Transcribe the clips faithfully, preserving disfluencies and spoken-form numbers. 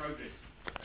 progress.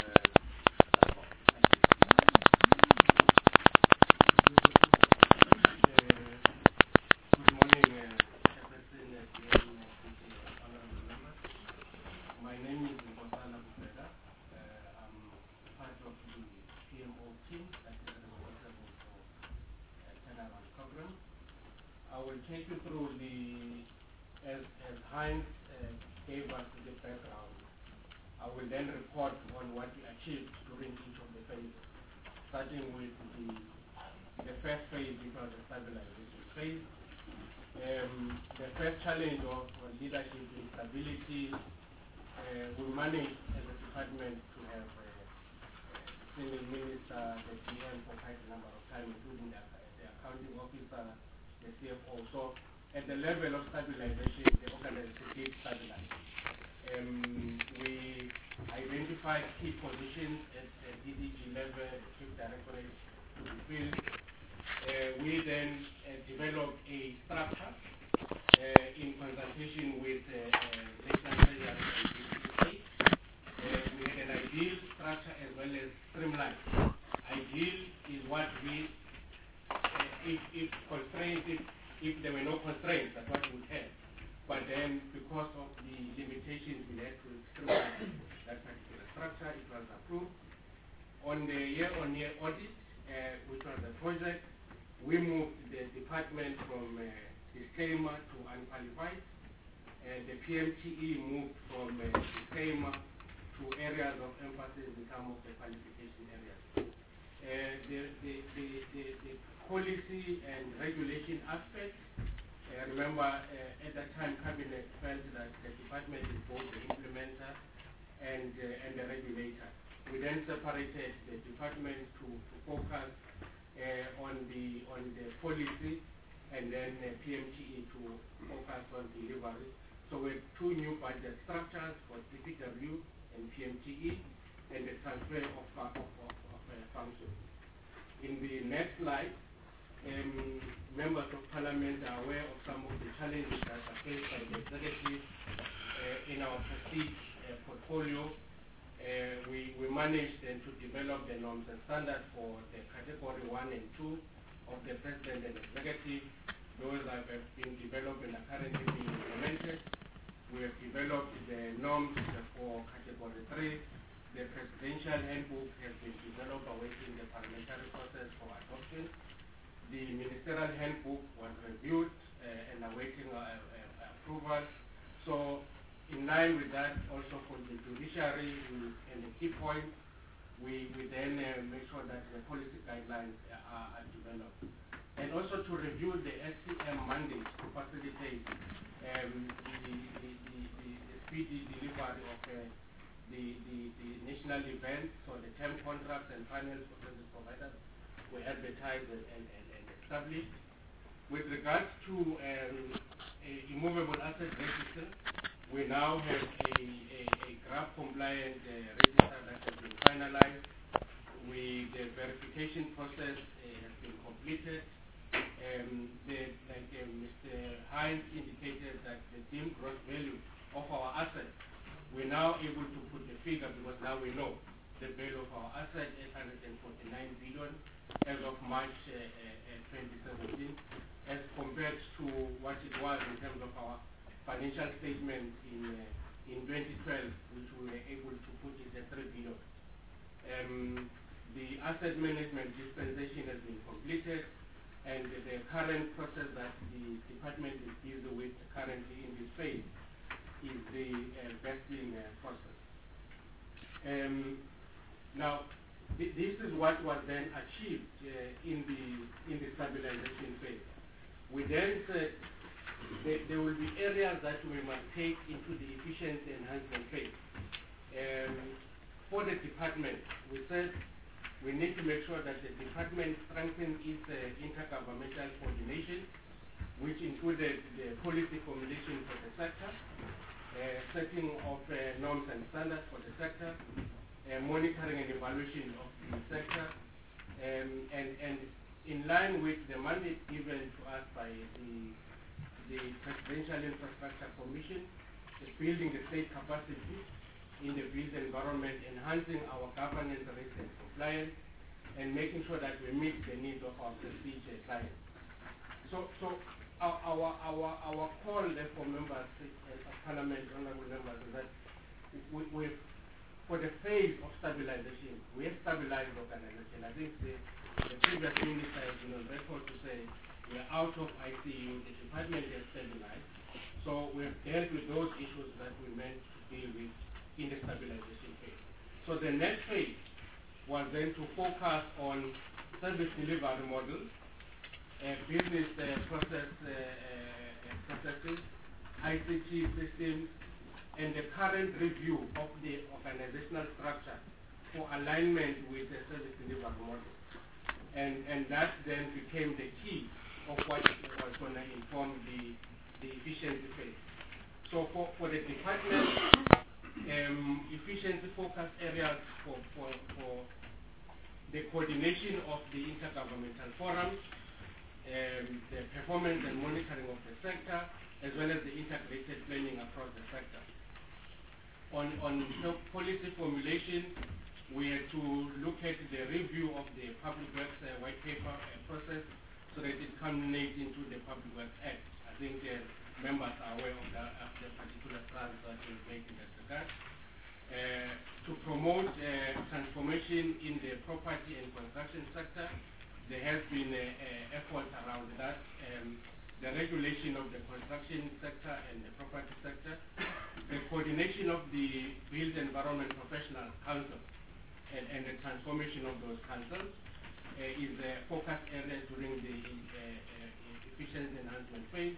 I will take you through the, as, as Heinz uh, gave us the background, I will then report on what we achieved during each of the phases, starting with the, the first phase, which was the stabilization phase. Um, the first challenge of uh, leadership is stability. Uh, we managed as a department to have a single minister, the P M for quite a number of times, including the, the accounting officer, the C F O. So at the level of stabilization, the organization did stabilize. Um, we identified key positions at the D D G level, the chief directorate to be filled. Uh, we then uh, developed a structure uh, in consultation with uh, uh, National Treasury and B C C. Uh, we had an ideal structure as well as streamlined. Ideal is what we, uh, if, if constraints, if, if there were no constraints, that's what we would have. But then, because of the limitations, we had to streamline that particular structure. It was approved. On the year-on-year audit, uh, which was the project, we moved the department from uh, disclaimer to unqualified. Uh, the P M T E moved from uh, disclaimer to areas of emphasis in terms of the qualification areas. Uh, the, the, the, the, the policy and regulation aspect, uh, remember uh, at that time Cabinet felt that the department is both the implementer and, uh, and the regulator. We then separated the department to, to focus uh, on the on the policy, and then uh, P M T E to focus on delivery. So we have two new budget structures for D P W and P M T E, and the transfer of, of, of, of uh, functions. In the next slide, um, members of parliament are aware of some of the challenges that are faced by the executive uh, in our prestige uh, portfolio. Uh, we, we managed then to develop the norms and standards for the category one and two of the president and executive. Those have been developed and are currently being implemented. We have developed the norms for category three. The presidential handbook has been developed awaiting the parliamentary process for adoption. The ministerial handbook was reviewed uh, and awaiting uh, uh, approval. So in line with that, also for the judiciary we, and the key points, we, we then uh, make sure that the policy guidelines are, are developed. And also to review the S C M mandate to facilitate um, the, the, the, the, the speedy delivery of uh, the, the, the national events, so the term contracts and finance for service providers were advertised and, and, and, and established. With regards to um, a immovable asset register, we now have a, a, a graph compliant uh, register that has been finalized. We, the verification process uh, has been completed. Um, the, like uh, Mister Heinz indicated that the deemed gross value of our assets, we're now able to put the figure because now we know the value of our assets, eight hundred forty-nine billion as of March uh, uh, twenty seventeen, as compared to what it was in terms of our financial statement in uh, in twenty twelve, which we were able to put it at three billion. Um, the asset management dispensation has been completed, and the, the current process that the department is busy with currently in this phase is the uh, vesting uh, process. Um, now, th this is what was then achieved uh, in the in the stabilization phase. We then said there, there will be areas that we must take into the efficiency enhancement phase. Um, for the department, we said we need to make sure that the department strengthens its uh, intergovernmental coordination, which included the policy formulation for the sector, uh, setting of uh, norms and standards for the sector, uh, monitoring and evaluation of the sector, um, and, and in line with the mandate given to us by the, the Presidential Infrastructure Commission, is building the state capacity in the built environment, enhancing our governance, risk and compliance, and making sure that we meet the needs of our prestige clients. So, so our, our, our, our call therefore, members of Parliament, honorable members, is that we, we, for the phase of stabilization, we have stabilized the organization. I think the, the previous minister has been on record to say we are out of I C U, the department has stabilized. So we have dealt with those issues that we meant to deal with in the stabilization phase. So the next phase was then to focus on service delivery models, uh, business uh, process uh, uh, processes, I C T systems, and the current review of the organizational structure for alignment with the service delivery model. And, and that then became the key of what was going to inform the, the efficiency phase. So for, for the department, um, efficiency focus areas for, for, for the coordination of the intergovernmental forums, um, the performance and monitoring of the sector, as well as the integrated planning across the sector. On, on policy formulation, we had to look at the review of the Public Works uh, white paper uh, process so that it culminates into the Public Works Act. I think uh, members are aware of the, of the particular plans that we make in that regard. Uh, to promote uh, transformation in the property and construction sector, there has been an effort around that. Um, the regulation of the construction sector and the property sector, the coordination of the Built Environment Professional Council and, and the transformation of those councils uh, is a focus area during the uh, uh, efficiency enhancement phase.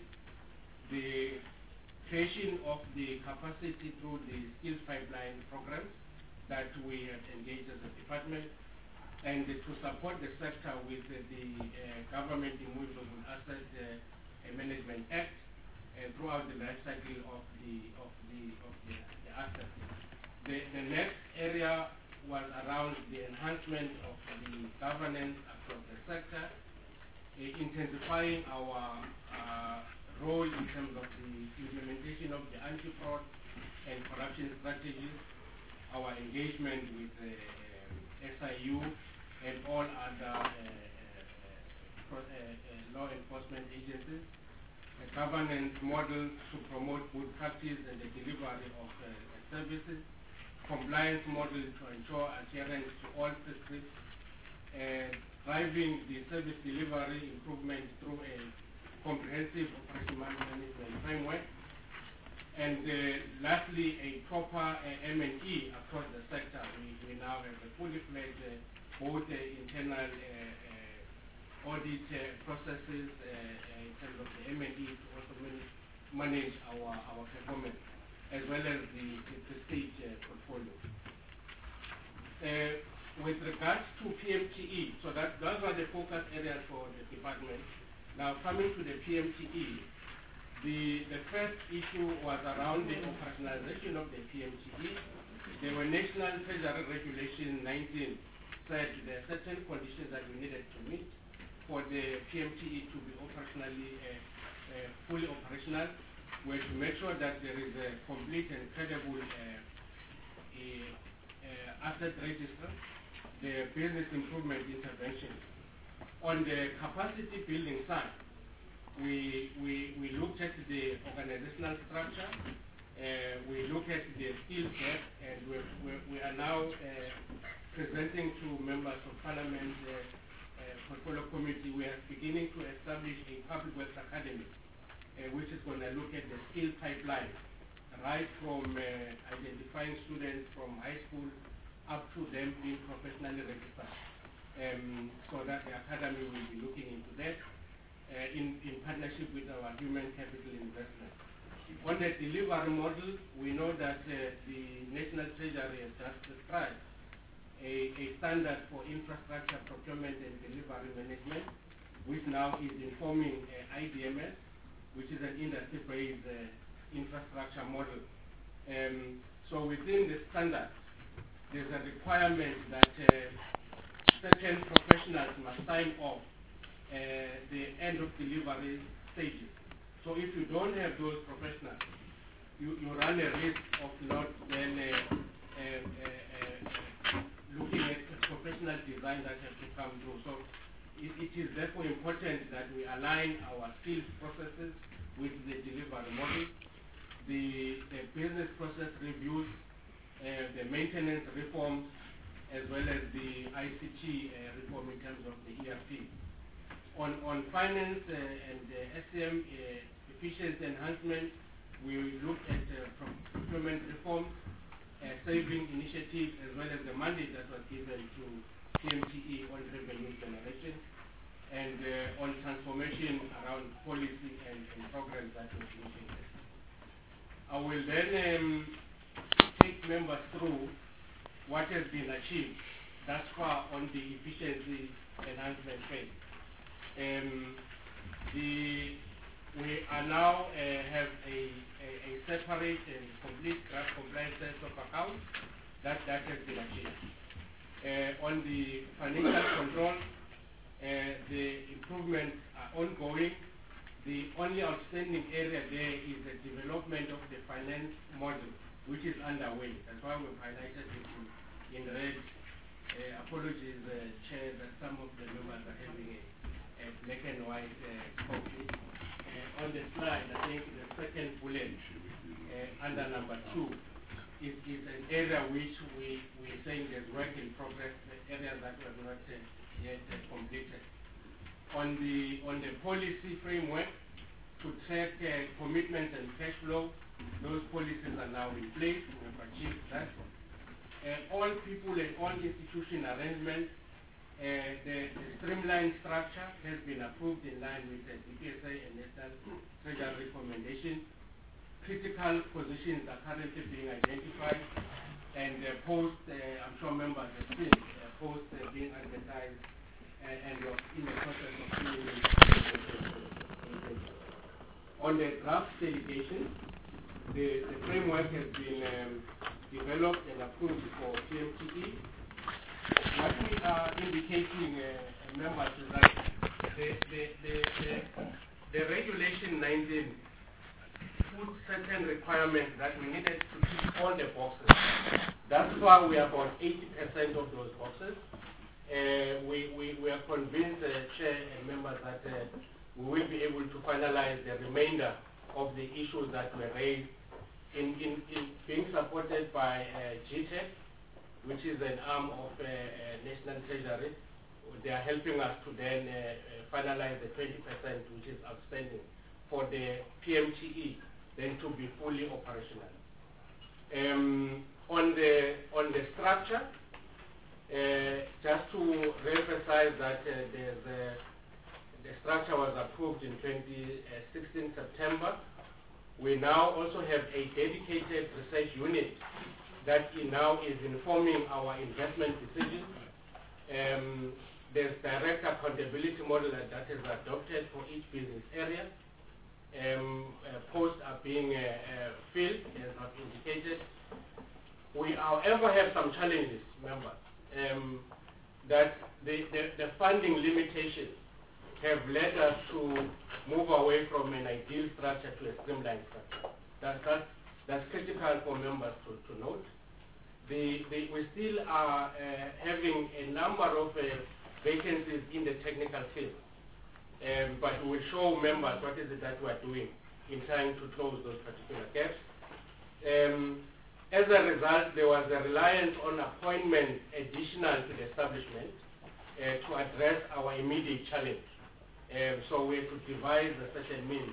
The creation of the capacity through the skills pipeline programs that we have engaged as a department, and uh, to support the sector with uh, the uh, Government Immovable Asset uh, Management Act uh, throughout the life cycle of the of the of the, the assets. The, the next area was around the enhancement of the governance across the sector, uh, intensifying our uh, role in terms of the implementation of the anti-fraud and corruption strategies, our engagement with the uh, S I U and all other uh, uh, uh, uh, law enforcement agencies, a governance model to promote good practice and the delivery of uh, services, compliance model to ensure adherence to all prescripts, uh, driving the service delivery improvement through a comprehensive operational management framework, and uh, lastly, a proper uh, M and E across the sector. We, we now have a fully fledged uh, both uh, internal uh, uh, audit uh, processes uh, uh, in terms of the M and E to also manage, manage our, our performance, as well as the, the prestige uh, portfolio. Uh, with regards to P M T E, so that, those were the focus areas for the department. Now coming to the P M T E, the, the first issue was around the operationalization of the P M T E. There were National Treasury Regulation nineteen said there are certain conditions that we needed to meet for the P M T E to be operationally, uh, uh, fully operational. We had to make sure that there is a complete and credible uh, uh, asset register, the business improvement intervention. On the capacity building side, we, we, we looked at the organizational structure, uh, we looked at the skill set, and we, we, we are now uh, presenting to members of Parliament uh, uh, Portfolio Committee. We are beginning to establish a Public Works Academy, uh, which is going to look at the skill pipeline, right from uh, identifying students from high school up to them being professionally registered. Um, so that the Academy will be looking into that uh, in, in partnership with our human capital investment. On the delivery model, we know that uh, the National Treasury has just described a, a standard for infrastructure procurement and delivery management, which now is informing uh, I D M S, which is an industry-based uh, infrastructure model. Um, so within the standard, there's a requirement that uh, certain professionals must sign off uh, the end of delivery stages. So if you don't have those professionals, you, you run a risk of not then uh, design that have to come through. So it, it is therefore important that we align our skills processes with the delivery model, the, the business process reviews, uh, the maintenance reforms, as well as the I C T uh, reform in terms of the E R P. On, on finance uh, and uh, S C M uh, efficiency enhancement, we looked at uh, procurement reforms, uh, saving initiatives, as well as the mandate that was given to P M T E on revenue generation, and uh, on transformation around policy and, and programs that were initiated. I will then um, take members through what has been achieved thus far on the efficiency enhancement phase. Um, the, we are now uh, have a, a, a separate and complete draft compliance set of accounts that, that has been achieved. Uh, on the financial control, uh, the improvements are ongoing. The only outstanding area there is the development of the finance model, which is underway. That's why we've highlighted it in red. Uh, apologies, uh, Chair, that some of the members are having a, a black and white uh, copy. Uh, on the slide, I think the second bullet uh, under number two is, is an area which we we are saying there's work in progress, the areas that were not uh, yet uh, completed. On the on the policy framework to track uh, commitments and cash flow, those policies are now in place. We've achieved that. Uh, all people and all institution arrangements, uh, the, the streamlined structure has been approved in line with the D P S A and National Treasury recommendation. Critical positions are currently being identified, and uh, post, uh, I'm sure members have seen, uh, post uh, being advertised, and, and you're in the process of filling in. On the draft delegation, the, the framework has been um, developed and approved for P M T E. What we are indicating, uh, members, is that the, the, the, the, the regulation nineteen put certain requirements that we needed to tick all the boxes. That's why we are about eighty percent of those boxes. Uh, we, we, we are convinced, uh, Chair and members, that uh, we will be able to finalize the remainder of the issues that were raised in, in, in being supported by uh, G T E C, which is an arm of uh, uh, National Treasury. They are helping us to then uh, uh, finalize the twenty percent which is outstanding for the P M T E then to be fully operational. Um, on the on the structure, uh, just to re-emphasize that uh, there's a, the structure was approved in twenty sixteen September. We now also have a dedicated research unit that now is informing our investment decisions. Um, there's direct accountability model that, that is adopted for each business area. Um, uh, posts are being uh, uh, filled, as I've indicated. We, however, have some challenges, members, um, that the, the, the funding limitations have led us to move away from an ideal structure to a streamlined structure. That, that, that's critical for members to, to note. The, the, we still are uh, having a number of uh, vacancies in the technical field. Um, but we will show members what is it that we are doing in trying to close those particular gaps. Um, as a result, there was a reliance on appointments additional to the establishment uh, to address our immediate challenge. Um, so we have to devise a certain means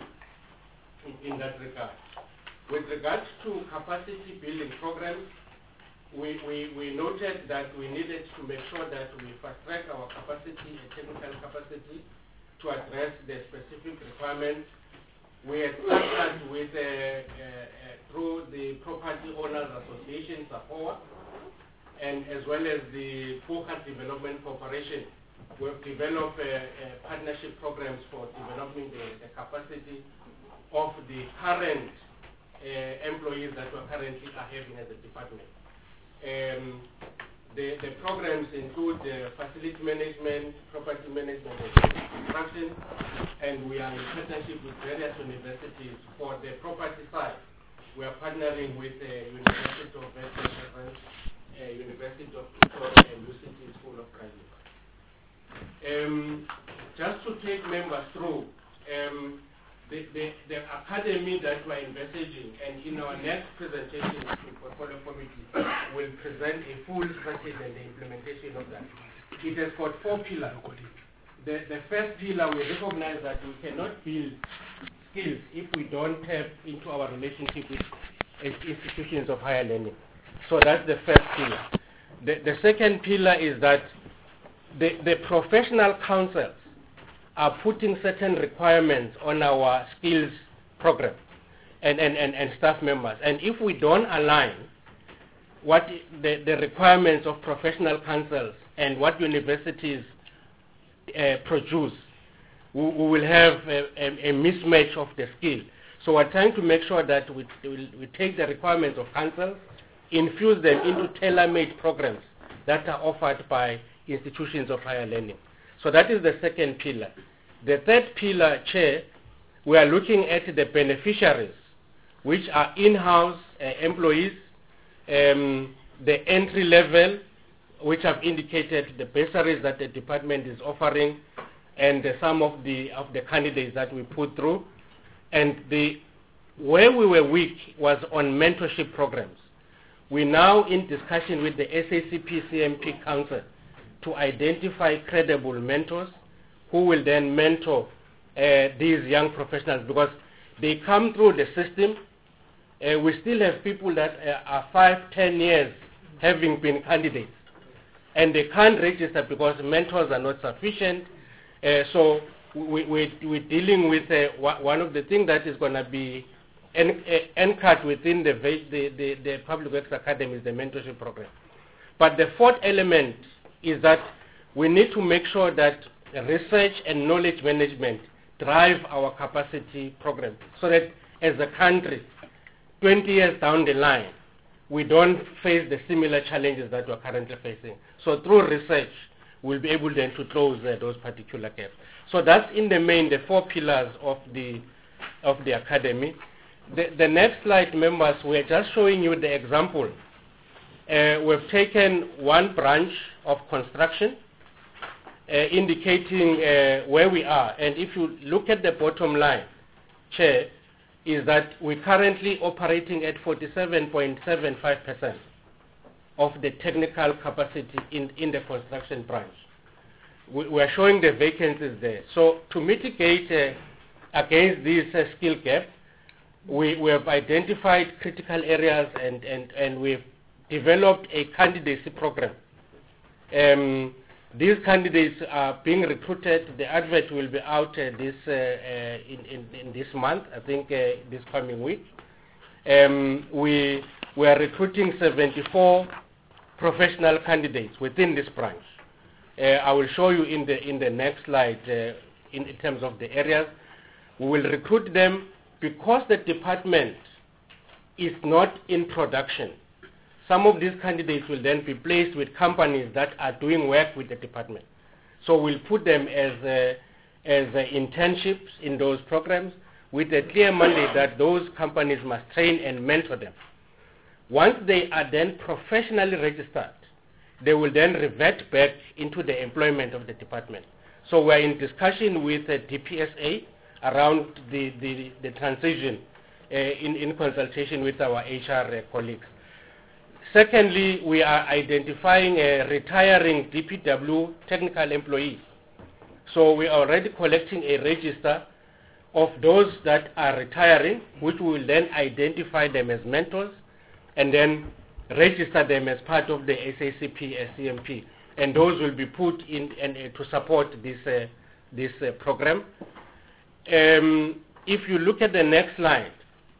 in, in that regard. With regards to capacity building programs, we, we, we noted that we needed to make sure that we fast track our capacity and technical capacity to address the specific requirements. We had started with, uh, uh, uh, through the Property Owners Association, SAPOA, and as well as the Bucharest Development Corporation. We've developed uh, uh, partnership programs for developing the, the capacity of the current uh, employees that we currently are having as a department. Um, The, the programs include uh, facility management, property management, and construction, and we are in partnership with various universities. For the property side, we are partnering with the uh, University of Western uh, University of Victoria and U C T School of Graduate. Um, just to take members through, um, the, the, the academy that we're envisaging, and in our next presentation to the portfolio committee, will present a full strategy and the implementation of that. It has got four pillars. The, the first pillar, we recognize that we cannot build skills if we don't tap into our relationship with institutions of higher learning. So that's the first pillar. The, the second pillar is that the, the professional councils are putting certain requirements on our skills program and, and, and, and staff members. And if we don't align what the, the requirements of professional councils and what universities uh, produce, we, we will have a, a, a mismatch of the skill. So we're trying to make sure that we, we, we take the requirements of councils, infuse them into tailor-made programs that are offered by institutions of higher learning. So that is the second pillar. The third pillar, Chair, we are looking at the beneficiaries, which are in-house uh, employees, um, the entry level, which have indicated the bursaries that the department is offering, and uh, some of the of the candidates that we put through. And the where we were weak was on mentorship programs. We're now in discussion with the S A C P C M P Council to identify credible mentors who will then mentor uh, these young professionals, because they come through the system. Uh, we still have people that uh, are five, ten years having been candidates, and they can't register because mentors are not sufficient. Uh, so we, we, we're dealing with uh, one of the things that is going to be en uh, anchored within the, the, the, the Public Works Academy is the mentorship program. But the fourth element is that we need to make sure that research and knowledge management drive our capacity program, so that as a country, twenty years down the line, we don't face the similar challenges that we're currently facing. So through research, we'll be able then to close uh, those particular gaps. So that's in the main, the four pillars of the, of the academy. The, the next slide, members, we're just showing you the example. Uh, we've taken one branch of construction, uh, indicating uh, where we are. And if you look at the bottom line, Chair, is that we're currently operating at forty-seven point seven five percent of the technical capacity in, in the construction branch. We, we are showing the vacancies there. So to mitigate uh, against this uh, skill gap, we, we have identified critical areas, and, and, and we've developed a candidacy program. Um, these candidates are being recruited. The advert will be out uh, this uh, uh, in, in, in this month, I think uh, this coming week. Um, we, we are recruiting seventy-four professional candidates within this branch. Uh, I will show you in the, in the next slide uh, in, in terms of the areas. We will recruit them because the department is not in production. Some of these candidates will then be placed with companies that are doing work with the department. So we'll put them as, uh, as uh, internships in those programs with a clear mandate that those companies must train and mentor them. Once they are then professionally registered, they will then revert back into the employment of the department. So we're in discussion with uh, D P S A around the, the, the transition uh, in, in consultation with our H R uh, colleagues. Secondly, we are identifying a retiring D P W technical employees. So we are already collecting a register of those that are retiring, which we will then identify them as mentors and then register them as part of the S A C P uh, C M P. And those will be put in and, uh, to support this, uh, this uh, program. Um, if you look at the next slide,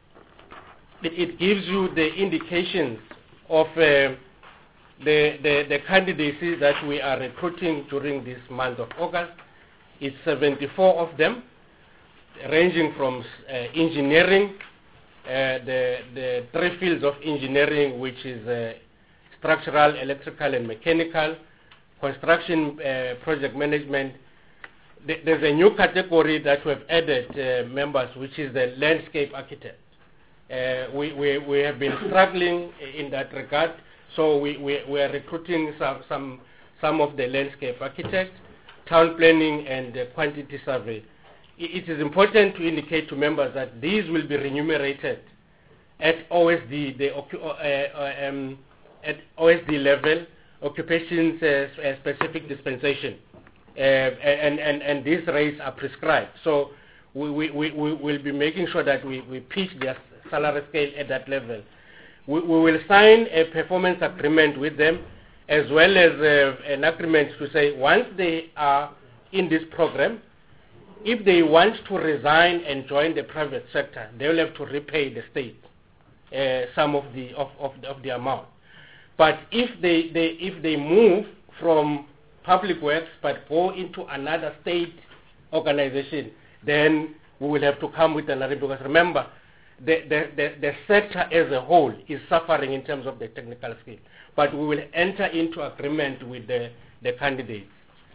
it, it gives you the indications of uh, the, the, the candidacies that we are recruiting during this month of August. It's seventy-four of them, ranging from uh, engineering, uh, the, the three fields of engineering, which is uh, structural, electrical, and mechanical, construction, uh, project management. Th there's a new category that we've added uh, members, which is the landscape architect. Uh, we, we, we have been struggling in that regard, so we, we, we are recruiting some, some, some of the landscape architects. town planning and uh, quantity survey, I it is important to indicate to members that these will be remunerated at O S D, the uh, uh, um, at O S D level, occupations uh, specific dispensation, uh, and, and, and these rates are prescribed. So we, we, we, we will be making sure that we, we pitch their salary scale at that level. We, we will sign a performance agreement with them, as well as uh, an agreement to say once they are in this program, if they want to resign and join the private sector, they will have to repay the state uh, some of the of, of, of the amount. But if they, they if they move from public works but go into another state organization, then we will have to come with another, because remember, the, the, the, the sector as a whole is suffering in terms of the technical skill. But we will enter into agreement with the, the candidates.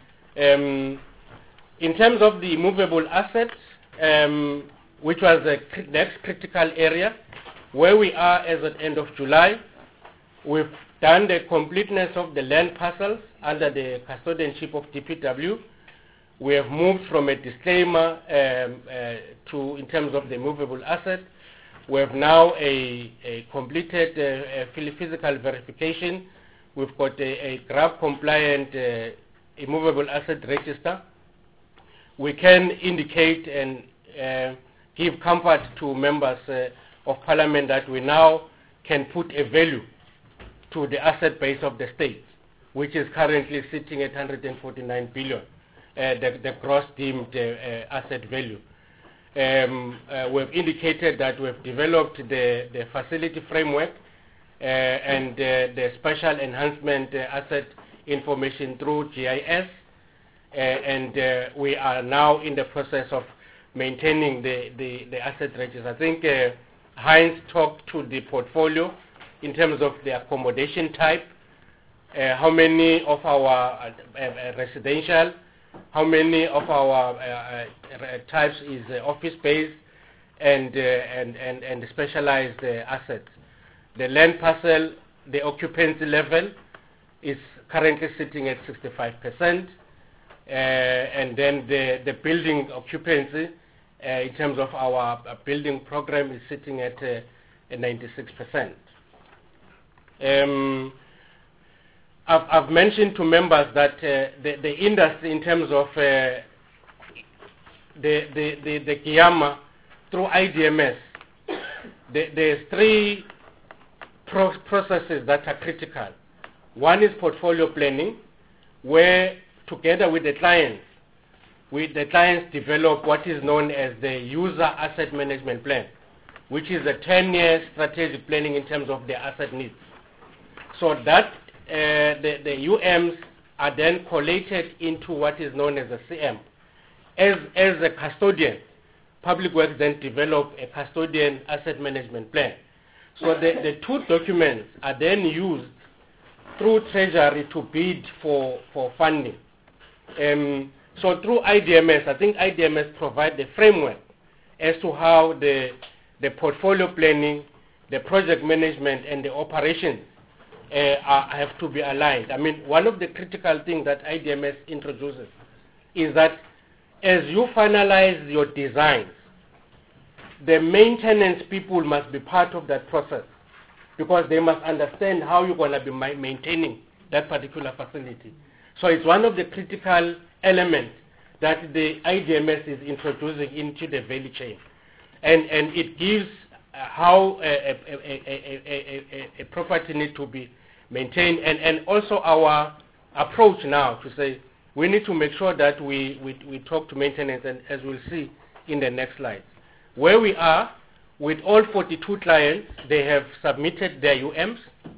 Um, in terms of the movable assets, um, which was the cr next critical area, where we are as at end of July, we've done the completeness of the land parcels under the custodianship of D P W. We have moved from a disclaimer um, uh, to, in terms of the movable asset, we have now a, a completed uh, a physical verification. We've got a, a GRAB compliant uh, immovable asset register. We can indicate and uh, give comfort to members uh, of Parliament that we now can put a value to the asset base of the state, which is currently sitting at one hundred forty-nine billion, uh, the, the gross deemed uh, uh, asset value. Um, uh, we've indicated that we've developed the, the facility framework uh, and uh, the special enhancement uh, asset information through G I S, uh, and uh, we are now in the process of maintaining the, the, the asset register. I think uh, Heinz talked to the portfolio in terms of the accommodation type, uh, how many of our uh, uh, residential, how many of our uh, uh, types is uh, office-based, and, uh, and, and, and specialized uh, assets. The land parcel, the occupancy level is currently sitting at sixty-five percent, uh, and then the, the building occupancy uh, in terms of our uh, building program is sitting at uh, ninety-six percent. Um, I've, I've mentioned to members that uh, the, the industry in terms of uh, the, the, the, the GIAMA through I D M S, the, there's three pro processes that are critical. One is portfolio planning, where together with the clients, with the clients develop what is known as the user asset management plan, which is a ten-year strategic planning in terms of their asset needs. So that uh, the, the U Ms are then collated into what is known as a C M. As, as a custodian, Public Works then develop a custodian asset management plan. So the, the two documents are then used through Treasury to bid for, for funding. Um, so through I D M S, I think I D M S provide the framework as to how the, the portfolio planning, the project management, and the operations uh, are, have to be aligned. I mean, one of the critical things that I D M S introduces is that as you finalize your designs, the maintenance people must be part of that process, because they must understand how you're going to be ma maintaining that particular facility. So it's one of the critical elements that the I D M S is introducing into the value chain. And, and it gives uh, how a, a, a, a, a, a property needs to be maintained, and, and also our approach now to say we need to make sure that we, we, we talk to maintenance, and as we'll see in the next slide. Where we are, with all forty-two clients, they have submitted their U Ms.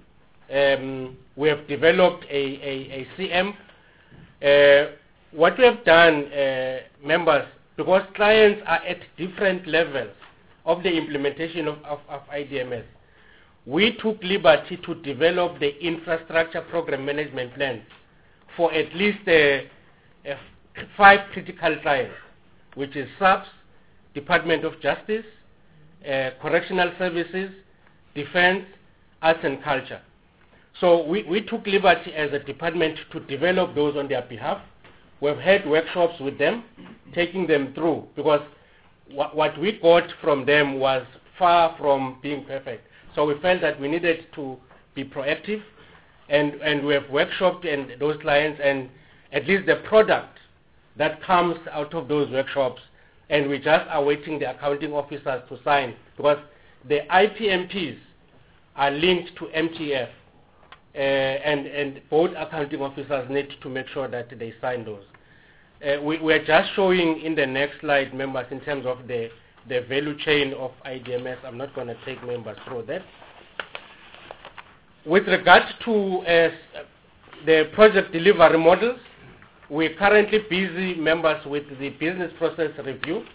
Um, we have developed a, a, a C M. Uh, what we have done, uh, members, because clients are at different levels of the implementation of, of, of I D M S, we took liberty to develop the infrastructure program management plan for at least uh, uh, five critical clients, which is S A P S, Department of Justice, uh, Correctional Services, Defense, Arts and Culture. So we, we took liberty as a department to develop those on their behalf. we've had workshops with them, taking them through, because wh what we got from them was far from being perfect. So we felt that we needed to be proactive, and, and we have workshopped and those clients, and at least the product that comes out of those workshops, and we're just awaiting the accounting officers to sign, because the I P M Ps are linked to M T F, uh, and, and both accounting officers need to make sure that they sign those. Uh, we, we're just showing in the next slide, members, in terms of the, the value chain of I D M S. I'm not going to take members through that. With regard to uh, the project delivery models, we're currently busy, members, with the business process review.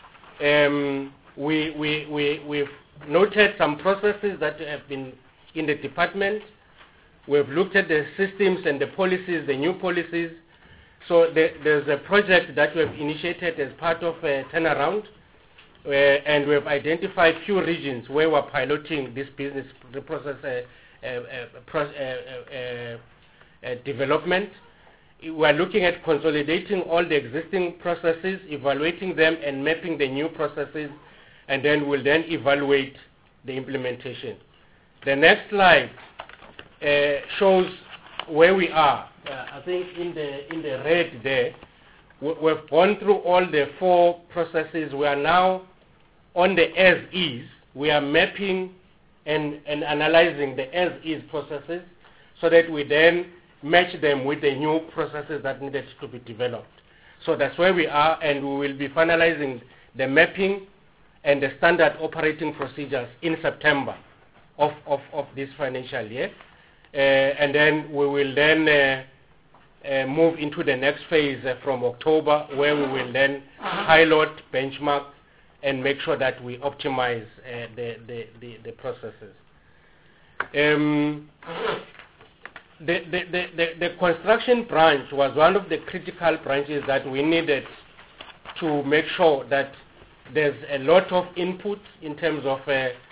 Um, we, we, we, we've noted some processes that have been in the department. We've looked at the systems and the policies, the new policies. So the, there's a project that we've initiated as part of a turnaround, uh, and we've identified few regions where we're piloting this business process uh, uh, uh, pro uh, uh, uh, development. We're looking at consolidating all the existing processes, evaluating them, and mapping the new processes, and then we'll then evaluate the implementation. The next slide uh, shows where we are. Uh, I think in the in the red there, we, we've gone through all the four processes. We are now on the as-is. We are mapping and, and analyzing the as-is processes so that we then match them with the new processes that needed to be developed. So that's where we are, and we will be finalizing the mapping and the standard operating procedures in September of, of, of this financial year. Uh, and then we will then uh, uh, move into the next phase uh, from October, where we will then pilot, benchmark, and make sure that we optimize uh, the, the, the, the processes. Um, the, the, the, the, the construction branch was one of the critical branches that we needed to make sure that there's a lot of input in terms of uh, uh,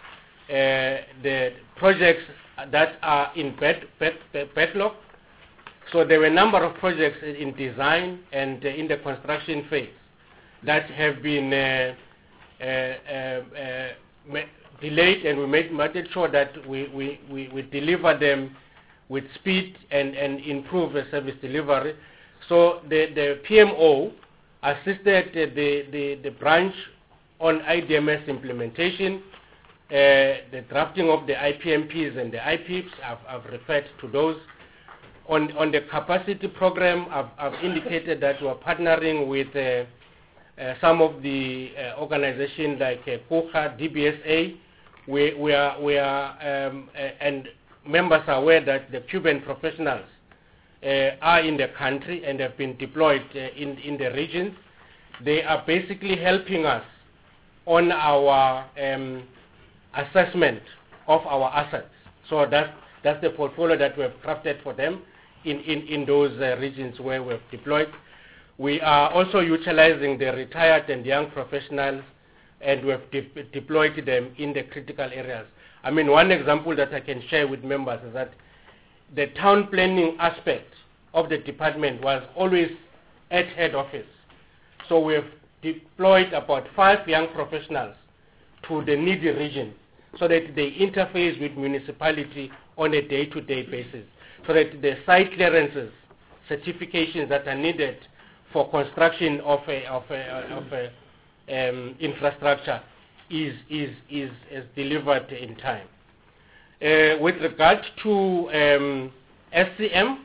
the projects that are in bed, bed, bed, backlog. So there were a number of projects in design and uh, in the construction phase that have been uh, uh, uh, uh, delayed, and we made, made sure that we, we, we, we deliver them with speed and, and improve the service delivery. So the, the P M O assisted uh, the, the, the branch on I D M S implementation. Uh, the drafting of the I P M Ps and the I P Ps, I've, I've referred to those. On, on the capacity program, I've, I've indicated that we're partnering with uh, uh, some of the uh, organizations like uh, KUHA, D B S A. We, we are, we are um, uh, and members are aware that the Cuban professionals uh, are in the country and have been deployed uh, in, in the regions. They are basically helping us on our um, assessment of our assets. So that's, that's the portfolio that we have crafted for them in, in, in those uh, regions where we have deployed. We are also utilizing the retired and young professionals, and we have de deployed them in the critical areas. I mean, one example that I can share with members is that the town planning aspect of the department was always at head office. So we have deployed about five young professionals to the needy region so that they interface with municipality on a day-to-day basis, so that the site clearances, certifications that are needed for construction of a, of a, of a um, infrastructure is, is, is, is delivered in time. Uh, with regard to um, S C M,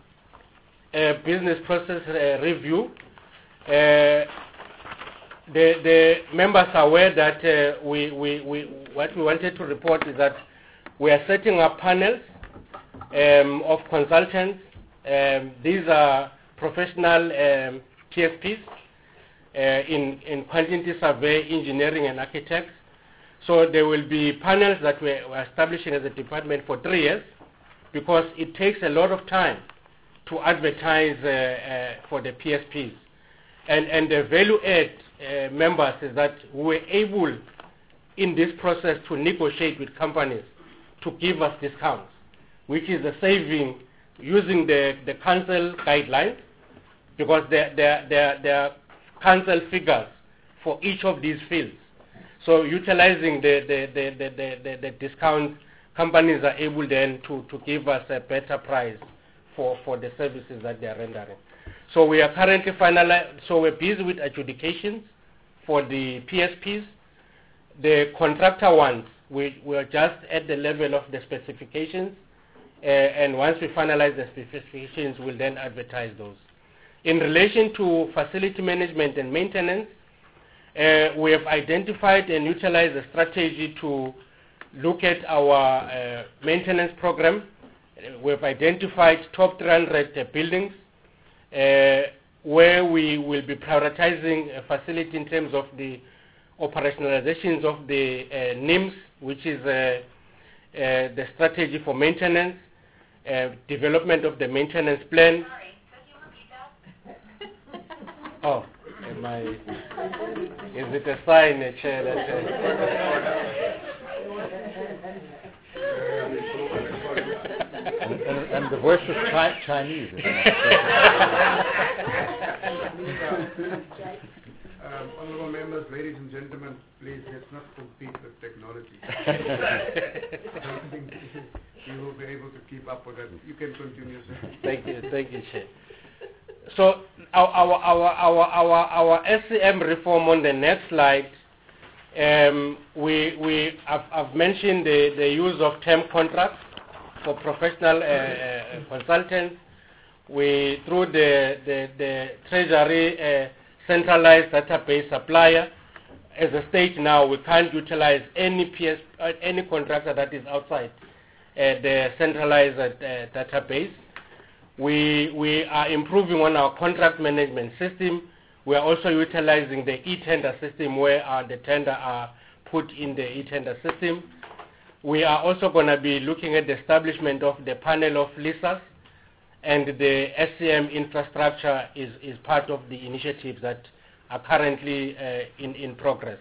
uh, business process uh, review, uh, The, the members are aware that uh, we, we, we, what we wanted to report is that we are setting up panels um, of consultants. Um, these are professional um, T S Ps uh, in, in quantity survey, engineering, and architects. So there will be panels that we are establishing as a department for three years, because it takes a lot of time to advertise uh, uh, for the P S Ps. And, and the value add uh, members is that we were able in this process to negotiate with companies to give us discounts, which is a saving using the, the council guidelines. because there, there, there, there are council figures for each of these fields. So utilizing the, the, the, the, the, the, the discount, companies are able then to, to give us a better price for, for the services that they are rendering. So we are currently finalizing, so we're busy with adjudications for the P S Ps. The contractor ones, we, we are just at the level of the specifications, uh, and once we finalize the specifications, we'll then advertise those. In relation to facility management and maintenance, uh, we have identified and utilized a strategy to look at our uh, maintenance program. Uh, we have identified top three hundred uh, buildings uh, where we will be prioritizing a facility in terms of the operationalizations of the uh, N I M S, which is uh, uh, the strategy for maintenance, uh, development of the maintenance plan. Sorry, could you repeat that? Oh, am I, is it a sign, a chair that... Uh, and, and, and the voice was chi Chinese. Um, honorable members, ladies and gentlemen, please let's not compete with technology. I don't think you will be able to keep up with it. You can continue, sir. Thank you, thank you, Chair. So our our our our our, our S C M reform on the next slide. Um, we we I've, I've mentioned the, the use of term contracts for professional uh, uh, consultants. We through the the, the Treasury uh, centralized database supplier. As a state now, we can't utilize any P S uh, any contractor that is outside uh, the centralized uh, database. We, we are improving on our contract management system. We are also utilizing the e-tender system where uh, the tender are put in the e-tender system. We are also going to be looking at the establishment of the panel of leasers, and the S C M infrastructure is, is part of the initiatives that are currently uh, in, in progress.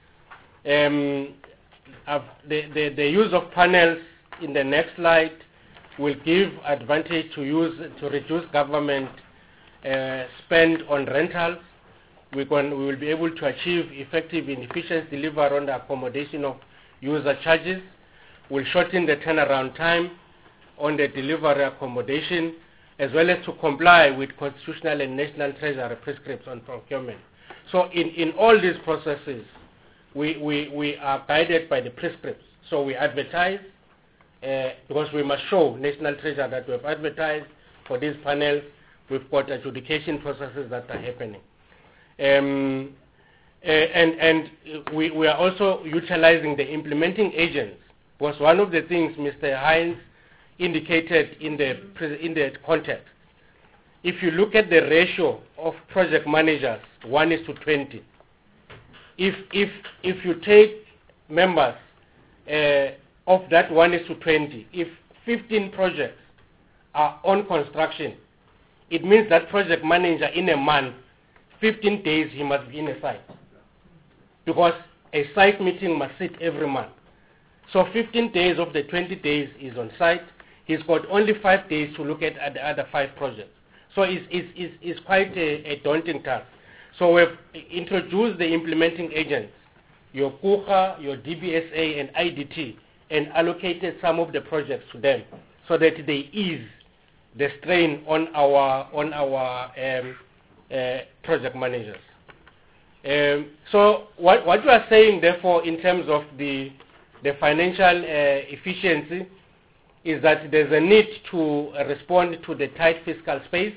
Um, the, the, the use of panels in the next slide will give advantage to use to reduce government uh, spend on rentals. We, can, we will be able to achieve effective and efficient delivery on the accommodation of user charges. We'll shorten the turnaround time on the delivery accommodation, as well as to comply with constitutional and national treasury prescripts on procurement. So in, in all these processes, we, we, we are guided by the prescripts. So we advertise, Uh, because we must show National Treasury that we have advertised for these panels. We've got adjudication processes that are happening. Um, uh, and and we, we are also utilizing the implementing agents, because one of the things Mister Hines indicated in the, in the context, if you look at the ratio of project managers, one is to twenty. If, if, if you take members, uh, of that one is to twenty, if fifteen projects are on construction, it means that project manager in a month, fifteen days he must be in a site. Because a site meeting must sit every month. So fifteen days of the twenty days is on site. He's got only five days to look at, at the other five projects. So it's, it's, it's, it's quite a, a daunting task. So we've introduced the implementing agents, your KUHA, your D B S A and I D T, and allocated some of the projects to them so that they ease the strain on our on our um, uh, project managers. Um, so what, what you are saying, therefore, in terms of the the financial uh, efficiency, is that there's a need to uh, respond to the tight fiscal space.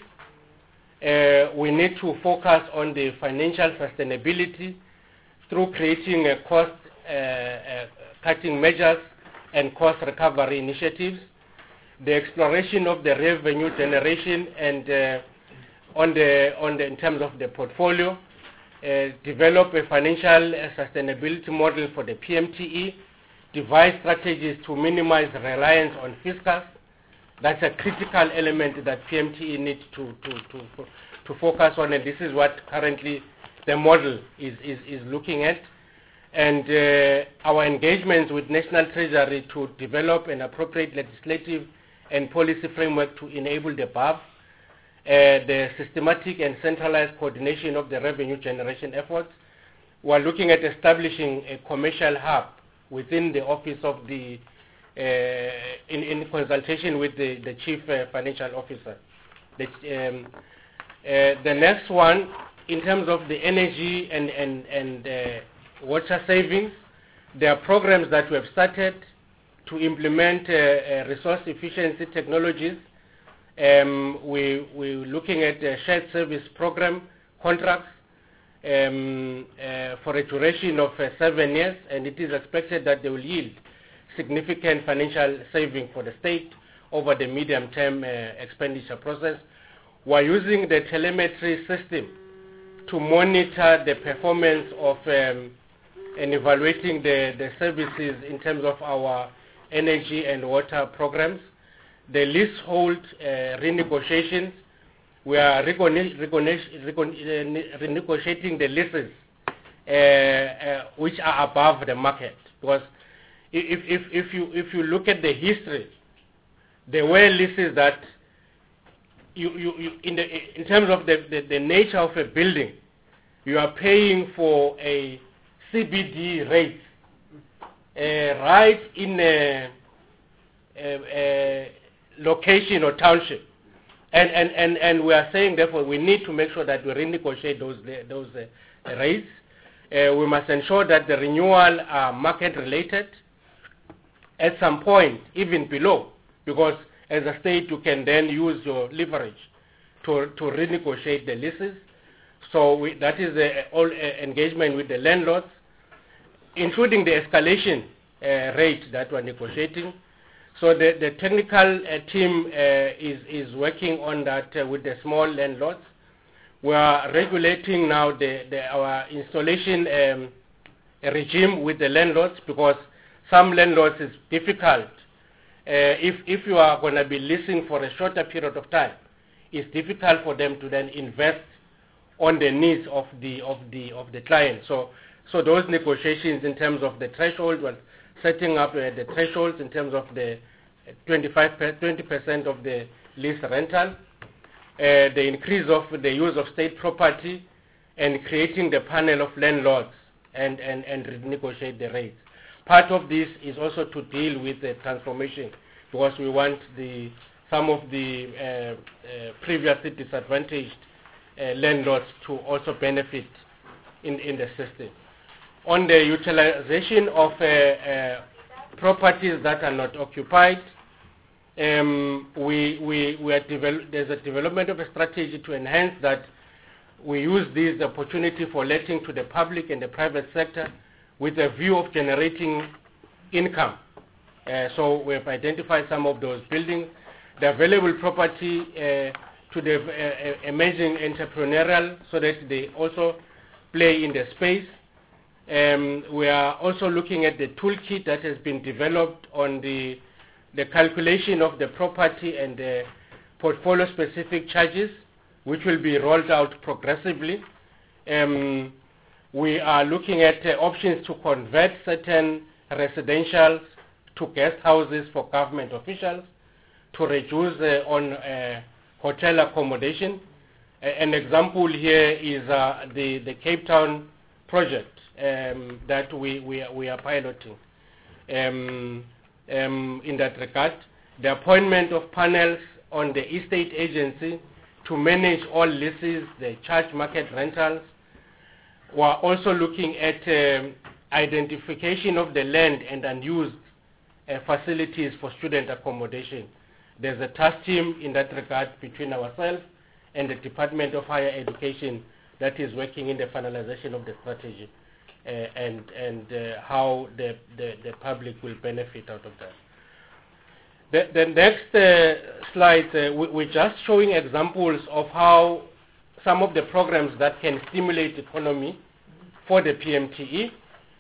Uh, we need to focus on the financial sustainability through creating a cost uh, uh, cutting measures and cost recovery initiatives, the exploration of the revenue generation and uh, on the on the in terms of the portfolio, uh, develop a financial uh, sustainability model for the P M T E, devise strategies to minimize reliance on fiscals. That's a critical element that P M T E needs to to to to focus on, and this is what currently the model is is, is looking at. And uh, our engagements with National Treasury to develop an appropriate legislative and policy framework to enable the above. the systematic and centralized coordination of the revenue generation efforts. We are looking at establishing a commercial hub within the office of the, uh, in, in consultation with the, the chief uh, financial officer. The, um, uh, the next one, in terms of the energy and, and, and uh, water savings, there are programs that we have started to implement uh, uh, resource efficiency technologies. Um, we, we're looking at a shared service program contracts um, uh, for a duration of uh, seven years, and it is expected that they will yield significant financial saving for the state over the medium-term uh, expenditure process. We're using the telemetry system to monitor the performance of um, and evaluating the, the services in terms of our energy and water programs. The leasehold uh, renegotiations, we are recone recone recone renegotiating the leases uh, uh, which are above the market. Because if, if, if, you, if you look at the history, there were leases that, you, you, you, in, the, in terms of the, the, the nature of a building, you are paying for a C B D rate uh, right in a, a, a location or township, and, and, and, and we are saying therefore we need to make sure that we renegotiate those, those uh, rates. Uh, we must ensure that the renewal are market related at some point, even below, because as a state you can then use your leverage to, to renegotiate the leases. So we, that is uh, all uh, engagement with the landlords, including the escalation uh, rate that we're negotiating. So the, the technical uh, team uh, is, is working on that uh, with the small landlords. We are regulating now the, the, our installation um, regime with the landlords, because some landlords is difficult. Uh, if, if you are going to be leasing for a shorter period of time, it's difficult for them to then invest on the needs of the, of the, of the client. So, so those negotiations in terms of the threshold, well, setting up uh, the thresholds in terms of the twenty-five, twenty percent of the lease rental, uh, the increase of the use of state property, and creating the panel of landlords and, and, and renegotiate the rates. Part of this is also to deal with the transformation, because we want the, some of the uh, uh, previously disadvantaged uh, landlords to also benefit in, in the system. On the utilization of uh, uh, properties that are not occupied, um, we, we, we are there's a development of a strategy to enhance that. We use this opportunity for letting to the public and the private sector with a view of generating income. Uh, so we have identified some of those buildings. The available property uh, to the uh, emerging entrepreneurial, so that they also play in the space. Um, we are also looking at the toolkit that has been developed on the, the calculation of the property and the portfolio-specific charges, which will be rolled out progressively. Um, we are looking at uh, options to convert certain residentials to guest houses for government officials, to reduce uh, on uh, hotel accommodation. Uh, an example here is uh, the, the Cape Town project um, that we, we, we are piloting. Um, um, in that regard, the appointment of panels on the estate agency to manage all leases, the charge market rentals. We are also looking at um, identification of the land and unused uh, facilities for student accommodation. There's a task team in that regard between ourselves and the Department of Higher Education that is working in the finalization of the strategy uh, and, and uh, how the, the, the public will benefit out of that. The, the next uh, slide, uh, we, we're just showing examples of how some of the programs that can stimulate economy for the P M T E.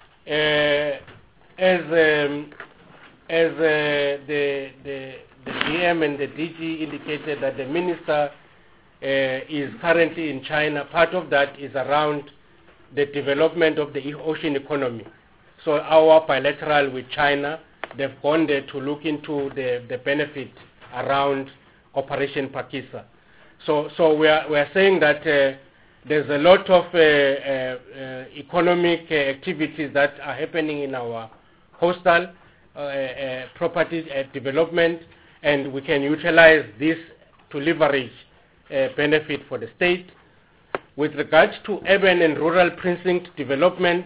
Uh, as um, as uh, the, the, the D M and the D G indicated that the minister uh, is currently in China, part of that is around the development of the ocean economy. So our bilateral with China, they've gone there to look into the, the benefit around Operation Pakistan. So, so we are we are saying that uh, there's a lot of uh, uh, uh, economic uh, activities that are happening in our coastal uh, uh, property uh, development, and we can utilize this to leverage uh, benefit for the state. With regards to urban and rural precinct development,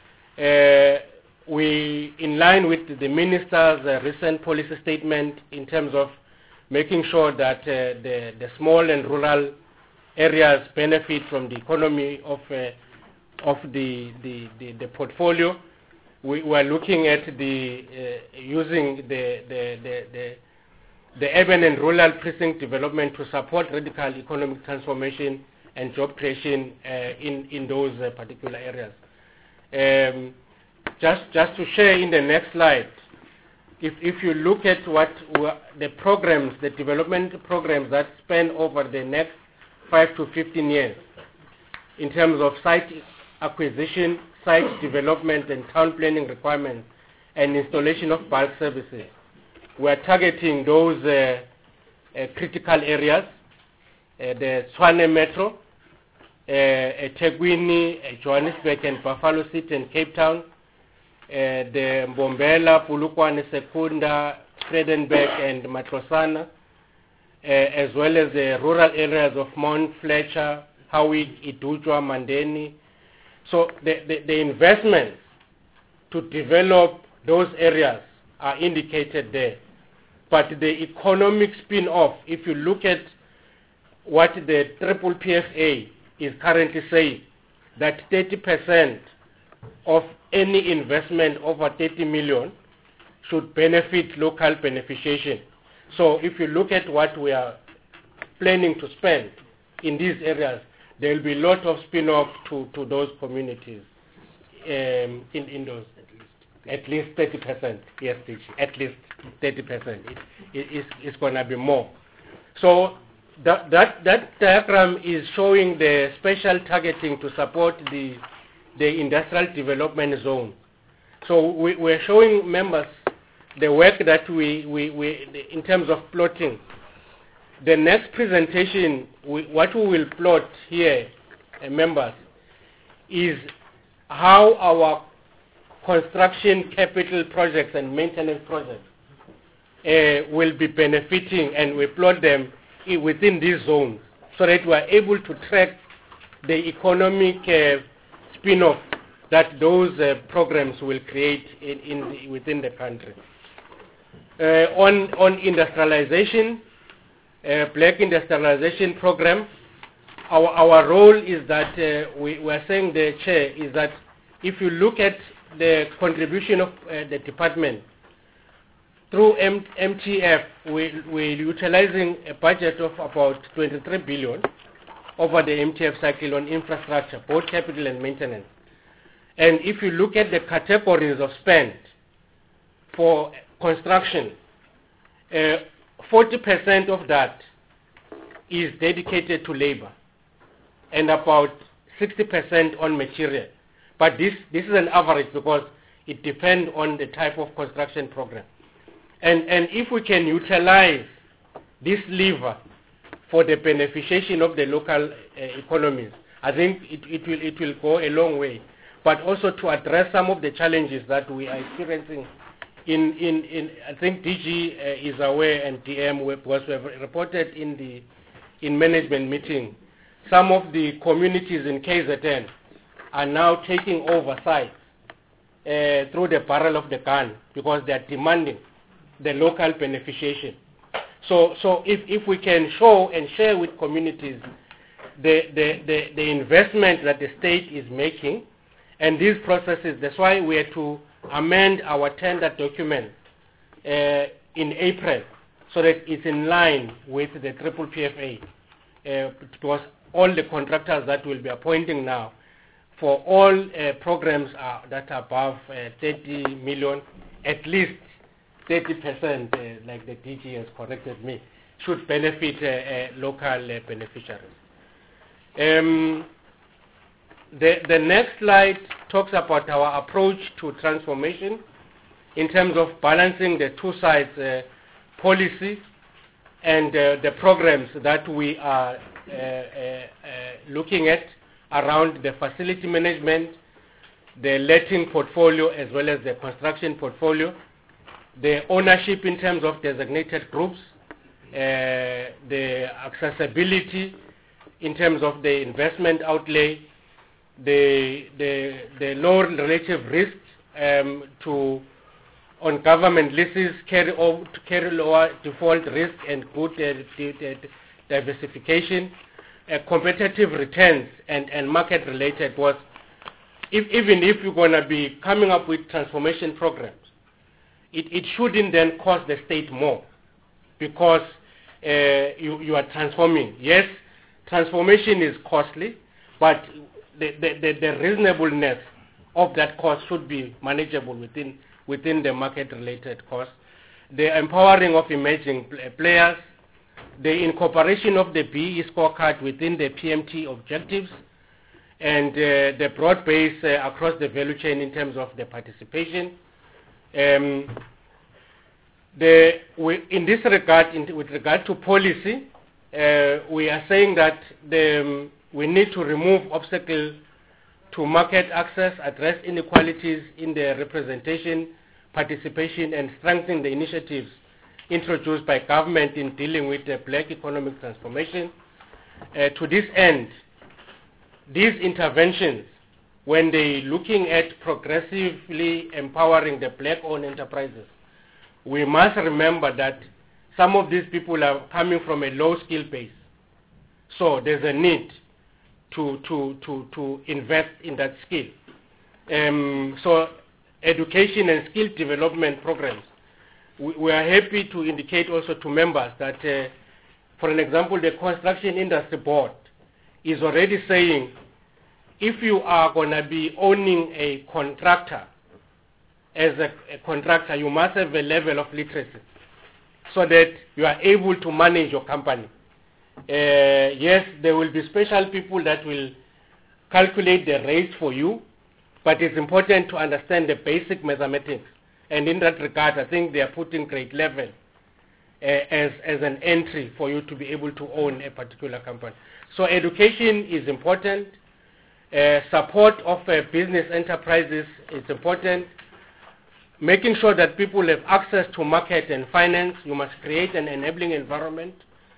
uh, we, in line with the minister's uh, recent policy statement in terms of making sure that uh, the, the small and rural areas benefit from the economy of, uh, of the, the, the, the portfolio, we, we are looking at the, uh, using the, the, the, the, the urban and rural precinct development to support radical economic transformation and job creation uh, in, in those uh, particular areas. Um, just, just to share in the next slide, if, if you look at what the programs, the development programs that span over the next five to fifteen years, in terms of site acquisition, site development and town planning requirements, and installation of bulk services, we are targeting those uh, uh, critical areas, uh, the Tshwane Metro, uh, eThekwini, uh, Johannesburg and Buffalo City and Cape Town, uh, the Mbombela, Polokwane, Secunda, Vredenburg and Matlosana, uh, as well as the rural areas of Mount Fletcher, Howick, Idujwa, Mandeni. So the, the, the investments to develop those areas are indicated there. But the economic spin-off, if you look at what the triple P F A is currently saying, that thirty percent of any investment over thirty million should benefit local beneficiation. So if you look at what we are planning to spend in these areas, there will be a lot of spin-off to, to those communities um, in, in those. At least thirty percent, yes, at least thirty percent. It, it, it's, it's going to be more. So that, that, that diagram is showing the special targeting to support the, the industrial development zone. So we, we're showing members the work that we, we, we, in terms of plotting. The next presentation, we, what we will plot here, uh, members, is how our construction capital projects and maintenance projects uh, will be benefiting, and we plot them i- within these zones so that we are able to track the economic uh, spin-off that those uh, programs will create in, in the, within the country. Uh, on, on industrialization, uh, black industrialization program, our, our role is that uh, we, we are saying, the chair, is that if you look at the contribution of uh, the department through M MTF, we, we're utilizing a budget of about twenty-three billion over the M T F cycle on infrastructure, both capital and maintenance. And if you look at the categories of spend for construction, uh, forty percent of that is dedicated to labor and about sixty percent on material. But this, this is an average because it depends on the type of construction program. And, and if we can utilize this lever for the beneficiation of the local uh, economies, I think it, it, will, it will go a long way. But also to address some of the challenges that we are experiencing in, in, in I think D G uh, is aware, and D M was reported in the in management meeting. Some of the communities in K Z N are now taking over sites uh, through the barrel of the gun because they are demanding the local beneficiation. So, so if, if we can show and share with communities the, the, the, the investment that the state is making and these processes, that's why we had to amend our tender document uh, in April so that it's in line with the triple P F A. Uh, because all the contractors that will be appointing now for all uh, programs are, that are above uh, thirty million, at least thirty percent, uh, like the D G has corrected me, should benefit uh, uh, local uh, beneficiaries. Um, the, the next slide talks about our approach to transformation in terms of balancing the two sides, uh, policy and uh, the programs that we are uh, uh, uh, looking at around the facility management, the letting portfolio as well as the construction portfolio, the ownership in terms of designated groups, uh, the accessibility in terms of the investment outlay, the, the, the low relative risk um, to on government leases, carry over, to carry lower default risk and good uh, di di diversification, uh, competitive returns and, and market related was, if, even if you're going to be coming up with transformation programs, it, it shouldn't then cost the state more because uh, you, you are transforming. Yes, transformation is costly, but the, the, the, the reasonableness of that cost should be manageable within within the market-related costs. The empowering of emerging pl players, the incorporation of the B E scorecard within the P M T objectives, and uh, the broad base uh, across the value chain in terms of the participation. Um, the, we, in this regard, in, with regard to policy, uh, we are saying that the, um, we need to remove obstacles to market access, address inequalities in the representation, participation, and strengthen the initiatives introduced by government in dealing with the black economic transformation. Uh, to this end, these interventions, when they looking at progressively empowering the black-owned enterprises, we must remember that some of these people are coming from a low-skill base. So there's a need to, to, to, to invest in that skill. Um, so education and skill development programs. We, we are happy to indicate also to members that, uh, for an example, the Construction Industry Board is already saying if you are going to be owning a contractor, as a, a contractor, you must have a level of literacy so that you are able to manage your company. Uh, yes, there will be special people that will calculate the rates for you, but it's important to understand the basic mathematics. And in that regard, I think they are putting grade level uh, as, as an entry for you to be able to own a particular company. So education is important. Uh, support of uh, business enterprises is important. Making sure that people have access to market and finance, you must create an enabling environment.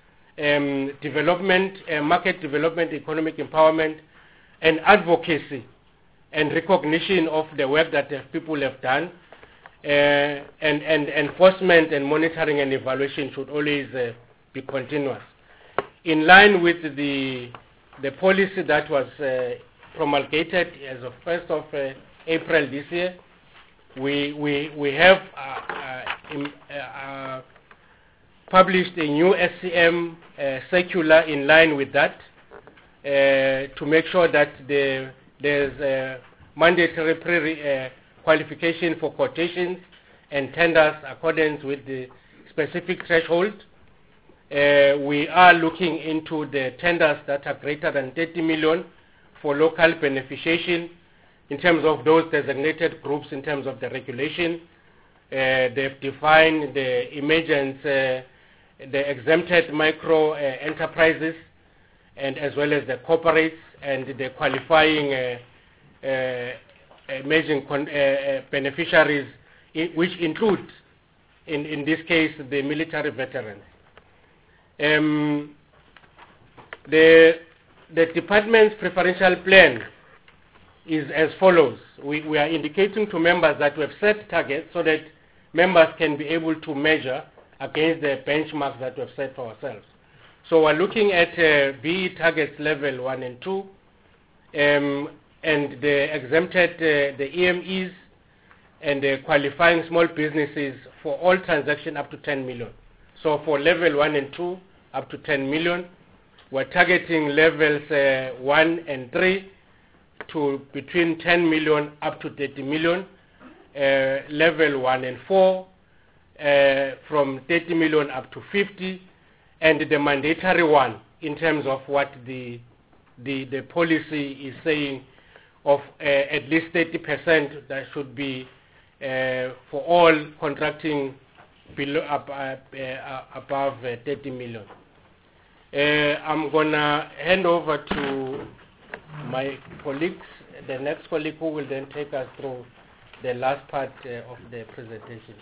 Um, development, uh, market development, economic empowerment, and advocacy and recognition of the work that uh, people have done. Uh, and, and enforcement and monitoring and evaluation should always uh, be continuous. In line with the, the policy that was uh, promulgated as of first of uh, April this year, we, we, we have uh, uh, in, uh, published a new S C M uh, circular in line with that uh, to make sure that the, there's a mandatory pre uh, qualification for quotations and tenders according with the specific threshold. Uh, we are looking into the tenders that are greater than thirty million for local beneficiation in terms of those designated groups in terms of the regulation. Uh, they've defined the emergence, uh, the exempted micro uh, enterprises, and as well as the corporates and the qualifying uh, uh, emerging con uh, uh, beneficiaries, I which include, in, in this case, the military veterans. Um, the, the department's preferential plan is as follows. We, we are indicating to members that we have set targets so that members can be able to measure against the benchmarks that we have set for ourselves. So we're looking at uh, B E targets level one and two, um, and the exempted, uh, the E M Es, and the qualifying small businesses for all transactions up to ten million. So for level one and two, up to ten million, we're targeting levels uh, one and three to between ten million up to thirty million, uh, level one and four, uh, from thirty million up to fifty, and the mandatory one in terms of what the, the, the policy is saying of uh, at least thirty percent that should be uh, for all contracting below, up, uh, uh, above uh, thirty million. Uh, I'm going to hand over to my colleagues, the next colleague who will then take us through the last part uh, of the presentation.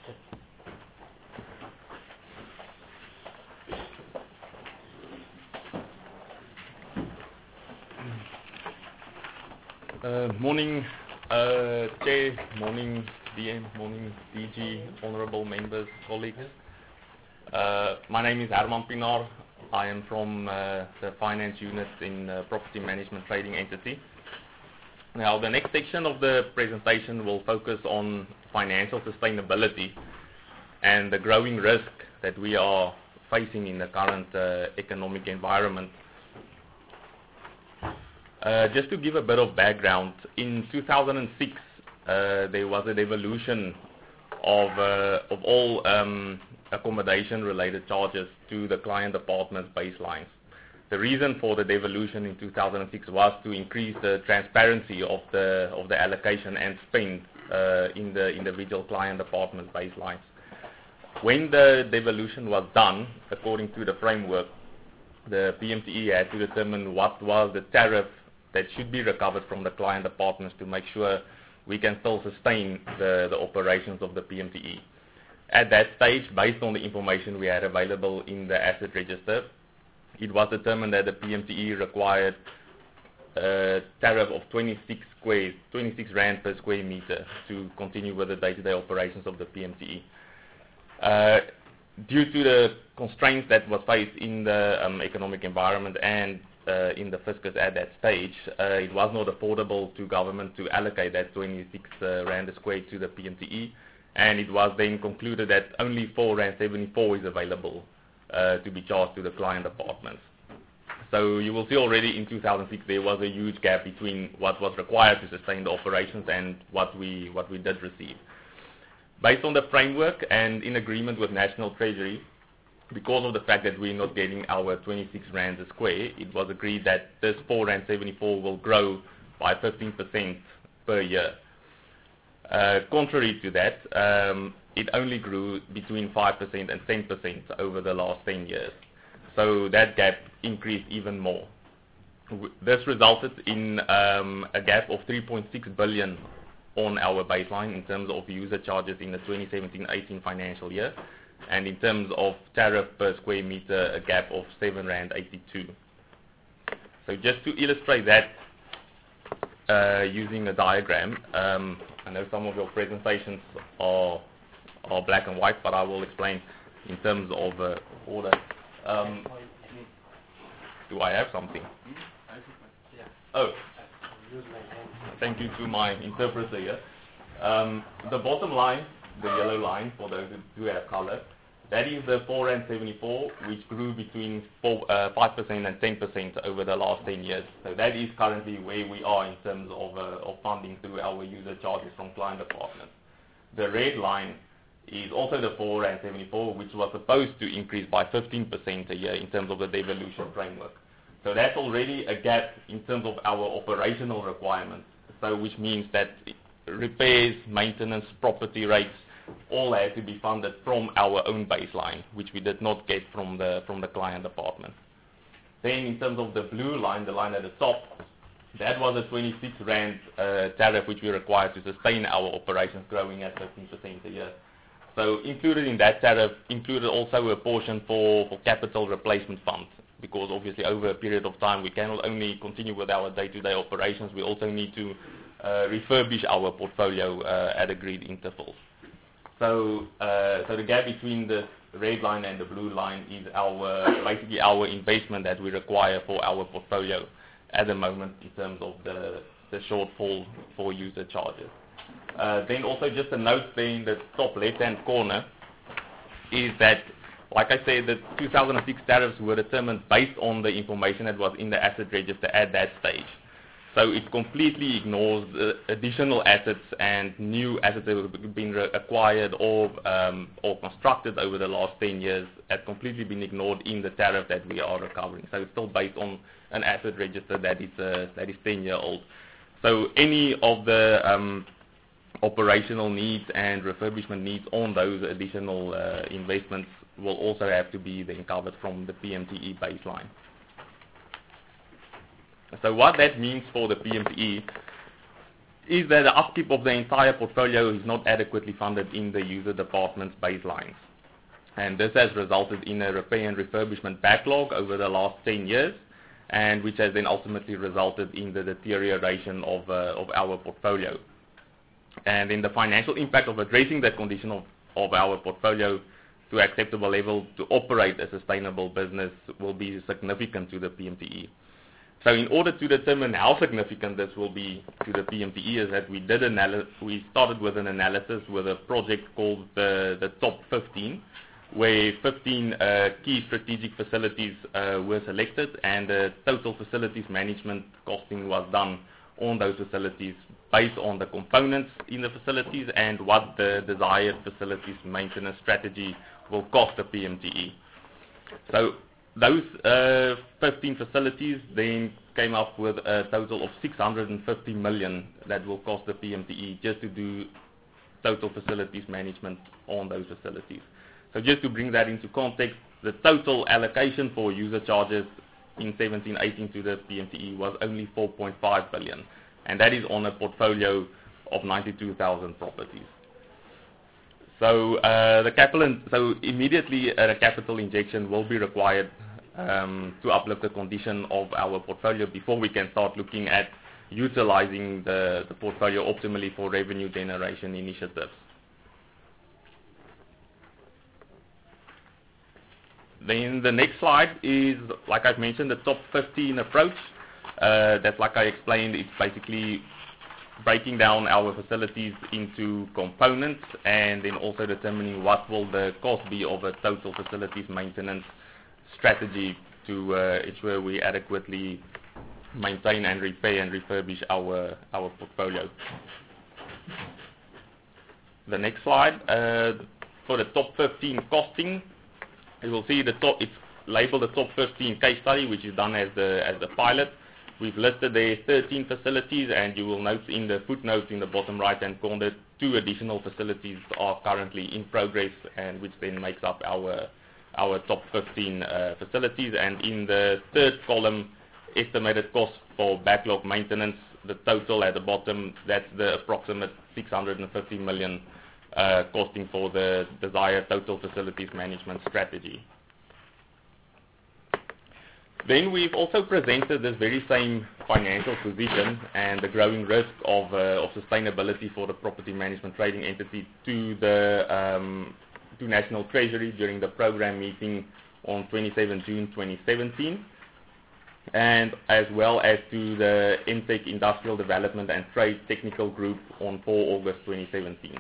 Uh, morning, uh, Chair, morning, D M, morning, D G, honorable members, colleagues. Uh, my name is Herman Pinaar. I am from uh, the finance unit in uh, property management trading entity. Now, the next section of the presentation will focus on financial sustainability and the growing risk that we are facing in the current uh, economic environment. Uh, just to give a bit of background, in two thousand six uh, there was a devolution of, uh, of all um, accommodation-related charges to the client apartments baselines. The reason for the devolution in two thousand six was to increase the transparency of the of the allocation and spend uh, in the individual client apartment baselines. When the devolution was done, according to the framework, the P M T E had to determine what was the tariff that should be recovered from the client apartments to make sure we can still sustain the, the operations of the P M T E. At that stage, based on the information we had available in the asset register, it was determined that the P M T E required a tariff of twenty-six, square, twenty-six rand per square meter to continue with the day-to-day operations of the P M T E. Uh, due to the constraints that was faced in the um, economic environment and uh, in the fiscus at that stage, uh, it was not affordable to government to allocate that twenty-six uh, rand a square to the P M T E, and it was then concluded that only four rand seventy-four is available uh, to be charged to the client apartments. So you will see already in two thousand six there was a huge gap between what was required to sustain the operations and what we what we did receive. Based on the framework and in agreement with National Treasury, because of the fact that we're not getting our twenty-six rand a square, it was agreed that this four rand seventy-four will grow by fifteen percent per year. Uh, contrary to that, um, it only grew between five percent and ten percent over the last ten years. So that gap increased even more. W- This resulted in um, a gap of three point six billion on our baseline in terms of user charges in the twenty seventeen eighteen financial year, and in terms of tariff per square meter, a gap of seven rand eighty-two. So just to illustrate that uh, using a diagram, um, I know some of your presentations are, are black and white, but I will explain in terms of uh, order. Um, do I have something? Oh, thank you to my interpreter here. Um, the bottom line, the yellow line, for those who have color, that is the four rand seventy-four, which grew between four, uh, five percent and ten percent over the last ten years. So that is currently where we are in terms of, uh, of funding through our user charges from client apartments. The red line is also the four rand seventy-four, which was supposed to increase by fifteen percent a year in terms of the devolution framework. So that's already a gap in terms of our operational requirements, so which means that repairs, maintenance, property rates, all had to be funded from our own baseline, which we did not get from the from the client apartment. Then in terms of the blue line, the line at the top, that was a twenty-six rand uh, tariff which we required to sustain our operations growing at fifteen percent a year. So included in that tariff included also a portion for, for capital replacement funds, because obviously over a period of time we cannot only continue with our day-to-day operations, we also need to uh, refurbish our portfolio uh, at agreed intervals. So, uh, so the gap between the red line and the blue line is our basically our investment that we require for our portfolio at the moment in terms of the, the shortfall for user charges. Uh, then also just a note there in the top left-hand corner is that, like I said, the two thousand six tariffs were determined based on the information that was in the asset register at that stage. So it completely ignores the additional assets and new assets that have been re- acquired or um, or constructed over the last ten years have completely been ignored in the tariff that we are recovering. So it's still based on an asset register that is uh, that is ten year old. So any of the um, operational needs and refurbishment needs on those additional uh, investments will also have to be then covered from the P M T E baseline. So what that means for the P M T E is that the upkeep of the entire portfolio is not adequately funded in the user department's baselines. And this has resulted in a repair and refurbishment backlog over the last ten years, and which has then ultimately resulted in the deterioration of, uh, of our portfolio. And then the financial impact of addressing that condition of, of our portfolio to acceptable level to operate a sustainable business will be significant to the P M T E. So in order to determine how significant this will be to the P M T E is that we did anal- we started with an analysis with a project called the, the Top fifteen, where fifteen uh, key strategic facilities uh, were selected, and the total facilities management costing was done on those facilities based on the components in the facilities and what the desired facilities maintenance strategy will cost the P M T E. So those uh, fifteen facilities then came up with a total of six hundred fifty million that will cost the P M T E just to do total facilities management on those facilities. So just to bring that into context, the total allocation for user charges in seventeen eighteen to the P M T E was only four point five billion, and that is on a portfolio of ninety-two thousand properties. So uh, the capital, so immediately uh, a capital injection will be required um, to uplift the condition of our portfolio before we can start looking at utilizing the, the portfolio optimally for revenue generation initiatives. Then the next slide is, like I've mentioned, the top fifteen approach. Uh, that's like I explained, it's basically breaking down our facilities into components and then also determining what will the cost be of a total facilities maintenance strategy to uh, ensure we adequately maintain and repair and refurbish our, our portfolio. The next slide, uh, for the top fifteen costing, you will see the top, it's labeled the top fifteen case study, which is done as the, as the pilot. We've listed there thirteen facilities, and you will note in the footnotes in the bottom right-hand corner, two additional facilities are currently in progress, and which then makes up our our top fifteen uh, facilities. And in the third column, estimated cost for backlog maintenance, the total at the bottom, that's the approximate six hundred fifty million uh, costing for the desired total facilities management strategy. Then we've also presented this very same financial position and the growing risk of, uh, of sustainability for the property management trading entity to the um, to National Treasury during the program meeting on twenty-seventh of June twenty seventeen, and as well as to the N T E C Industrial Development and Trade Technical Group on the fourth of August twenty seventeen.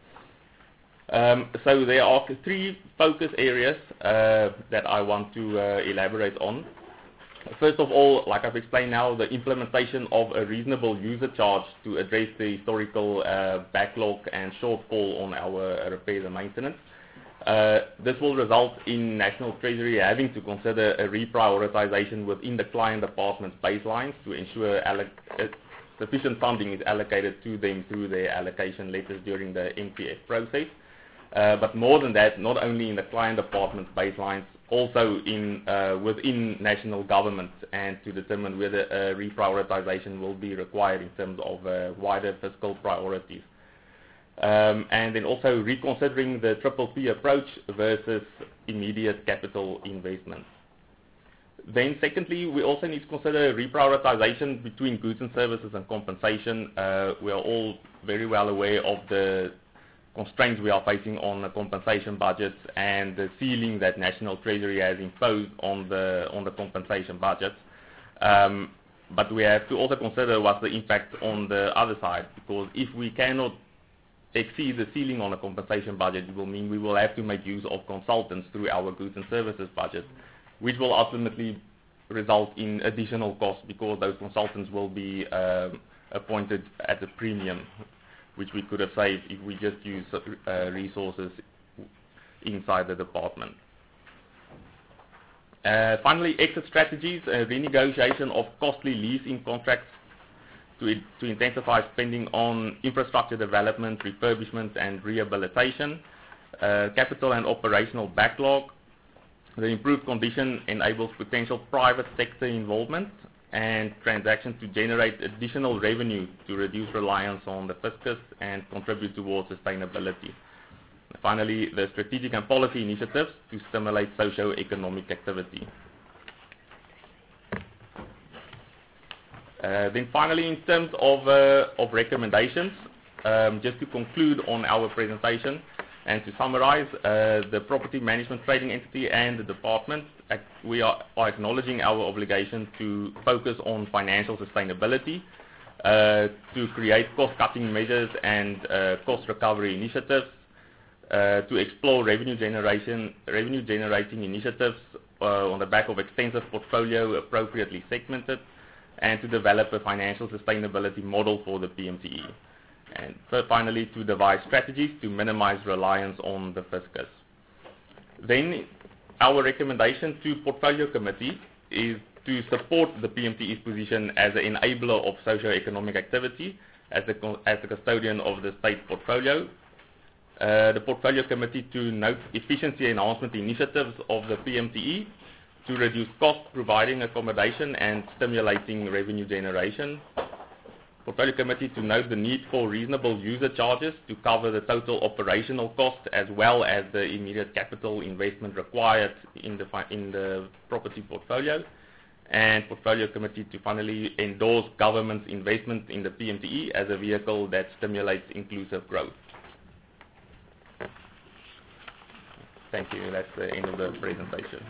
Um, so there are three focus areas uh, that I want to uh, elaborate on. First of all, like I've explained now, the implementation of a reasonable user charge to address the historical uh, backlog and shortfall on our repairs and maintenance. Uh, this will result in National Treasury having to consider a reprioritization within the client department's baselines to ensure alloc uh, sufficient funding is allocated to them through their allocation letters during the N P F process. Uh, but more than that, not only in the client department's baselines, also in uh, within national government, and to determine whether a reprioritization will be required in terms of uh, wider fiscal priorities. Um, and then also reconsidering the triple P approach versus immediate capital investment. Then secondly, we also need to consider reprioritization between goods and services and compensation. Uh, we are all very well aware of the constraints we are facing on the compensation budgets and the ceiling that National Treasury has imposed on the on the compensation budgets. Um, but we have to also consider what's the impact on the other side, because if we cannot exceed the ceiling on the compensation budget, it will mean we will have to make use of consultants through our goods and services budget, which will ultimately result in additional costs because those consultants will be um, appointed at a premium, which we could have saved if we just use uh, resources inside the department. Uh, finally, exit strategies, uh, renegotiation of costly leasing contracts to, to intensify spending on infrastructure development, refurbishment and rehabilitation, uh, capital and operational backlog. The improved condition enables potential private sector involvement and transactions to generate additional revenue to reduce reliance on the fiscus and contribute towards sustainability. Finally, the strategic and policy initiatives to stimulate socio-economic activity. Uh, then finally, in terms of, uh, of recommendations, um, just to conclude on our presentation and to summarize, uh, the property management trading entity and the department, uh, we are, are acknowledging our obligation to focus on financial sustainability, uh, to create cost-cutting measures and uh, cost recovery initiatives, uh, to explore revenue generation, revenue generating initiatives uh, on the back of extensive portfolio appropriately segmented, and to develop a financial sustainability model for the P M T E. And third, finally, to devise strategies to minimize reliance on the fiscus. Then, our recommendation to Portfolio Committee is to support the P M T E's position as an enabler of socio-economic activity as the, as the custodian of the state portfolio. Uh, the Portfolio Committee to note efficiency enhancement initiatives of the P M T E to reduce cost, providing accommodation and stimulating revenue generation. Portfolio Committee to note the need for reasonable user charges to cover the total operational cost as well as the immediate capital investment required in the, in the property portfolio. And Portfolio Committee to finally endorse government's investment in the P M T E as a vehicle that stimulates inclusive growth. Thank you. That's the end of the presentation.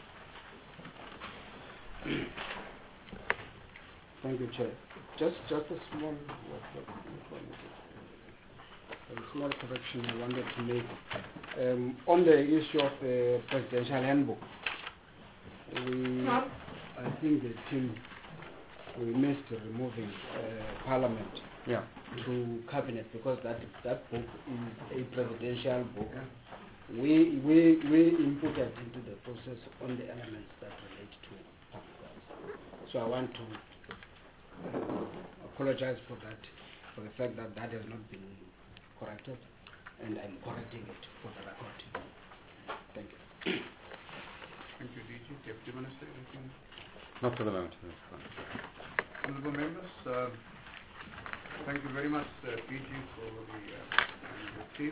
Thank you, Chair. Just, just a small, what, what, what is it? A small correction I wanted to make um, on the issue of the presidential handbook. We, I think the team we missed removing uh, Parliament Yeah. to cabinet because that that book is a presidential book. Yeah. We we we inputted into the process on the elements that relate to public rights. So I want to uh, apologize for that, for the fact that that has not been corrected, and I'm correcting it for the record. Thank you. Thank you, D G. Deputy Minister, anything? Not for the moment. Honourable members, uh, thank you very much, uh, P G, for the, uh, and the team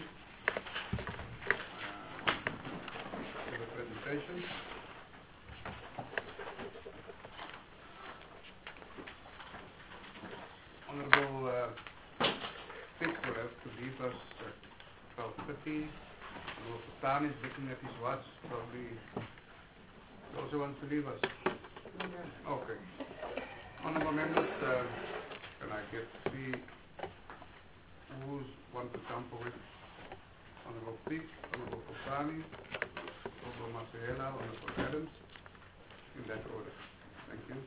uh, for the presentation. Honourable uh, Pitt will have to leave us at twelve thirty. Honourable Patan is looking at his watch, probably he also wants to leave us. Okay. Honourable members, uh, can I get three who's want to come forward? Honourable Pitt, Honourable Kosani, Honourable Masahela, Honourable Adams, in that order. Thank you.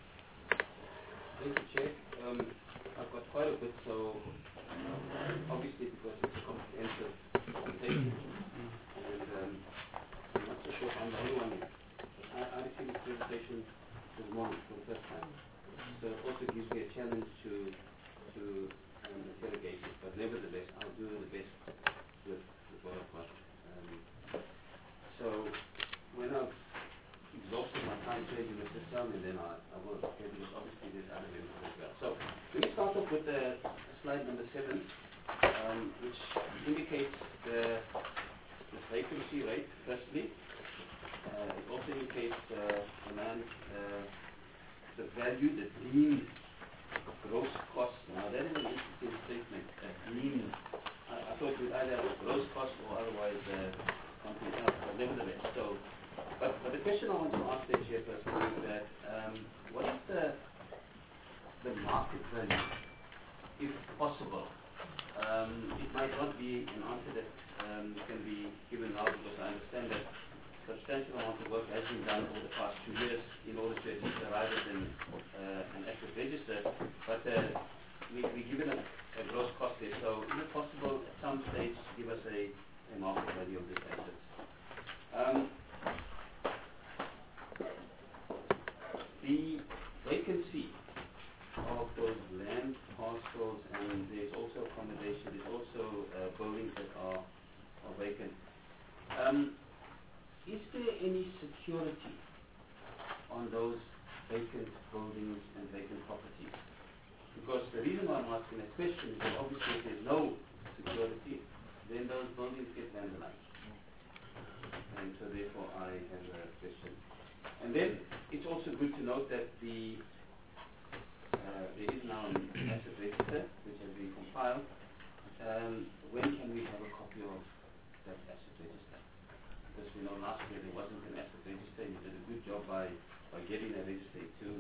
Thank you, Chair. Um, I've got quite a bit, so uh, obviously because it's a comprehensive presentation, mm. and um, I'm not so sure I'm the only one. I, I received this presentation this morning for the first time, so it also gives me a challenge to to um, interrogate it. But nevertheless, I'll do the best with, with what I've got. Um, so when I've exhausted my time changing the system, and then I, I will get this. Obviously, there's other members as well. So let me start off with the slide number seven, um, which indicates the, the vacancy rate. Firstly, uh, it also indicates uh, the, man, uh, the value, the mean gross cost. Now that is an interesting statement. That mean, I, I thought we'd either have a gross cost or otherwise uh, something else. But nevertheless, so. But, but the question I want to ask there, Chairperson, is that um, what is the the market value, if possible? Um, it might not be an answer that um, can be given now because I understand that substantial amount of work has been done over the past two years in order to arrive at an, uh, an active register. But uh, we, we given a, a gross cost there, so is it possible at some stage to give us a, a market value of this asset? Um, The vacancy of those land hostels, and there's also accommodation. There's also uh, buildings that are, are vacant. Um, is there any security on those vacant buildings and vacant properties? Because the reason why I'm asking that question is that obviously if there's no security, then those buildings get vandalized. And so therefore I have a question. And then it's also good to note that the uh, there is now an asset register which has been compiled. Um, when can we have a copy of that asset register? Because we know last year there wasn't an asset register. You did a good job by, by getting a register to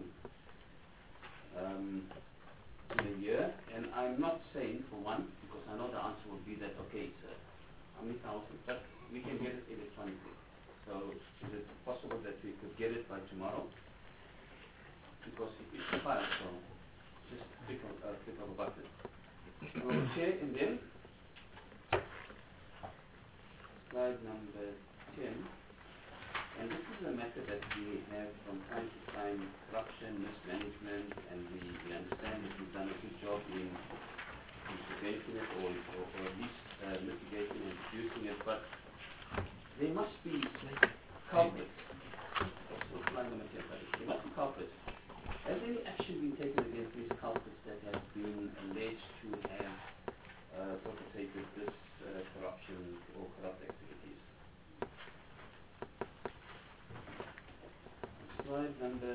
um, in a year. And I'm not saying for one, because I know the answer would be that okay, it's uh, how many thousand, but we can get it electronically. So is it possible that we could get it by tomorrow? Because it is filed, so just click of, uh, click of a button. Okay, and then slide number ten. And this is a method that we have from time to time, corruption, mismanagement, and we, we understand that we've done a good job in, in preventing it or, or, or at least uh, mitigating and reducing it, but there must be culprits. So slide number ten, sorry. There must be culprits. Has any action been taken against these culprits that have been alleged to have uh, perpetrated this uh, corruption or corrupt activities? Slide number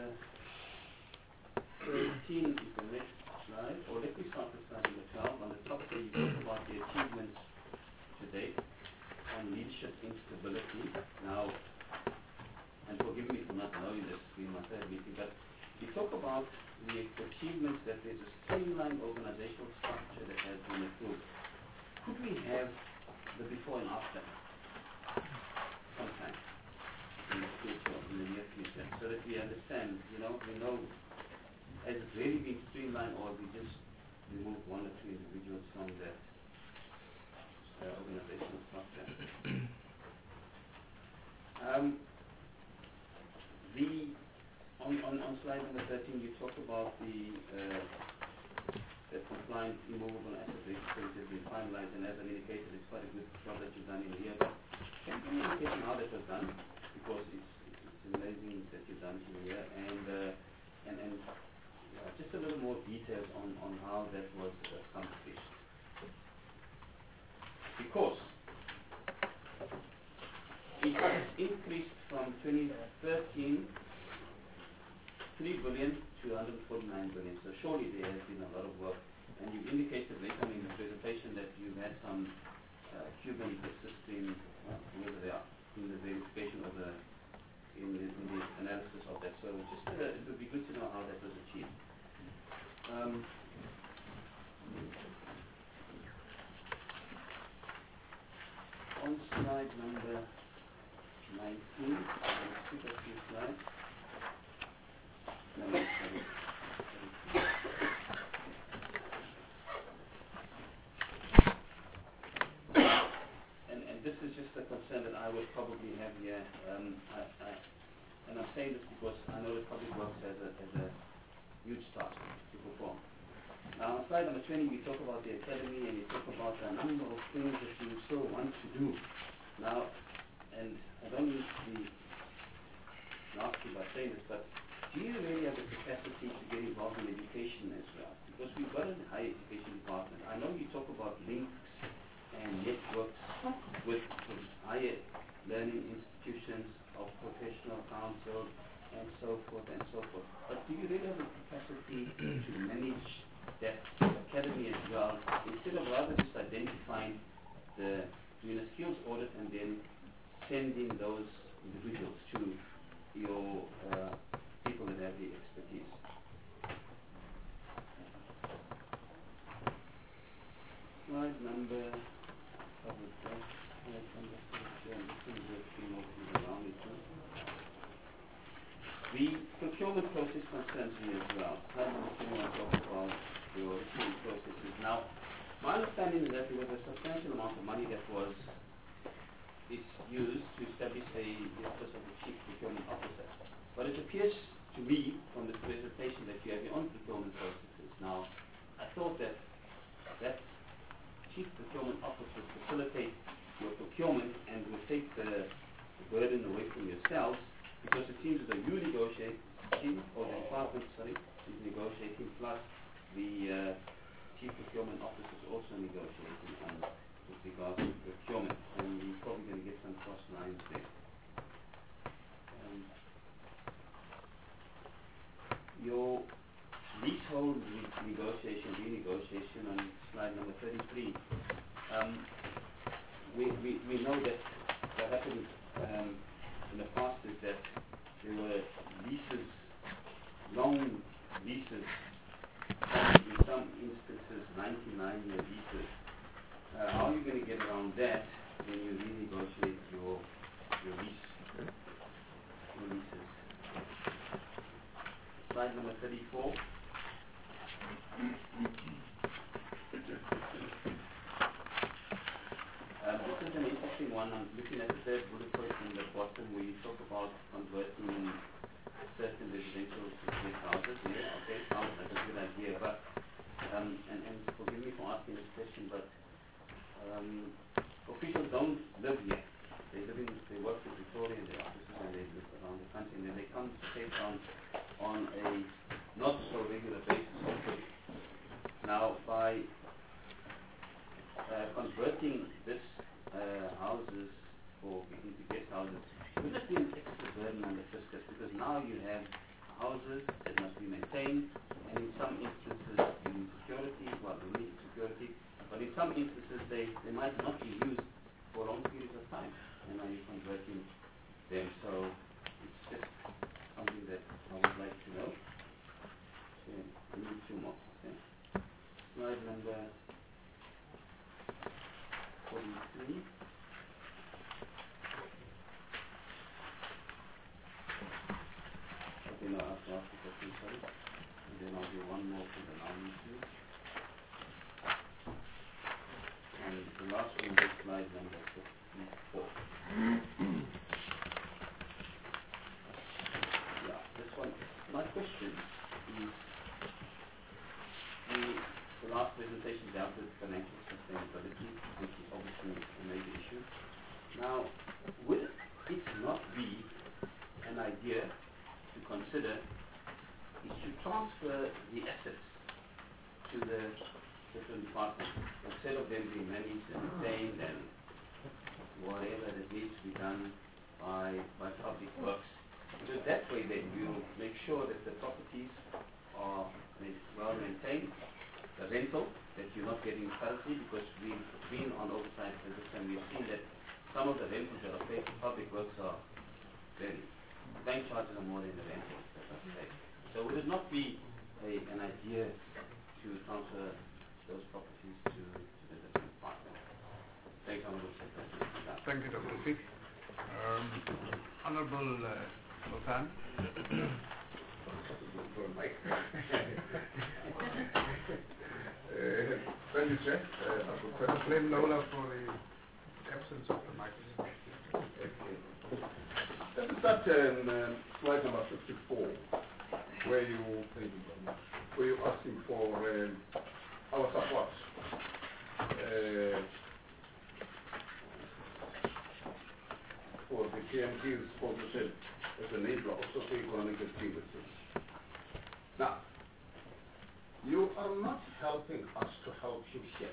thirteen is the next slide, or let me start with slide number twelve. On the top there you talk about the achievements to date on leadership instability. Now, and forgive me for not knowing this in my third meeting, but we talk about the achievements that there's a streamlined organizational structure that has been approved. Could we have the before and after sometime in the future, in the near future, so that we understand, you know, we know, has it really been streamlined or we just remove one or two individuals from that uh, organizational structure? um, the On, on, on slide number thirteen, you talk about the, uh, the compliant immovable asset register which has been finalized, and as I indicated, it's quite a good job that you've done in here. But can you indicate how that was done? Because it's, it's, it's amazing that you've done in here, and uh, and, and uh, just a little more details on, on how that was accomplished. Because it has increased from twenty thirteen three billion to one hundred forty-nine billion. So surely there has been a lot of work. And you indicated later in the presentation that you had some uh, Cuban assisting, uh, whoever they are, in the verification of the, in the, in the analysis of that. So just uh, it would be good to know how that was achieved. Um, on slide number nineteen, I'll skip a few slides. No, sorry. Sorry. And, and this is just a concern that I would probably have here. Um, I, I, and I'm saying this because I know that public works has a, has a huge task to perform. Now, on slide number twenty, we talk about the academy and you talk about a number of things that you still want to do. Now, and I don't need to be nasty by saying this, but do you really have the capacity to get involved in education as well? Because we've got a higher education department. I know you talk about links and networks with, with higher learning institutions of professional council and so forth and so forth. But do you really have the capacity to manage that academy as well, instead of rather just identifying the, doing a skills audit and then sending those individuals to your uh, people that have the expertise? Slide number, covered that. Slide number seventeen. I'm just going to go through more things around it. The procurement process concerns me as well. Slide number twenty-one talks about your recruitment processes. Now, my understanding is that there was a substantial amount of money that was is used to establish a, the office of the Chief Procurement Officer. But it appears to me from the presentation that you have your own procurement processes. Now, I thought that department, sorry, is negotiating, plus the uh, chief procurement office is also negotiating on with regards to procurement, and we're probably going to get some cross lines there. Um, your leasehold re negotiation, renegotiation on slide number thirty-three, um, we, we, we know that what happened um, in the past is that there were leases, long leases, and in some instances ninety-nine year leases. Uh, how are you going to get around that when you renegotiate your, your lease, your leases? Slide number thirty-four. Uh, this is an interesting one. I'm looking at the third bullet point in the bottom where you talk about converting certain residential to guest houses. Yeah, okay, sounds like a good idea. But um, and, and forgive me for asking this question, but um, officials don't live here. They live in, they work in Victoria in their offices and they live around the country, and then they come to Cape Town on a not so regular basis. Hopefully. Now, by uh, converting this uh, houses or into guest houses, will it be an extra burden on the fiscus? Because now you have houses that must be maintained, and in some instances you need security, well, you need security, but in some instances they, they might not be used for long periods of time, and now you're converting them. So it's just something that I would like to know. Okay, we need two more. Okay. Slide number forty-three. Okay, no, I have to ask the question, sorry. And then I'll do one more for the non-issue. And the last one is slide number fifty-four. Yeah, this one. My question is, the, the last presentation dealt with financial sustainability, which is obviously a major issue. Now, would it not be an idea to consider is to transfer the assets to the different departments instead of them being managed and maintained and whatever that needs to be done by by public works. Because that way then we'll make sure that the properties are well maintained, the rental that you're not getting currently, because we've been on oversight visits and we've seen that some of the rentals that are paid to public works are very, bank charges are more than the rentals that are paid. So would it not be a, an idea to transfer those properties to, to the different departments? Thanks, Honorable Secretary. Thank you, Doctor Singh. Um, Honorable uh, Sultan. Uh, thank you, Chair. Uh, I would first blame Lola for the absence of the microphone. Let me start on um, slide number fifty-four, where you where you're asking for um, our support. Uh, for the K M T's sponsorship as an enabler of socio-economic activities. Now, you are not helping us to help you here,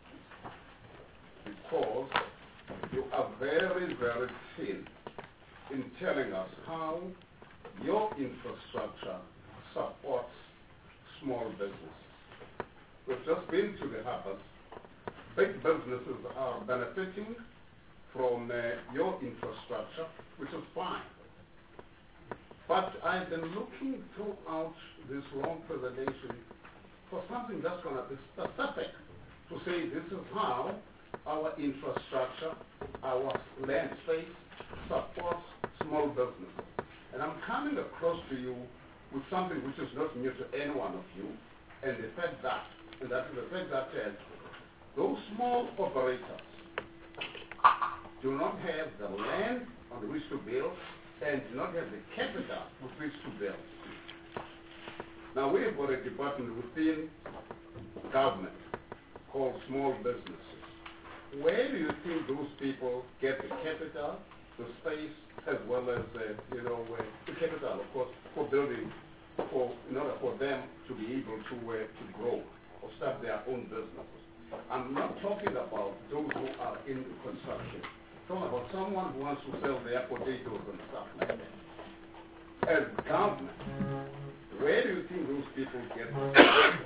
because you are very, very thin in telling us how your infrastructure supports small businesses. We've just been to the harbors. Big businesses are benefiting from uh, your infrastructure, which is fine. But I've been looking throughout this long presentation for something that's going to be specific to say this is how our infrastructure, our land space supports small businesses. And I'm coming across to you with something which is not new to any one of you, and the fact that, and that is the fact that uh, those small operators do not have the land on which to build and do not have the capital with which to build. Now we have got a department within government called small businesses. Where do you think those people get the capital, the space, as well as uh, you know uh, the capital, of course, for building for, in order for them to be able to, uh, to grow or start their own businesses. I'm not talking about those who are in construction. I'm talking about someone who wants to sell their potatoes and stuff like that. As government, where do you think those people get it?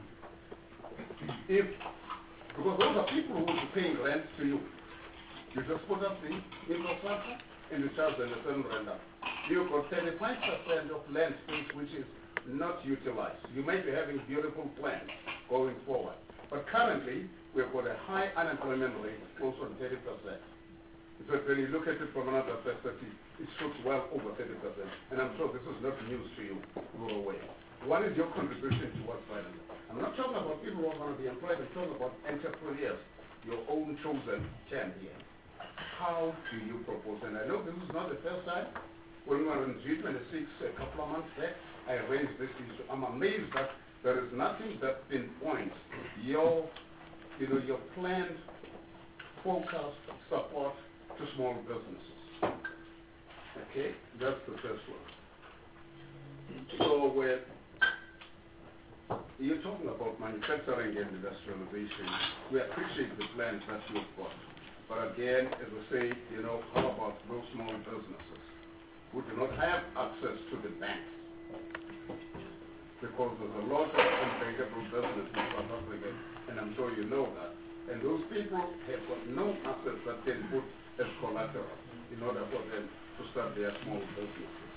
If, because those are people who will be paying rent to you. You just put up the infrastructure and you charge them a certain rent up. You've got thirty-five percent of land space which is not utilized. You might be having beautiful plans going forward. But currently, we've got a high unemployment rate, close to thirty percent. So when you look at it from another perspective, it shoots well over thirty percent. And I'm sure this is not news to you. Go away. What is your contribution towards finance? I'm not talking about people who are going to be employed. I'm talking about entrepreneurs, your own chosen term here. How do you propose? And I know this is not the first time. When we were in G twenty-six a couple of months back, I raised this issue. I'm amazed that there is nothing that pinpoints your, you know, your planned, focused support to small businesses. Okay, that's the first one. So we're, you're talking about manufacturing and industrialization. We appreciate the plans that you've got. But again, as I say, you know, how about those small businesses who do not have access to the banks? Because there's a lot of unbankable business in South Africa, and I'm sure you know that. And those people have got no assets that they put as collateral in order for them to start their small businesses.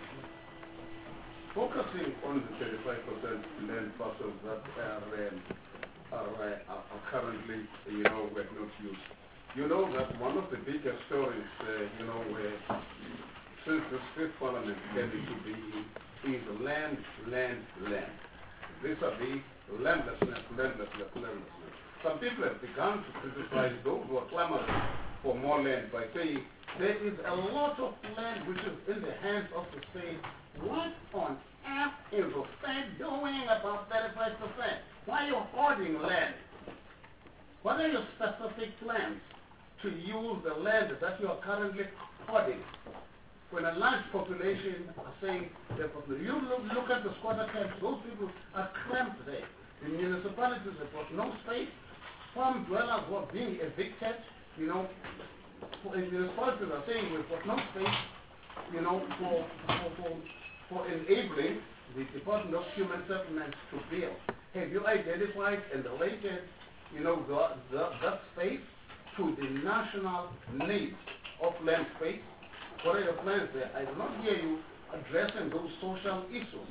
Focusing on the thirty-five percent land parcels that are, um, are, uh, are currently, you know, were not used. You know that one of the biggest stories, uh, you know, where since the fifth parliament came into being is land, land, land. This are the landlessness, landlessness, landlessness. Some people have begun to criticize those who are clamoring for more land by saying there is a lot of land which is in the hands of the state. What on earth is the state doing about thirty-five percent? Why are you hoarding land? What are your specific plans to use the land that you are currently hoarding? When a large population are saying, you look, look at the squatter camps, those people are cramped there. The municipalities have got no space. Farm dwellers who are being evicted, you know, municipalities are saying we've got no space, you know, for, for, for, for enabling the Department of Human Settlements to build. Have you identified and related, you know, the, the, that space to the national needs of land space? What are your plans there? I do not hear you addressing those social issues,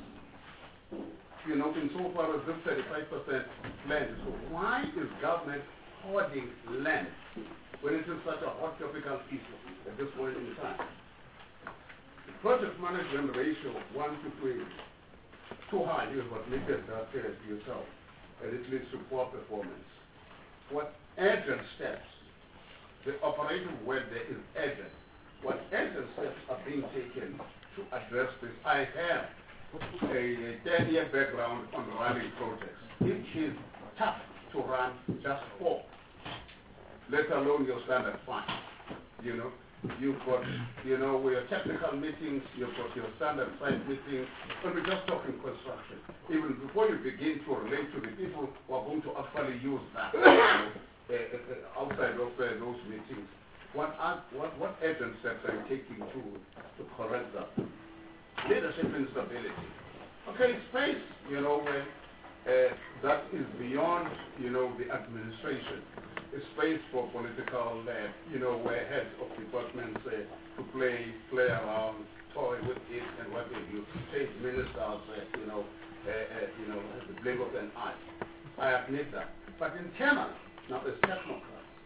you know, insofar as this thirty-five percent land. So why is government hoarding land when it is such a hot topical issue at this point in time? The project management ratio of one to three is too high. You have admitted that uh, yourself, and it leads to poor performance. What urgent steps, the operative word there is urgent, what urgent steps are being taken to address this? I have a ten-year background on running projects. It is tough to run just four, let alone your standard five. You know, you've got, you know, your technical meetings, you've got your standard five meetings, but we're just talking construction. Even before you begin to relate to the people who are going to actually use that, you know, uh, uh, outside of uh, those meetings. What, are, what, what urgent steps are you taking to, to correct that? Leadership instability. Okay, space, you know, when, uh, that is beyond, you know, the administration. It's space for political, uh, you know, where heads of departments uh, to play, play around, toy with it and what have you. Change ministers, uh, you know, uh, uh, you know, at the blink of an eye. I admit that. But internal, now as technocrats,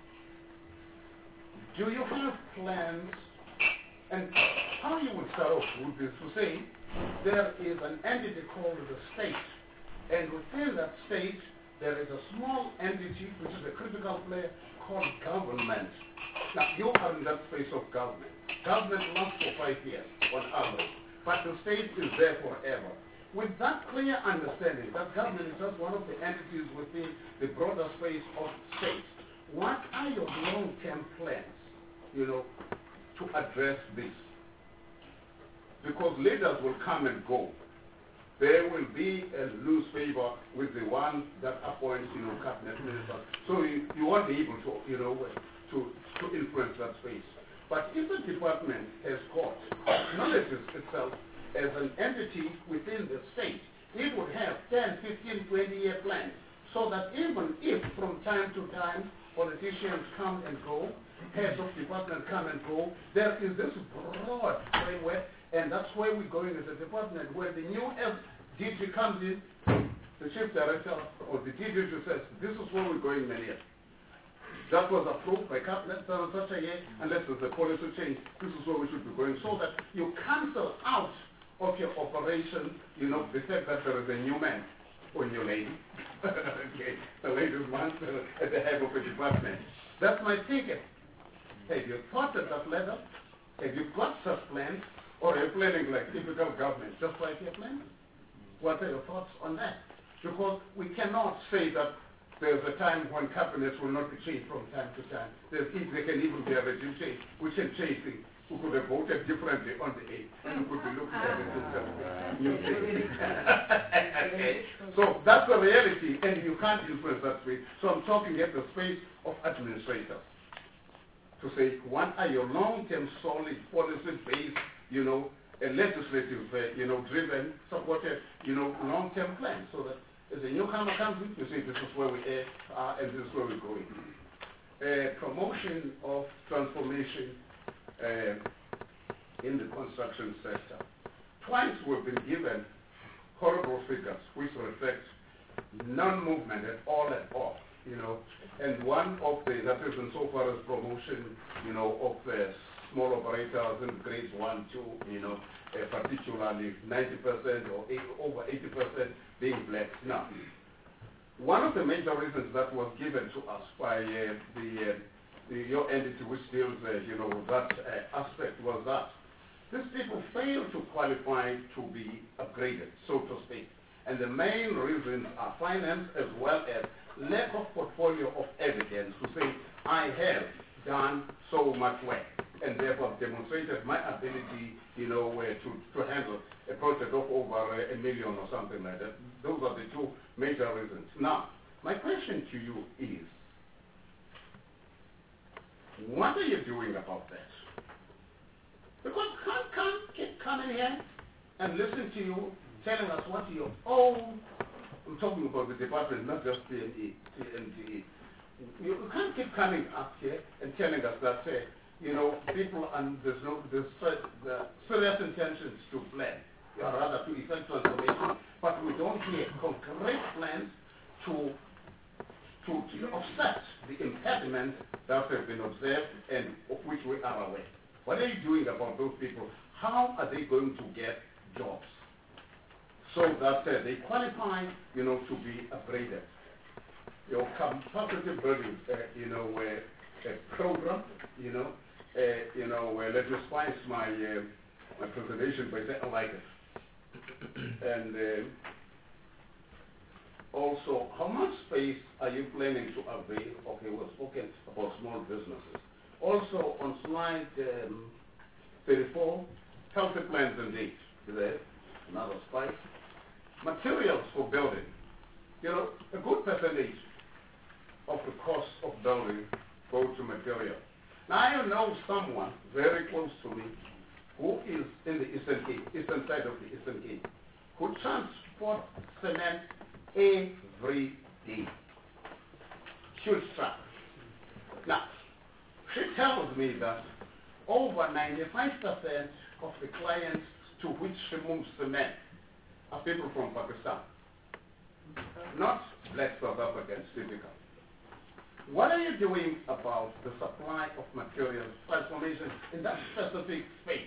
do you have plans? And how you would start off would be to say there is an entity called the state, and within that state there is a small entity which is a critical player called government. Now you are in that space of government. Government lasts for five years on average, but the state is there forever. With that clear understanding that government is just one of the entities within the broader space of states, what are your long-term plans, you know, to address this? Because leaders will come and go. there will be a loose favor with the one that appoints, you know, cabinet ministers. So you, you won't be able to, you know, to, to influence that space. But if the department has got acknowledges itself as an entity within the state, it would have ten, fifteen, twenty year plans, so that even if from time to time politicians come and go, heads of department come and go, there is this broad framework, and that's where we're going as a department, where the new D G comes in, the chief director or the D G says, this is where we're going many years. That was approved by cabinet for such a year, unless there's a policy change, this is where we should be going, so that you cancel out of your operation, you know, the fact that there is a new man or new lady, okay, the ladies man at the head of a department. That's my thinking. Have you thought at that level? Have you got such plans? Or are you planning like typical government, just like your plans? What are your thoughts on that? Because we cannot say that there's a time when cabinets will not be changed from time to time. There's, there can even be a regime change. We can change things. We could have voted differently on the eighth, and we could be looking at it as new thing. Okay. So that's the reality, and you can't influence that space. So I'm talking at the space of administrators to say, what are your long-term, solid, policy-based, you know, a legislative, uh, you know, driven, supported, you know, long-term plan, so that as a newcomer comes in, you say, this is where we are, and this is where we're going. Uh, promotion of transformation uh, in the construction sector. Twice we've been given horrible figures which reflect non-movement at all at all, you know, and one of the, that is insofar as promotion, you know, of uh, small operators in grades one, two, you know, uh, particularly ninety percent or eight, over eighty percent being black. Now, one of the major reasons that was given to us by uh, the, uh, the your entity which deals, uh, you know, with that uh, aspect was that these people fail to qualify to be upgraded, so to speak. And the main reasons are finance as well as lack of portfolio of evidence to say, I have done so much work and therefore demonstrated my ability, you know, uh, to, to handle a project of over uh, a million or something like that. Those are the two major reasons. Now, my question to you is, what are you doing about that? Because can't, can't keep coming here and listen to you telling us what your own, I'm talking about the department, not just P M E, T M T E. You can't keep coming up here and telling us that, uh, you know, people and there's no there's the serious intentions to plan, or rather to effect transformation, but we don't hear concrete plans to to, to offset the impediments that have been observed and of which we are aware. What are you doing about those people? How are they going to get jobs so that uh, they qualify, you know, to be upgraded? Your capacity building, uh, you know, uh, a program, you know, uh, you know, uh, let me spice my uh, my presentation by saying I like it. And uh, also, how much space are you planning to avail? Okay, we've spoken about small businesses. Also, on slide um, thirty-four, healthy plans and dates. There, another spike. Materials for building. You know, a good percentage of the cost of building go to material. Now, I know someone very close to me who is in the Eastern Cape, eastern side of the Eastern Cape, who transport cement every day. Huge truck. Now, she tells me that over ninety-five percent of the clients to which she moves cement are people from Pakistan, not black South Africans, typical. What are you doing about the supply of materials, transformation in that specific space?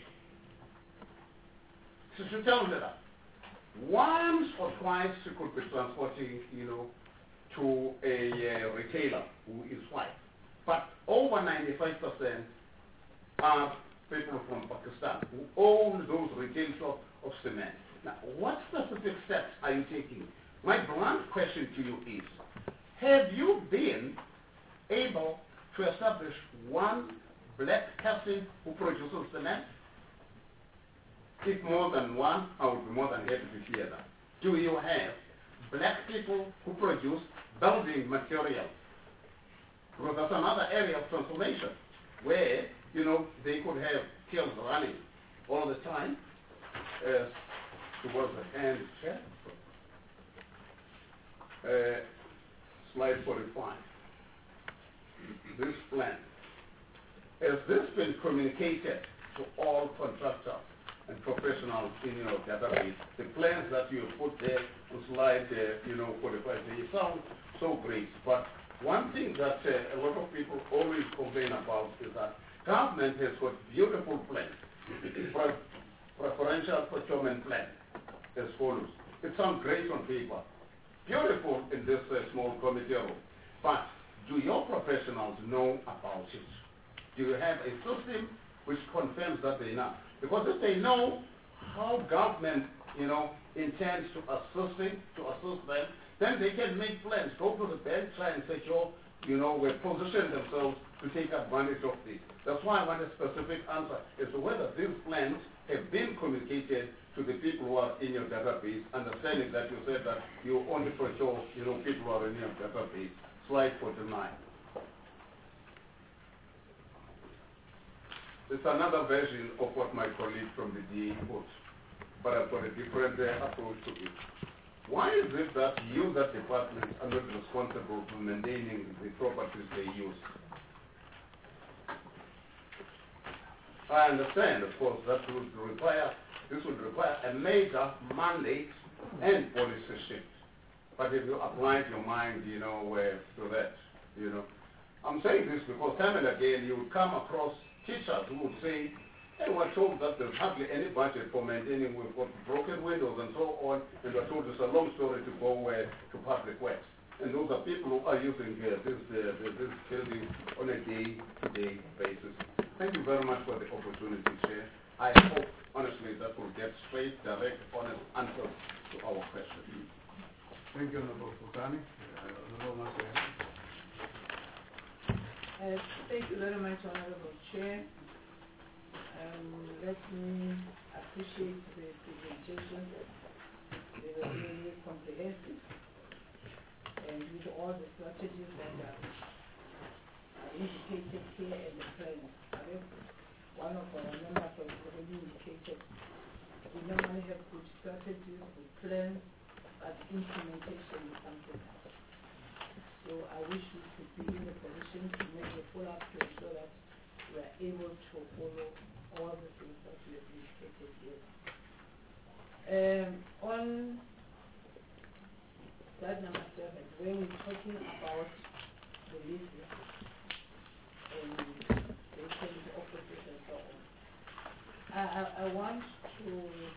So she tells me that once or twice she could be transporting, you know, to a uh, retailer who is white. But over ninety-five percent are people from Pakistan who own those retail shops of cement. Now, what specific steps are you taking? My blunt question to you is, have you been able to establish one black person who produces cement? If more than one, I would be more than happy to hear that. do you have black people who produce building materials? Because that's another area of transformation where, you know, they could have kilns running all the time. Uh, towards the end, check. Uh, slide forty-five. This plan. Has this been communicated to all contractors and professionals in your database? The plans that you put there on slide, uh, you know, forty-five, they sound so great. But one thing that uh, a lot of people always complain about is that government has got beautiful plans, Pre preferential procurement plan as follows. It sounds great on paper, beautiful in this uh, small committee room, but do your professionals know about it? Do you have a system which confirms that they know? Because if they know how government, you know, intends to assist them, to assist them, then they can make plans, go to the bank, try and secure, you know, will position themselves to take advantage of this. That's why I want a specific answer as to whether these plans have been communicated to the people who are in your database, understanding that you said that you only procure, you know, people who are in your database. Slide forty-nine. It's another version of what my colleague from the D A put, but I've got a different uh, approach to it. Why is it that you, that department, are not responsible for maintaining the properties they use? I understand, of course, that would require, this would require a major mandate and policy shift. But if you applied your mind, you know, uh, to that, you know. I'm saying this because time and again you would come across teachers who would say, hey, we're told that there's hardly any budget for maintaining, we've got broken windows and so on, and we're told it's a long story to go uh, to public works. And those are people who are using uh, this, uh, this building on a day-to-day basis. Thank you very much for the opportunity, Chair. I hope, honestly, that will get straight, direct, honest answers to our questions. Thank you, Honorable Sultani. Uh, Honorable Marcel. Uh, thank you very much, Honorable Chair. Um, let me appreciate the presentation. They were really comprehensive, and with all the strategies that are indicated here and the plans. One of our members has already indicated we normally have good strategies, good plans, but implementation is something else. So I wish we could be in a position to make a follow-up to ensure that we are able to follow all the things that we have indicated here. Um, on slide number seven, where we're talking about the leases and the utility offices and so on, I, I, I want to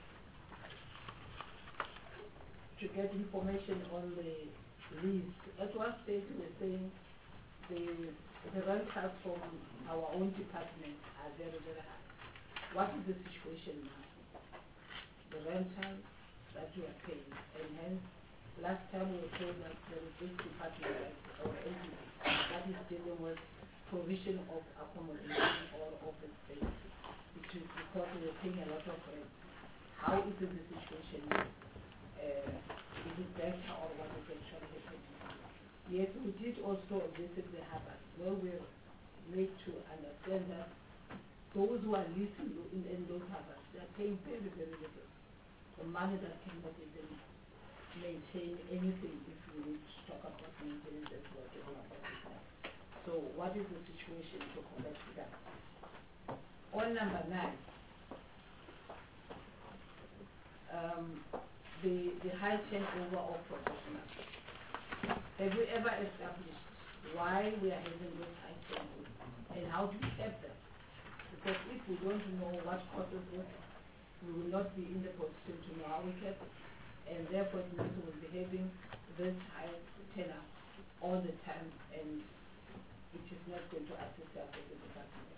to get information on the lease. At one stage we were saying the, the rentals from our own department are very, very high. What is the situation now? The rentals that we are paying, and hence last time we were told that there is this department, like our entity, that is dealing with provision of accommodation or office space, which is because we are paying a lot of rent. How is it the situation now? Uh, is it better or what is actually happening? Yes, we did also visit the harbor, where we were made to understand that those who are leasing in, in those harbors, they are paying very, very little. The money that cannot even maintain anything if we need to talk about maintenance as we're talking about it now. So what is the situation to correct that? On number nine, um, the, the high turnover of professionals. Have we ever established why we are having this high turnover and how do we help them? Because if we don't know what causes it, we will not be in the position to know how we help it. And therefore it means we will be having this high tenor all the time, and it is not going to assist us as a department.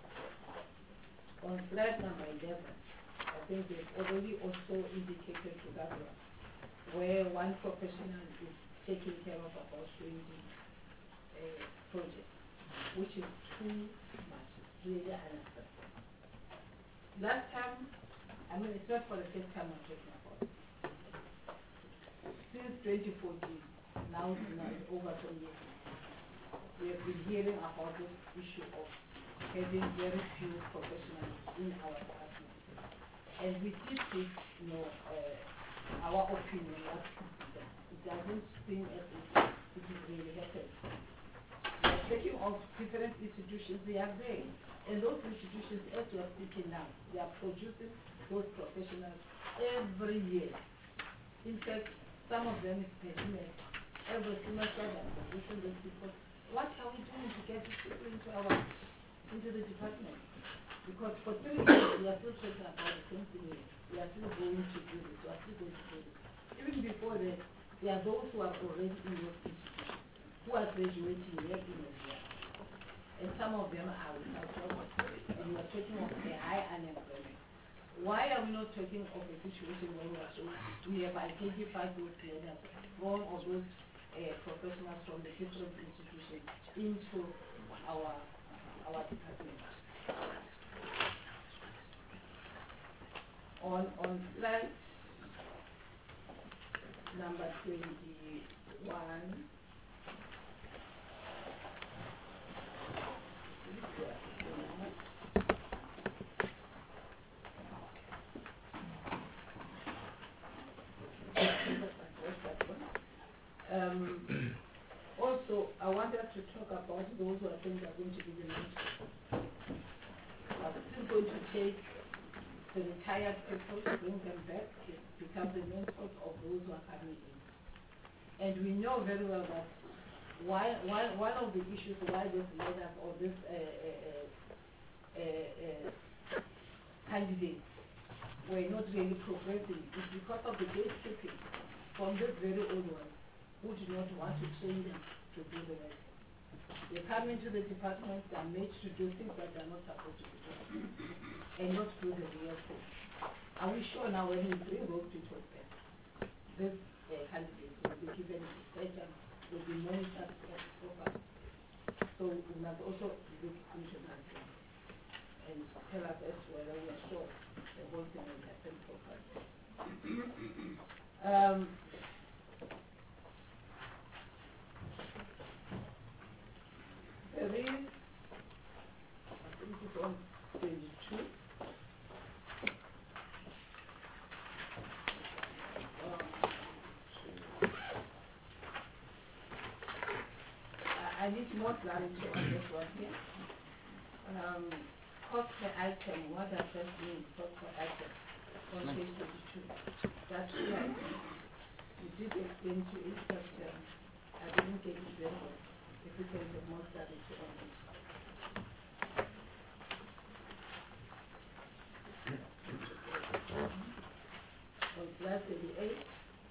On slide number eleven, I think they've already also indicated to that one, where one professional is taking care of about twenty uh, projects, which is too much, really unacceptable. Last time, I mean, it's not for the first time I'm talking about it. twenty fourteen, now it's now over ten years, we have been hearing about this issue of having very few professionals in our department. And we did take, you know, uh, our opinion that it doesn't seem as if it is really happening. We are taking off different institutions, they are there. And those institutions, as we are speaking now, they are producing those professionals every year. In fact, some of them is passionate. Every semester they are producing those people. What are we doing to get these people into our into the department? Because for three years we are still talking about the same thing. We are still going to do this. We are still going to do this. Even before that, there are those who are already in those institutions, who are graduating year in and year. And some of them are without jobs. And we are talking of a high unemployment. Why are we not talking of a situation where we are so we have identified those leaders from or those uh, professionals from the different institutions into our our department? On on slide number twenty-one. Um, also, I wanted to talk about those who I think are going to be the mentors. I'm still going to take the retired people, bring them back, become the mentors of those who are coming in. And we know very well that why, why, one of the issues why this leaders or this uh, uh, uh, uh, candidates were not really progressing is because of the gatekeeping from this very old ones who do not want to train them to do the work. They come into the department, they are made to do things that they are not supposed to be doing and not do the real thing. Are we sure now when we bring those people back, this uh, candidate will be given a session, will be monitored properly? So we must also look into that thing and tell us as to whether we are sure the whole thing will happen properly. um, There is, I think it's on page two. Um, I, I need more clarity on this one here. Um, cost per item, what does that mean, cost per item, on page twenty-two? That's right. You did explain to it, but um, I didn't get it very well. If we can get more clarity on it. On slide thirty-eight.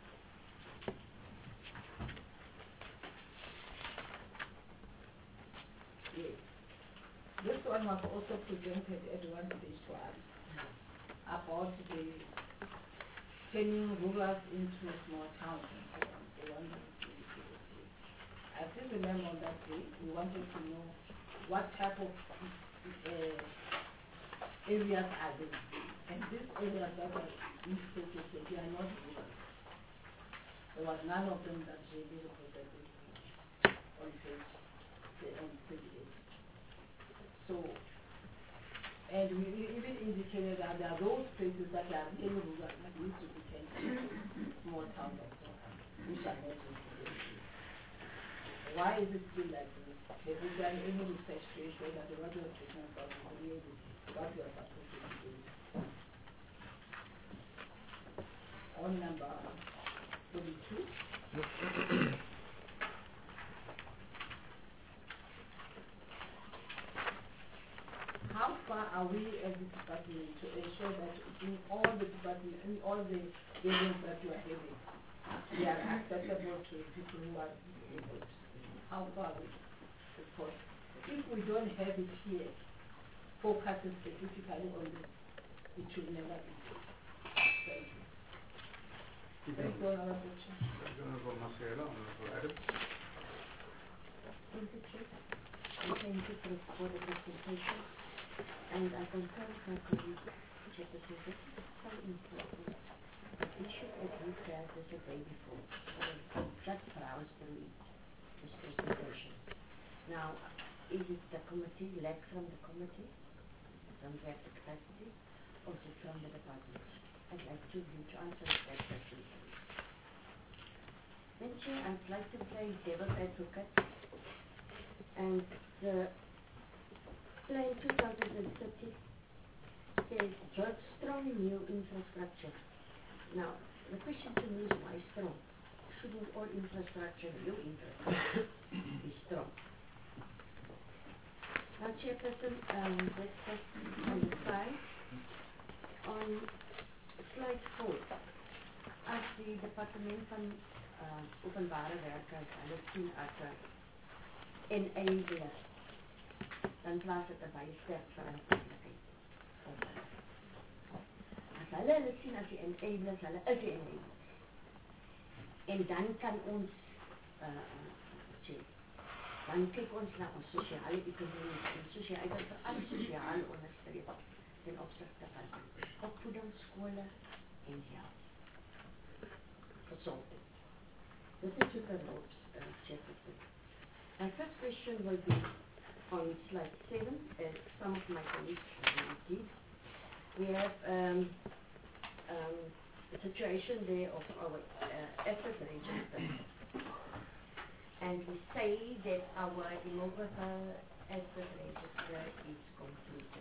Yes. This one was also presented at one stage to us about the turning rurals into small towns and so on. The one that I still remember on that day, we wanted to know what type of uh, areas are there. And these areas that are indicated, they are not rural. There was none of them that really represented on page thirty-eight. So, and we even indicated that there are those places that are really rural that need to be turned into small towns and so on, which are not included. Why is it still like this? Have we done any research to show that the what we are talking about is really what we are supposed to be doing? On number thirty-two. How far are we as a department to ensure that in all the departments, in all the buildings that you are having, they are accessible to people who are disabled? How far are we? Because if we don't have it here, focusing specifically on this, it should never be. Thank you. Thank you, Honorable Chair. Honorable Masela, Honorable Adam. Thank you, Chief. And thank you for, for the presentation. And I concur with my colleague, Mister President, it's very important But we should at least have this a day before. So just browse through it, this presentation. Now, is it the committee, led from the committee, from their capacity, or is it from the department? I'd like to you to answer that question. Then, Chair, I'd like to play devil's advocate. And the plan two thousand thirty says build strong new infrastructure. Now, the question to me is why strong? Shouldn't all infrastructure, new infrastructure, be strong? Now, Chairperson, um, let's just on the side. On slide four, as the Departement van uh, Openbare Werke hulle sien as 'n enabler, dan plaas dit 'n baie sterk verantwoordelikheid op hulle. As hulle hulle sien as die enablers, hulle is die enablers. En dan kan ons uh, sê, dan kyk ons na ons sosiale ekonomie en sosiale, veral sosiale ondersteuning ten opsigte van opvoeding, skole en health. Gezondheid. This is super looks, uh, Chairperson. My first question will be on slide seven, as some of my colleagues already did. We have um, um, the situation there of our uh, asset register. And we say that our immobile asset register is completed.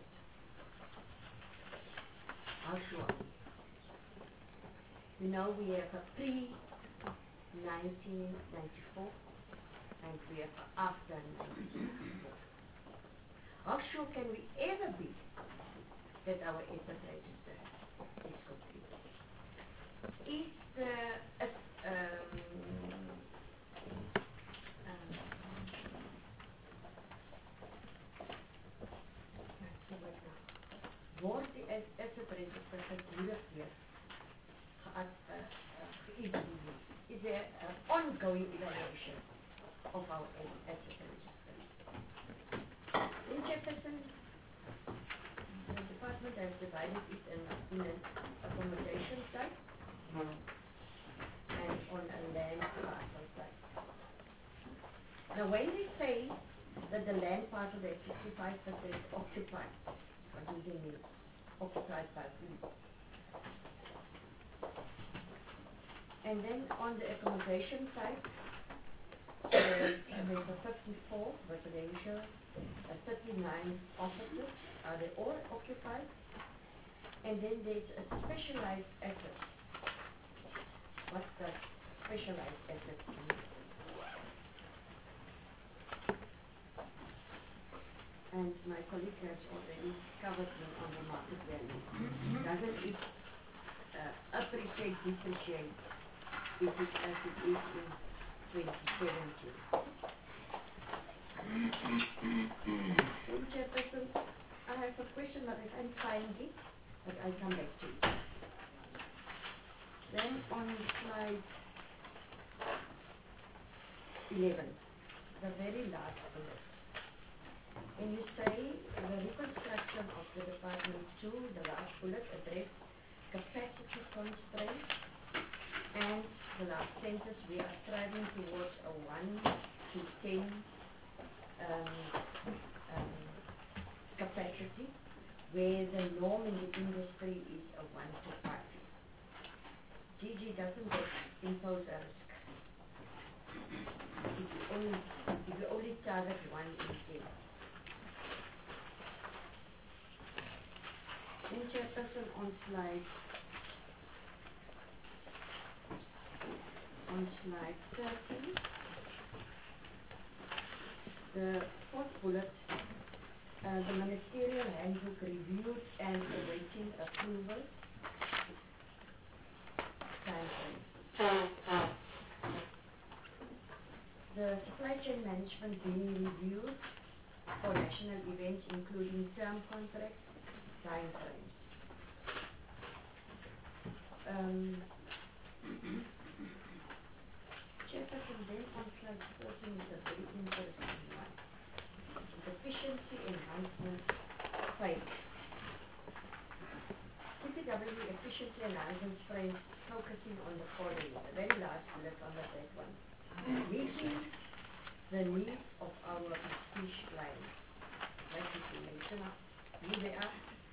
How sure? You know, we have a pre nineteen ninety-four and we have a after nineteen ninety-four. How sure can we ever be that our asset register is complete? Is the uh, um, um, Word die asset register gedurig weer geëvalueer? Is there an ongoing evaluation of our asset register? In Jefferson, the department has divided it in, in an accommodation site and on a land parcel site. Now when we say that the land parcel is sixty-five percent occupied, what do they mean? Occupied by who? And then on the accommodation side, there's, uh, there's a fifty-four residential, uh, thirty-nine offices. Are they all occupied? And then there's a specialized asset. What's the specialized asset mean? And my colleague has already covered me on the market value. Doesn't it uh, appreciate, depreciate if it as it is in twenty seventeen? Then, Chairperson, I have a question that I can't find it, but I'll come back to it. Then on slide eleven, the very last bullet. When you say the reconstruction of the Department two, the last bullet address capacity constraints, and the last sentence, we are striving towards a one to ten um, um, capacity, where the norm in the industry is a one to five. G G doesn't impose a risk. If you only, if you only target one in ten. In Chairperson, on slide on slide thirteen, the fourth bullet, uh, the ministerial handbook reviewed and awaiting approval. Time frame. The supply chain management being reviewed for national events, including term contracts, time frames. Um, Chairperson, then on slide fourteen is a very interesting one. Efficiency enhancement phase. Keep it W efficiency analysis frame focusing on the following. The very last bullet on the third one. Meeting the needs of our prestige clients. Like you mention who they are.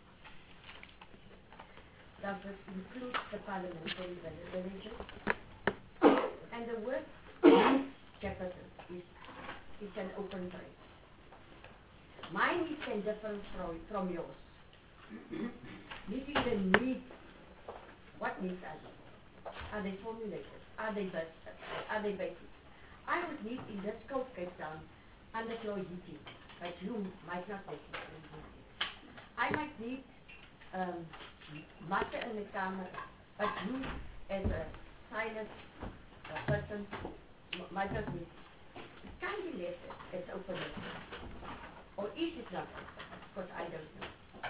Does this include the parliamentary villages? And the word Jefferson is, is an open phrase. Mine is can differ from, from yours. Meeting the needs. What needs are they? Are they formulated? Are they basic? Are they basic? I would need in this scope breakdown underfloor heating, but you might not necessarily need it. I might need um, matter in the camera, but you as a silent uh, person m- might not need it. It can be left as open as or is it not? Because I don't know.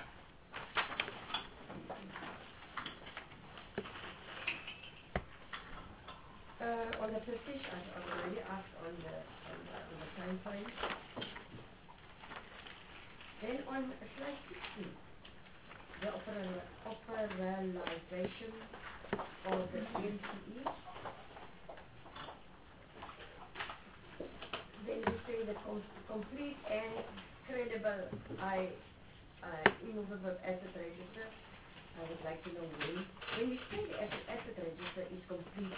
Uh, on the prestige, I've already asked on the, on the, on the time frame. Then on slide sixteen, the opera- operationalization of the C M C E. Then you say the com- complete and credible I, uh, immovable asset register. I would like to know when. When you say the asset, asset register is complete,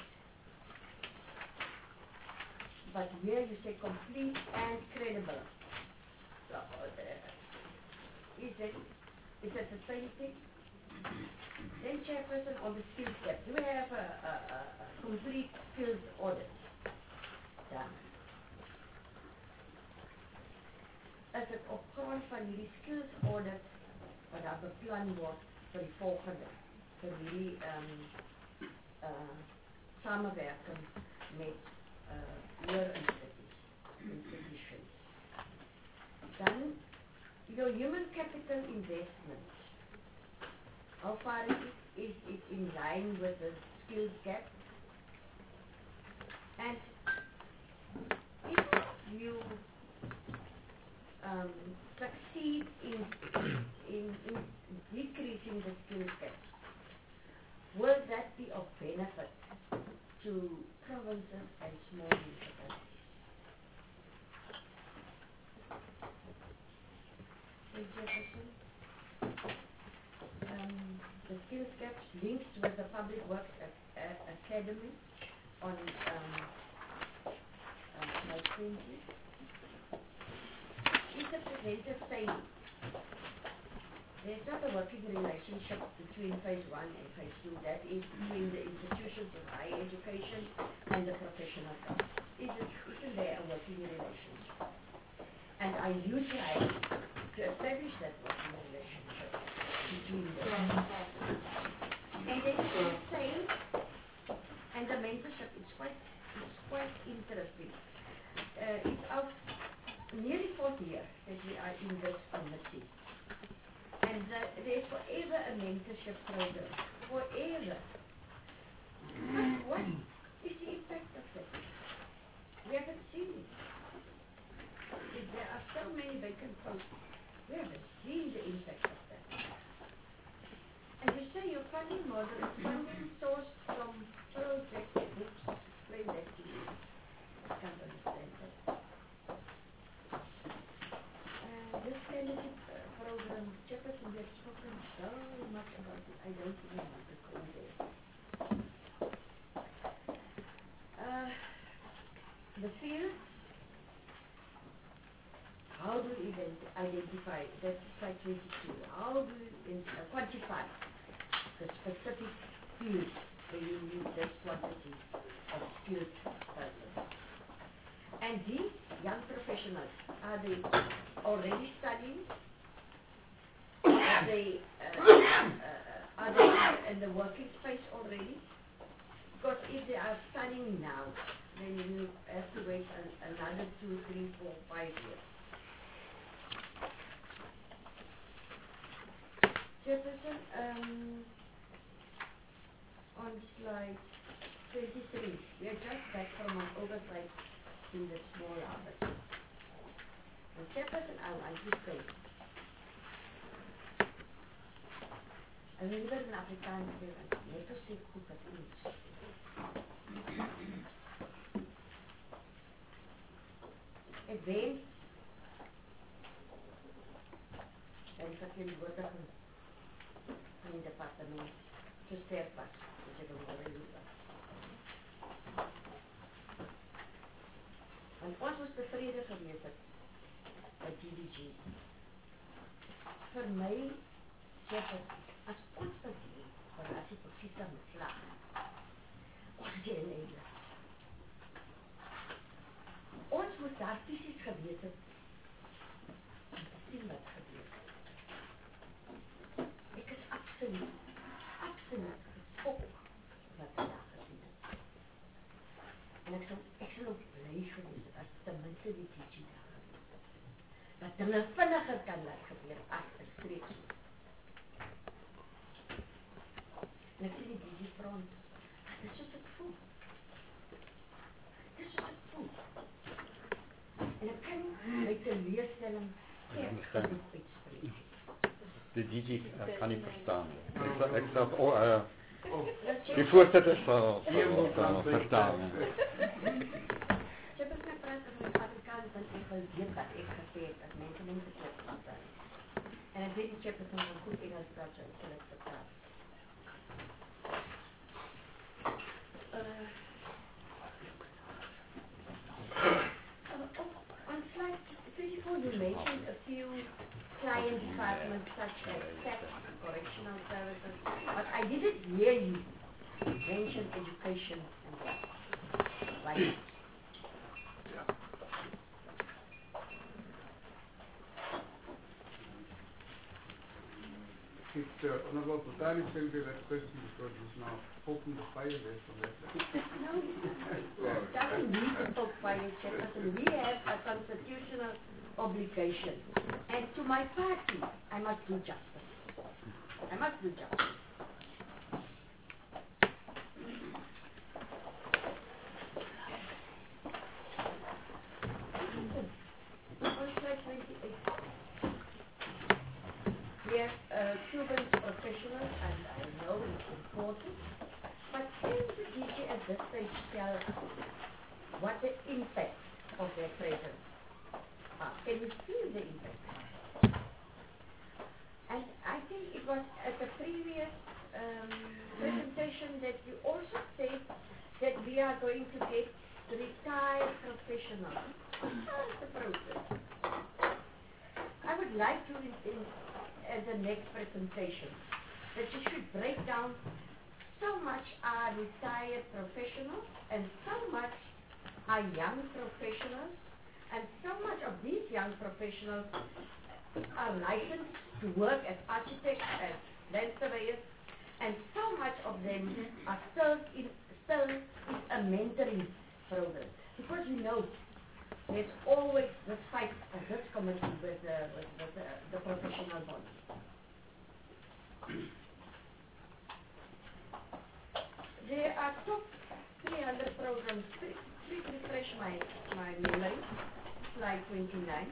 but here you say complete and credible. So, uh, is it is it the same thing? Then chairperson on the skills gap. Do we have a, a, a, a complete skills audit done? As het op grond van die skills audit wat daar beplan word vir die volgende, vir die um, uh, samenwerking met uh, hoër institutions. Dan, your human capital investment. How far is it, is it in line with the skills gap? And if you um, succeed in, in, in decreasing the skills gap, will that be of benefit to provinces and small municipalities? Thank you, Jefferson. Um, the skills gaps links with the Public Works a- a- Academy on um, uh, slide twenty. Is the presenter saying there's not a working relationship between phase one and phase two, that is between the institutions of higher education and the professional class? Is it, isn't there a working relationship? And are you trying to establish that working relationship between them? And then it's saying, and the mentorship is quite, it's quite interesting. Uh, it's our nearly fourth year that we are in this committee. And uh, there's forever a mentorship program. Forever. But what is the impact of that? We haven't seen it. If there are so many vacant posts, we haven't seen the impact of that. And you say your funding model is funding sourced from project books. Explain that to you. I can't understand that. Uh, this candidate uh, program, Jefferson, we have spoken so much about it. I don't even want to go there. Uh, the fields. How do you ident- identify, that's slide twenty-two, how do you in, uh, quantify the specific fields where you need this quantity of skilled persons? And these young professionals, are they already studying? Are they, uh, uh, are they in the working space already? Because if they are studying now, then you have to wait an, another two, three, four, five years. Jefferson, um, on slide twenty-three, we are just back from an oversight in the small harvest. And Jefferson, I want to say, En liever in Afrikaans sê, want net as ek goed wat iets. Ek weet, en die verteenwoordiging van die departement so sterk was, as ek wil oorleef was. Want ons was tevrede gewees het by T D G. Vir my sê het, as ons dat die operasie precies aan slag, ons die ellende. Ons moest daar fysisk gewees het, om te sien wat gebeur. Ek is absoluut, absoluut geskok wat ek daar gezien het. En ek sal, ek sal ook blij gewees het, as tenminste die T G daar gewees het. Dat dinge vinniger kan laat gebeur, as een streek so. En ek sê die D G front, dit is soos ek voel. Dit is soos ek voel. En ek kan my teleurstelling echt genoeg uitspreek. De D G uh, kan niet verstaan. Ik, ik zat, oh, uh, die voorzitter zal, zal, zal verstaan. Sy het my praat over die Afrikaans, want ek wil weet wat ek gesê het, dat mense nie verkeerd verstaan. En ek weet die Chairperson van goed Engels praat, so ek sal het vertaal. Uh, on slide thirty-four, you mentioned a few client departments such as tax, correctional services, but I didn't hear you mention education and that. Right? If uh, Honorable Putani sent me that question because he's now poking the fire there from that side. No, it doesn't need to poke fire, Chairperson. We have a constitutional obligation. And to my party, I must do justice. I must do justice. On slide twenty-eight. We have uh, children's professionals, and I know it's important, but can the D G at this stage tell what the impact of their presence are? Can you feel the impact? And I think it was at the previous um, presentation that you also said that we are going to get retired professionals. How's the process? I would like to, in, in, at the next presentation, that you should break down so much are retired professionals and so much are young professionals, and so much of these young professionals are licensed to work as architects and land surveyors, and so much of them are still in still in a mentoring program. Because you know, there's always this fight of this committee with, uh, with, with uh, the professional body. There are top three hundred programs. Please, please refresh my, my memory. Slide twenty-nine.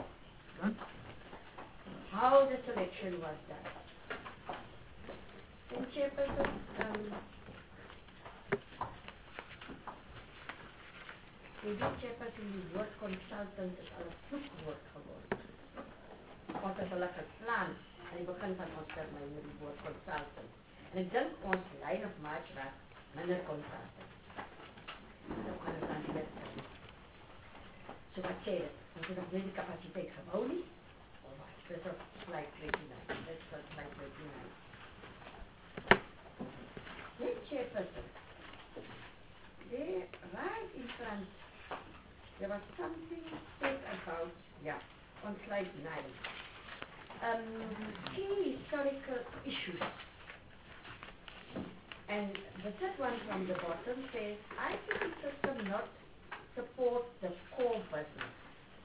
How the selection was done. And Chairperson, um, die Chairperson, die woord consultant is al 'n vloekwoord geworden. Ons het hulle geslaan aan die begin van ons termyn met die woord consultant. En ek dink ons line of march was minder consultant. Nou kan ons dan weer sê. So wat sê dit? Ons het nog nie die kapasiteit gebou nie. Of wat? Dis op slide twenty-nine. Dis op slide twenty-nine. Then Chairperson, there, right in front, there was something said about, yeah, on slide nine. Um, key historical issues. And the third one from the bottom says, I T system not support the core business.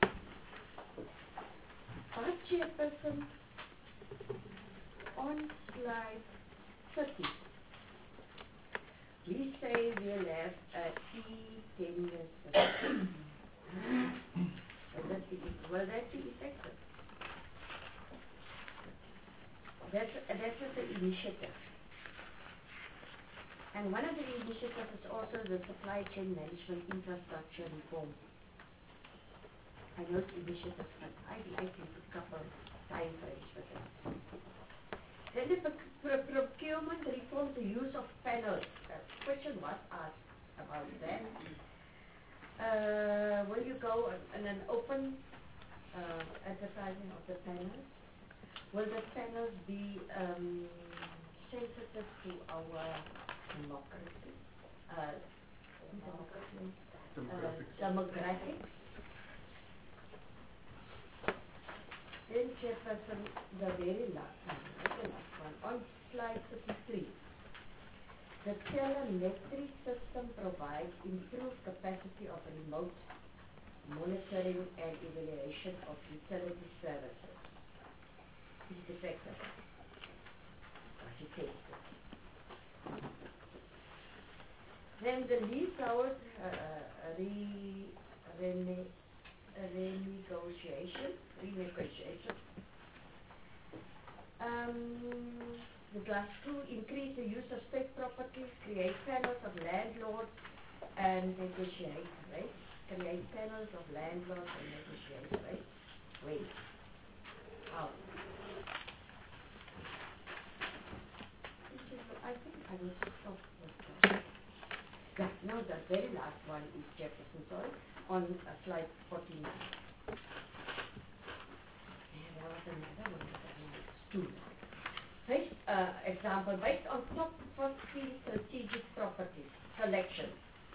But Chairperson, on slide thirty, we say we'll have a e-tender system. Will that be, will that be effective? That's, that's what the initiative initiative. And one of the initiatives is also the supply chain management infrastructure reform. I know it's initiatives, but I'd like you to couple time frames with it. Then the proc pro procurement reform, the use of panels. A question was asked about that. Uh, will you go on, on an open uh, advertising of the panels? Will the panels be um, sensitive to our democracy? Uh, democracy? Demographics. Uh, demographics? Then Chairperson, the very last one, the last one, on slide thirty-three. The telemetry system provides improved capacity of remote monitoring and evaluation of utility services. Is it effective? Was it tested? Then the lease hours uh, re, rene, renegotiation, renegotiation. Um, the last two, increase the use of state properties, create panels of landlords and negotiate rates. Create panels of landlords and negotiate rates. Wait. How? I think I will stop with that. Yeah, no, the very last one is Jefferson, sorry, on uh, slide forty-nine. And there was another one, that one is two. Based, uh, example, based on top fifteen strategic properties, selection.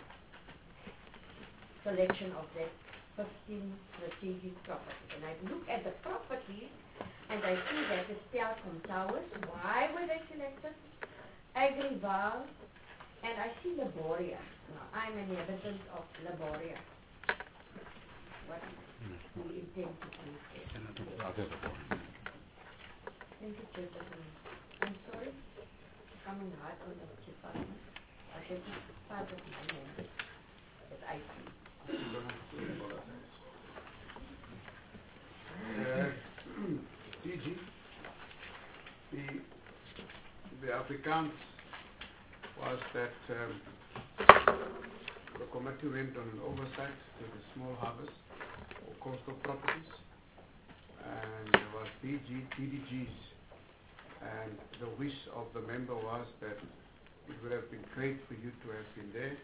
Selection of that fifteen strategic properties. And I look at the properties, and I see that it's Telkom Towers. Why were they selected? Agrival, and I see Laboria. Now, I'm an inhabitant of Laboria. What do we intend to do there? Thank you, Chairperson. I'm sorry for coming hard on the department. I should be part of my name that I see. Uh, D G, the, the Afrikaans was that um, the committee went on an oversight to the small harvest or coastal properties, and there was D G, D D Gs, and the wish of the member was that it would have been great for you to have been there,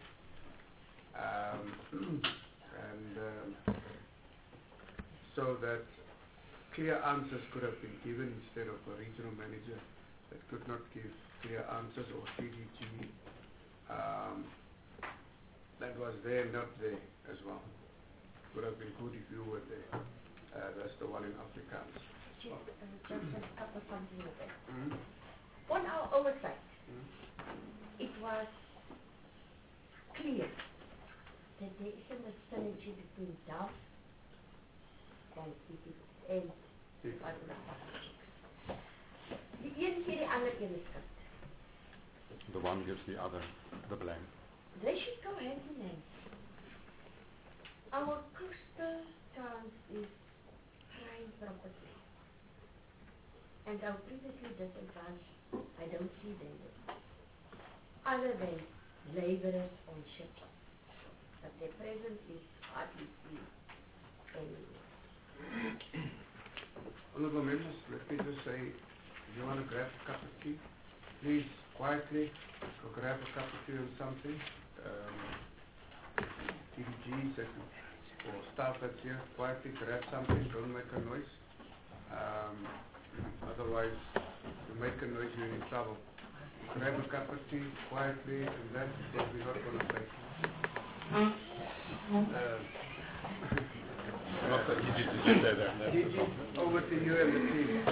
um, and um, so that clear answers could have been given instead of a regional manager that could not give clear answers, or C D G um, that was there, not there as well. Would have been good if you were there. Uh, that's the one in Afrikaans. Just, uh, just a couple of something with that. Mm-hmm. On our oversight, Mm-hmm. it was clear that there isn't a synergy between D A F and C P and Department of Politics. Die een gee die ander een skip. The one gives the other the blame. They should go hand in hand. Our coastal towns is prime property. And our previously disadvantaged, I don't see them there. Other than laborers on ships. But their presence is hardly seen anywhere. Honorable members, let me just say, if you want to grab a cup of tea, please quietly go grab a cup of tea or something. Um, D D Gs that, or staff that's here, quietly grab something, don't make a noise. Um, otherwise, you make a noise, you're in trouble. Grab a cup of tea quietly, and that's what we're not going to say. Uh, Not so easy to sit there. That's D the G, problem. over to you and the team.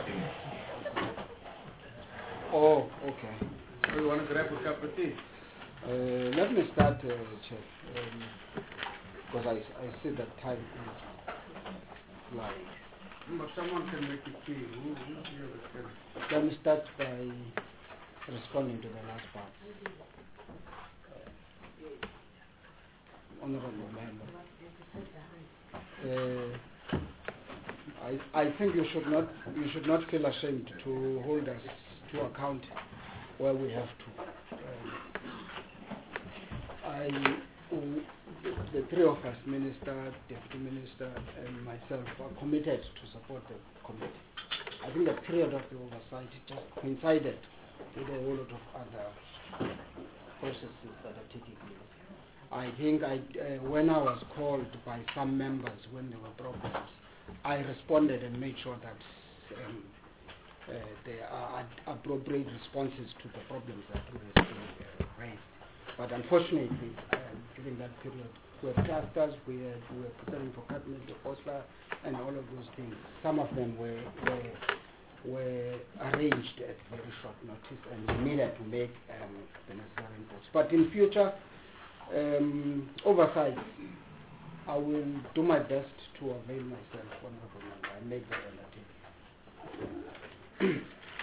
Oh, okay. So you want to grab a cup of tea? Uh, let me start, uh, Chair, um, because I, I see that time is like. But someone can make it tea. Who, who's here that can? Let me start by responding to the last part. Uh, Honorable Member. Uh, I, I think you should not you should not feel ashamed to hold us to account where we have to. Um, I, w- the, the three of us, Minister, Deputy Minister, and myself, are committed to support the committee. I think the period of the oversight just coincided with a whole lot of other processes that are taking place. I think I, uh, when I was called by some members when there were problems, I responded and made sure that um, uh, there are ad- appropriate responses to the problems that were being uh, raised. But unfortunately, um, during that period, we have clusters, we, had, we were preparing for cabinet, the OSLA, and all of those things. Some of them were, were, were arranged at very short notice, and we needed to make um, the necessary inputs. But in future, um, oversight, I will do my best to avail myself, Honorable Member, and make that relative.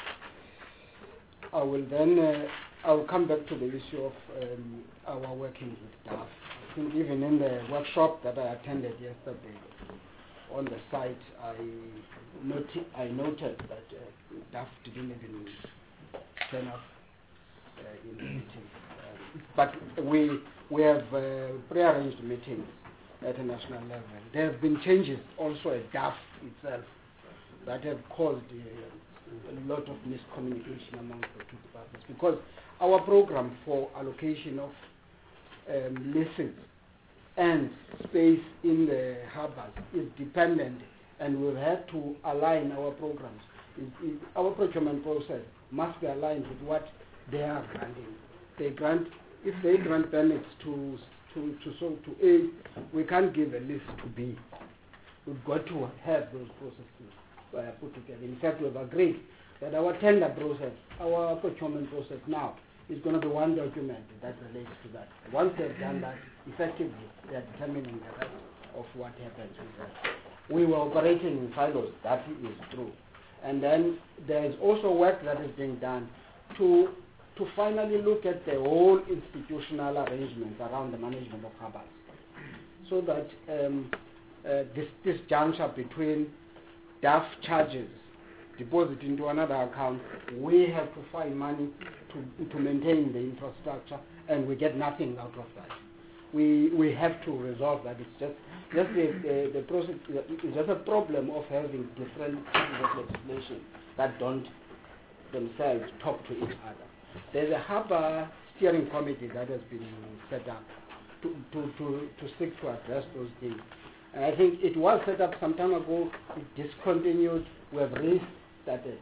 I will then, uh, I will come back to the issue of um, our working with D A F. I think even in the workshop that I attended yesterday on the site, I, noti- I noted that uh, D A F didn't even turn up uh, in the meeting. Um, but we, we have uh, prearranged meetings at a national level. There have been changes also at D A F itself that have caused uh, a lot of miscommunication among the two departments, because our program for allocation of um, leases and space in the harbours is dependent, and we've had to align our programs. It, it, our procurement process must be aligned with what they are granting. They grant, if they grant permits to to to so to A, we can't give a list to B. We've got to have those processes uh, put together. In fact, we've agreed that our tender process, our procurement process now, is going to be one document that relates to that. Once they've done that, effectively, they are determining the rest of what happens with that. We were operating in silos, that is true. And then there is also work that is being done to to finally look at the whole institutional arrangements around the management of harbours, so that um, uh, this, this juncture between D A F charges, deposit into another account, we have to find money to, to maintain the infrastructure, and we get nothing out of that. We, we have to resolve that. It's just, just the, the, the process, it's just a problem of having different pieces of legislation that don't themselves talk to each other. There's a harbour steering committee that has been set up to, to, to, to seek to address those things. And I think it was set up some time ago, it discontinued, we have restarted,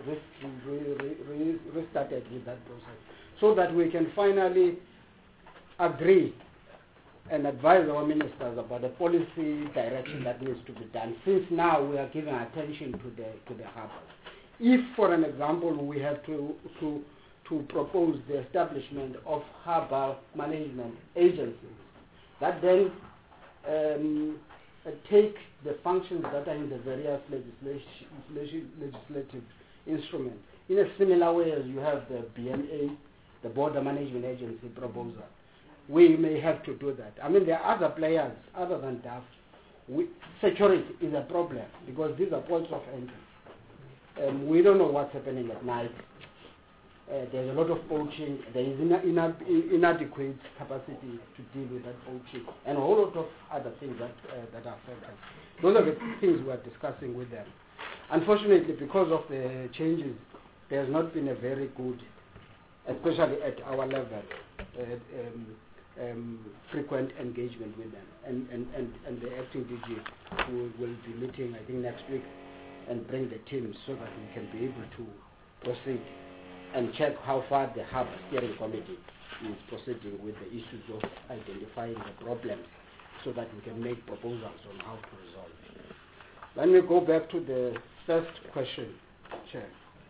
restarted with that process, so that we can finally agree and advise our ministers about the policy direction that needs to be done, since now we are giving attention to the, to the harbour. If, for an example, we have to, to to propose the establishment of harbour management agencies that then um, uh, take the functions that are in the various legislation, legislative instruments in a similar way as you have the B M A, the Border Management Agency proposal. We may have to do that. I mean, there are other players other than D A F. We, security is a problem because these are points of entry. Um, we don't know what's happening at night. Uh, there's a lot of poaching, there is ina- ina- inadequate capacity to deal with that poaching, and a whole lot of other things that, uh, that affect us. Those are the things we are discussing with them. Unfortunately, because of the changes, there has not been a very good, especially at our level, uh, um, um, frequent engagement with them. And, and, and, and the acting D G will, will be meeting, I think, next week, and bring the teams so that we can be able to proceed and check how far the harbour steering committee is proceeding with the issues of identifying the problems, so that we can make proposals on how to resolve it. Let me go back to the first question, Chair.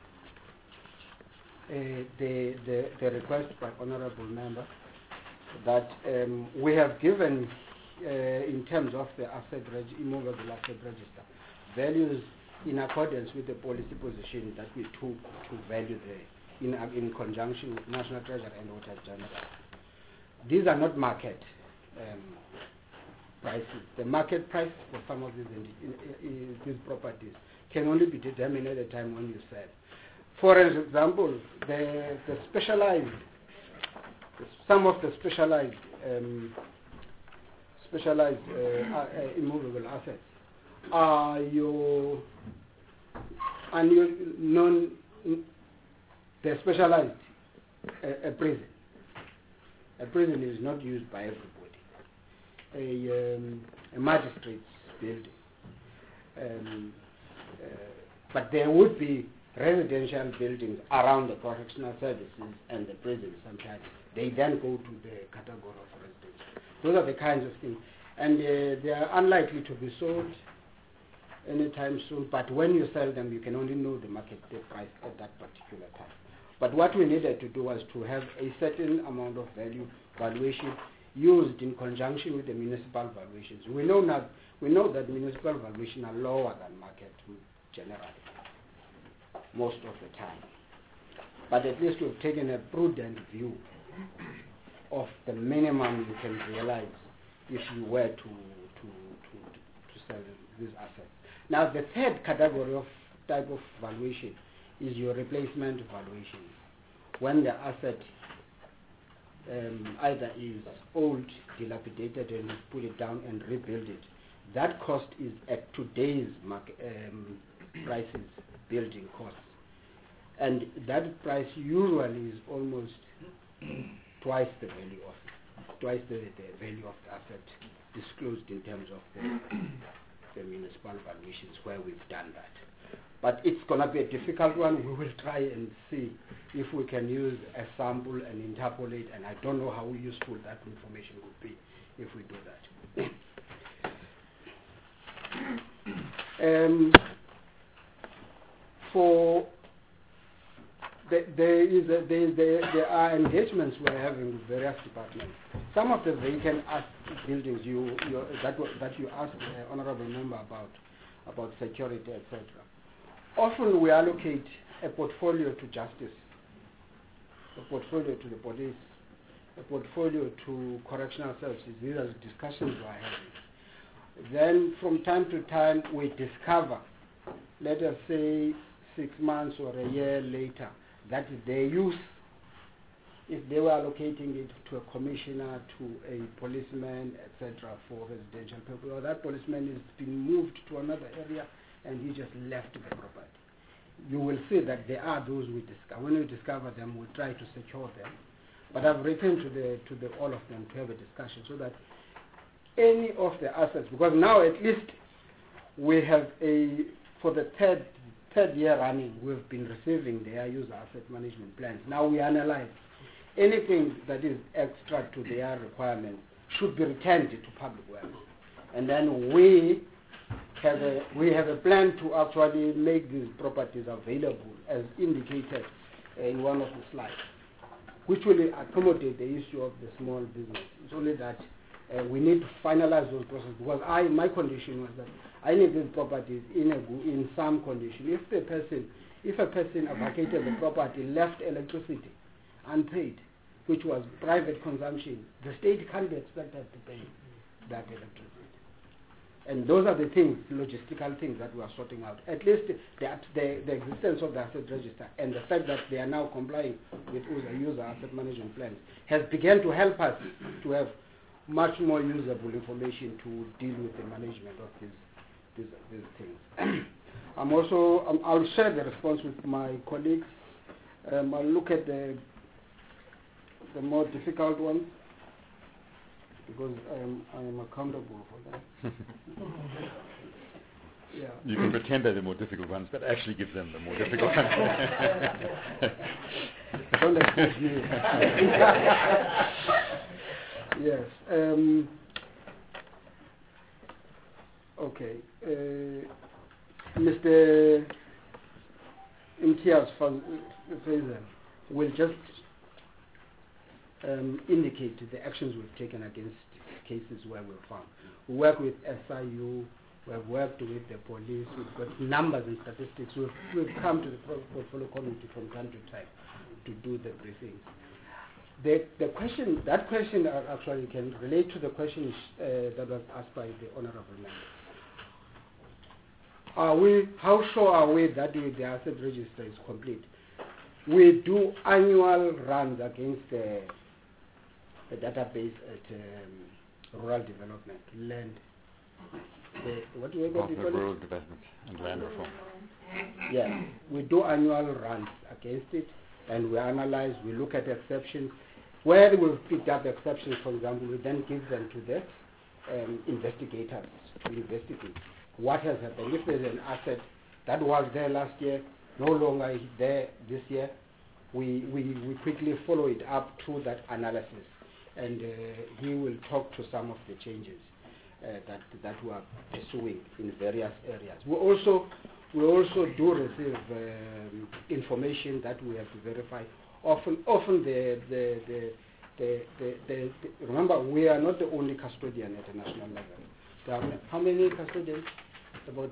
Uh, the, the, the request by Honourable Member that um, we have given, uh, in terms of the asset reg- immovable asset register, values in accordance with the policy position that we took to value the In, uh, in conjunction with National Treasury and Auditor General. These are not market um, prices. The market price for some of these, in, in, in, these properties can only be determined at the time when you sell. For example, the, the specialized, some of the specialized, um, specialized uh, uh, immovable assets are your annual non, they're specialized. A, a prison. A prison is not used by everybody. A, um, a magistrate's building. Um, uh, but there would be residential buildings around the correctional services and the prisons sometimes. They then go to the category of residential. Those are the kinds of things. And uh, they are unlikely to be sold anytime soon, but when you sell them, you can only know the market price at that particular time. But what we needed to do was to have a certain amount of value valuation used in conjunction with the municipal valuations. We know now, we know that municipal valuations are lower than market generally, most of the time. But at least we've taken a prudent view of the minimum you can realize if you were to, to, to, to sell these assets. Now the third category of type of valuation is your replacement valuation. When the asset um, either is old, dilapidated, and you put it down and rebuild it, that cost is at today's market, um, prices, building costs. And that price usually is almost twice the value of it, twice the, the value of the asset disclosed in terms of the, the municipal valuations where we've done that. But it's going to be a difficult one. We will try and see if we can use a sample and interpolate, and I don't know how useful that information would be if we do that. um, for the, there, is a, there, is there, there are engagements we're having with various departments. Some of the vacant buildings you, you, that, that you asked the Honorable Member about, about security, et cetera. Often we allocate a portfolio to justice, a portfolio to the police, a portfolio to correctional services. These are the discussions we're having. Then from time to time we discover, let us say six months or a year later, that their use, if they were allocating it to a commissioner, to a policeman, et cetera, for residential people, or that policeman has been moved to another area and he just left the property. You will see that there are those we discover. When we discover them, we try to secure them. But I've written to the to the all of them to have a discussion so that any of the assets, because now at least we have a, for the third third year running, we've been receiving their user asset management plans. Now we analyze anything that is extra to their requirements should be returned to public works, and then we have a we have a plan to actually make these properties available as indicated in one of the slides, which will accommodate the issue of the small business. It's only that uh, we need to finalize those processes, because I my condition was that I need these properties in a in some condition. If the person if a person vacated the property, left electricity unpaid, which was private consumption, the state can't be expected to pay that electricity. And those are the things, logistical things that we are sorting out. At least the, the, the existence of the asset register and the fact that they are now complying with user asset management plans has begun to help us to have much more usable information to deal with the management of these, these, these things. I'm also, um, I'll share the response with my colleagues. Um, I'll look at the, the more difficult ones, because I am, I am accountable for that. Yeah. You can pretend they're the more difficult ones, but actually give them the more difficult ones. Don't expose me. Yes. Um, okay. Uh, Mister Imtiaz Faisal will just Um, indicate the actions we've taken against cases where we've found. We work with S I U, we've worked with the police, we've got numbers and statistics. We've, we've come to the portfolio committee from time to time to do the briefings. The, the question, that question actually can relate to the question uh, that was asked by the Honorable Member. Are we, how sure are we that the asset register is complete? we do annual runs against the, the database at um, rural development, land. The, what do we call it? Rural development and land reform. Yeah, we do annual runs against it, and we analyze, we look at exceptions. Where we've picked up exceptions, for example, we then give them to the um, investigators to investigate what has happened. If there's an asset that was there last year, no longer there this year, we, we, we quickly follow it up through that analysis, and uh, he will talk to some of the changes uh, that, that we are pursuing in various areas. We also, we also do receive um, information that we have to verify. Often, often the, the, the, the, the, the, the, remember, we are not the only custodian at a national level. There are how many custodians? About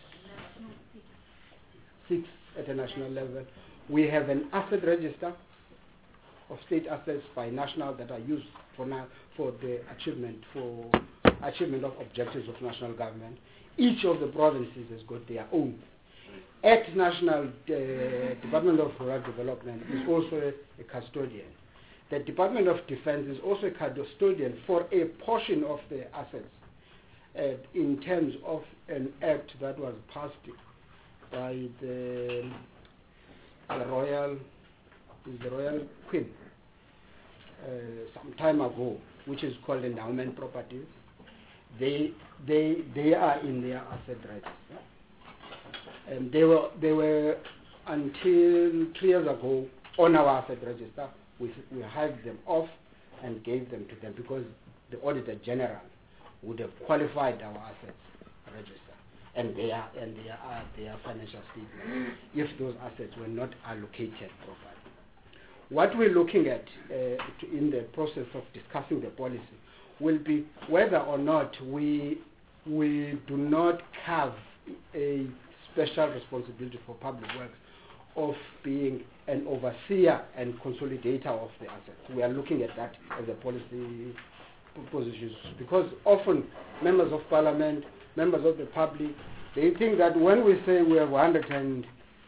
six at a national level. We have an asset register of state assets by national that are used for now for the achievement for achievement of objectives of national government. Each of the provinces has got their own. At national, the uh, Department of Rural Development is also a, a custodian. The Department of Defense is also a custodian for a portion of the assets uh, in terms of an act that was passed by the, the Royal, the Royal Queen uh, some time ago, which is called endowment properties. They, they, they are in their asset register. And they were, they were until three years ago on our asset register. We, we hived them off and gave them to them because the Auditor General would have qualified our assets register and their and their uh, their financial statements if those assets were not allocated properly. What we're looking at uh, to, in the process of discussing the policy will be whether or not we we do not have a special responsibility for public works of being an overseer and consolidator of the assets. We are looking at that as a policy position because often members of parliament, members of the public, they think that when we say we have one hundred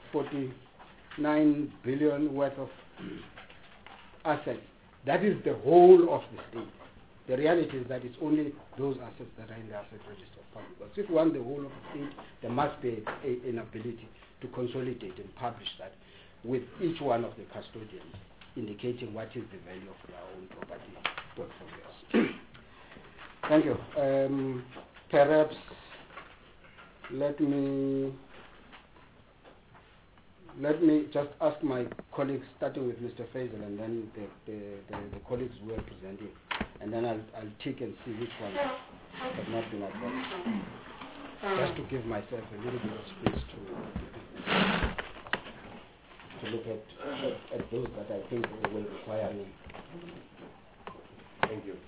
forty-nine billion worth of assets, that is the whole of the state. The reality is that it's only those assets that are in the asset register of public works. If we want the whole of the state, there must be a, a, an ability to consolidate and publish that with each one of the custodians, indicating what is the value of their own property portfolios. Thank you. Um, perhaps let me let me just ask my colleagues, starting with Mister Faisal, and then the, the, the, the colleagues who are presenting, and then I'll, I'll take and see which ones have not been addressed, just to give myself a little bit of space to to look at, at, at those that I think will require me. Thank you.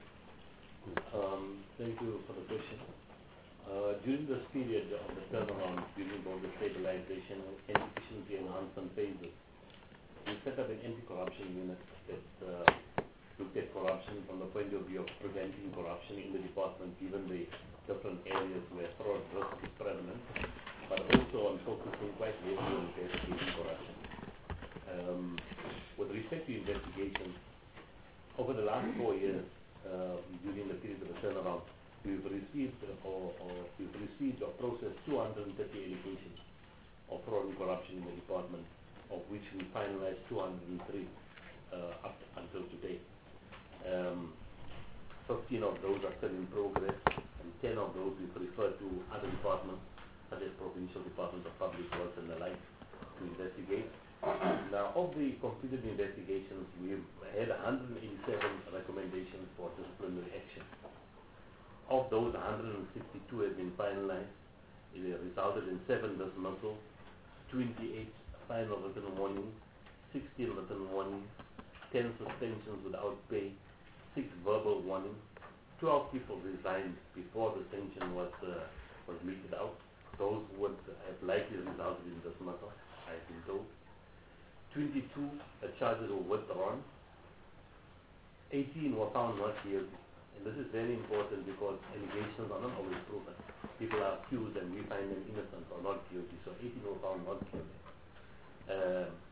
Um, thank you for the question. Uh, during this period of the turnaround, during both the stabilization and efficiency enhancement phases, we set up an anti-corruption unit that uh, looked at corruption from the point of view of preventing corruption in the department, given the different areas where fraud risk is prevalent, but also on focusing quite heavily on investigating corruption. Um, with respect to investigation, over the last four years, uh, during the period of the turnaround, we've received uh, or, or we've received or processed two hundred thirty allegations of fraud and corruption in the department, of which we finalized two hundred three uh, up until today. Um, fifteen of those are still in progress, and ten of those we've referred to other departments, such as provincial departments of public works and the like, to investigate. Now, of the completed investigations, we've had one hundred eighty-seven recommendations for disciplinary action. Of those, one hundred sixty-two have been finalized. It resulted in seven dismissals, twenty-eight final written warnings, sixteen written warnings, ten suspensions without pay, six verbal warnings. twelve people resigned before the sanction was uh, was meted out. Those would have likely resulted in dismissal, I've been told. twenty-two uh, charges were withdrawn. eighteen were found not guilty. And this is very important because allegations are not always proven. People are accused and we find them innocent or not guilty. So eighteen were found not guilty. Uh,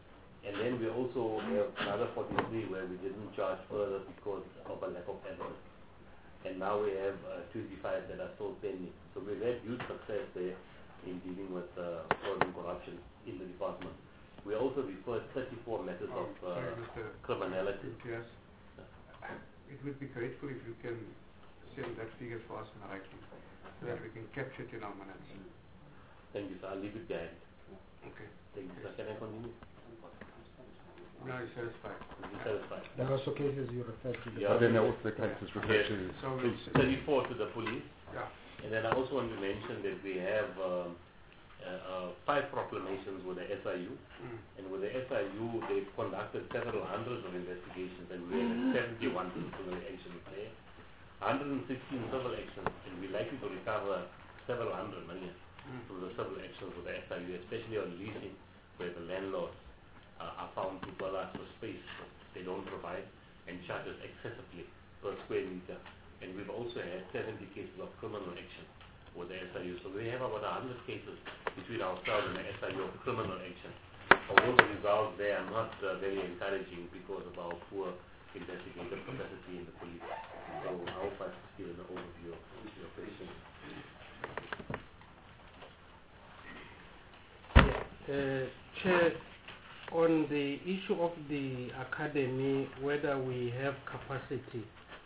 And then we also have another forty-three where we didn't charge further because of a lack of evidence. And now we have uh, twenty-five that are still pending. So we've had huge success there in dealing with uh, fraud and corruption in the department. We also referred thirty-four matters Oh, of uh, sorry, Mister criminality. Yes. It would be grateful if you can send that figure for us in writing so that we can capture it in our minutes. Thank you, sir. I'll leave it behind. Okay. Thank you, sir. Can I continue? No, you're satisfied. You're satisfied. There are also cases you referred to. Yeah. But then there also the cases referred Yes. to. So we'll police. thirty-four to the police. Yeah. And then I also want to mention that we have um, uh, uh, five proclamations with the S I U. Mm. And with the S I U, they've conducted several hundreds of investigations, and we have seventy-one civil actions there, one hundred sixteen civil actions, and we're likely to recover several hundred million Mm. through the civil actions with the S I U, especially on leasing, where the landlords uh, are found to us for space they don't provide and charges excessively per square meter. And we've also had seventy cases of criminal action with the S I U. So we have about one hundred cases between ourselves and the S I U of criminal action. Although the results there are not uh, very encouraging because of our poor investigative capacity in the police. So I hope I've given an overview of your question. Uh, Chair, on the issue of the academy, whether we have capacity,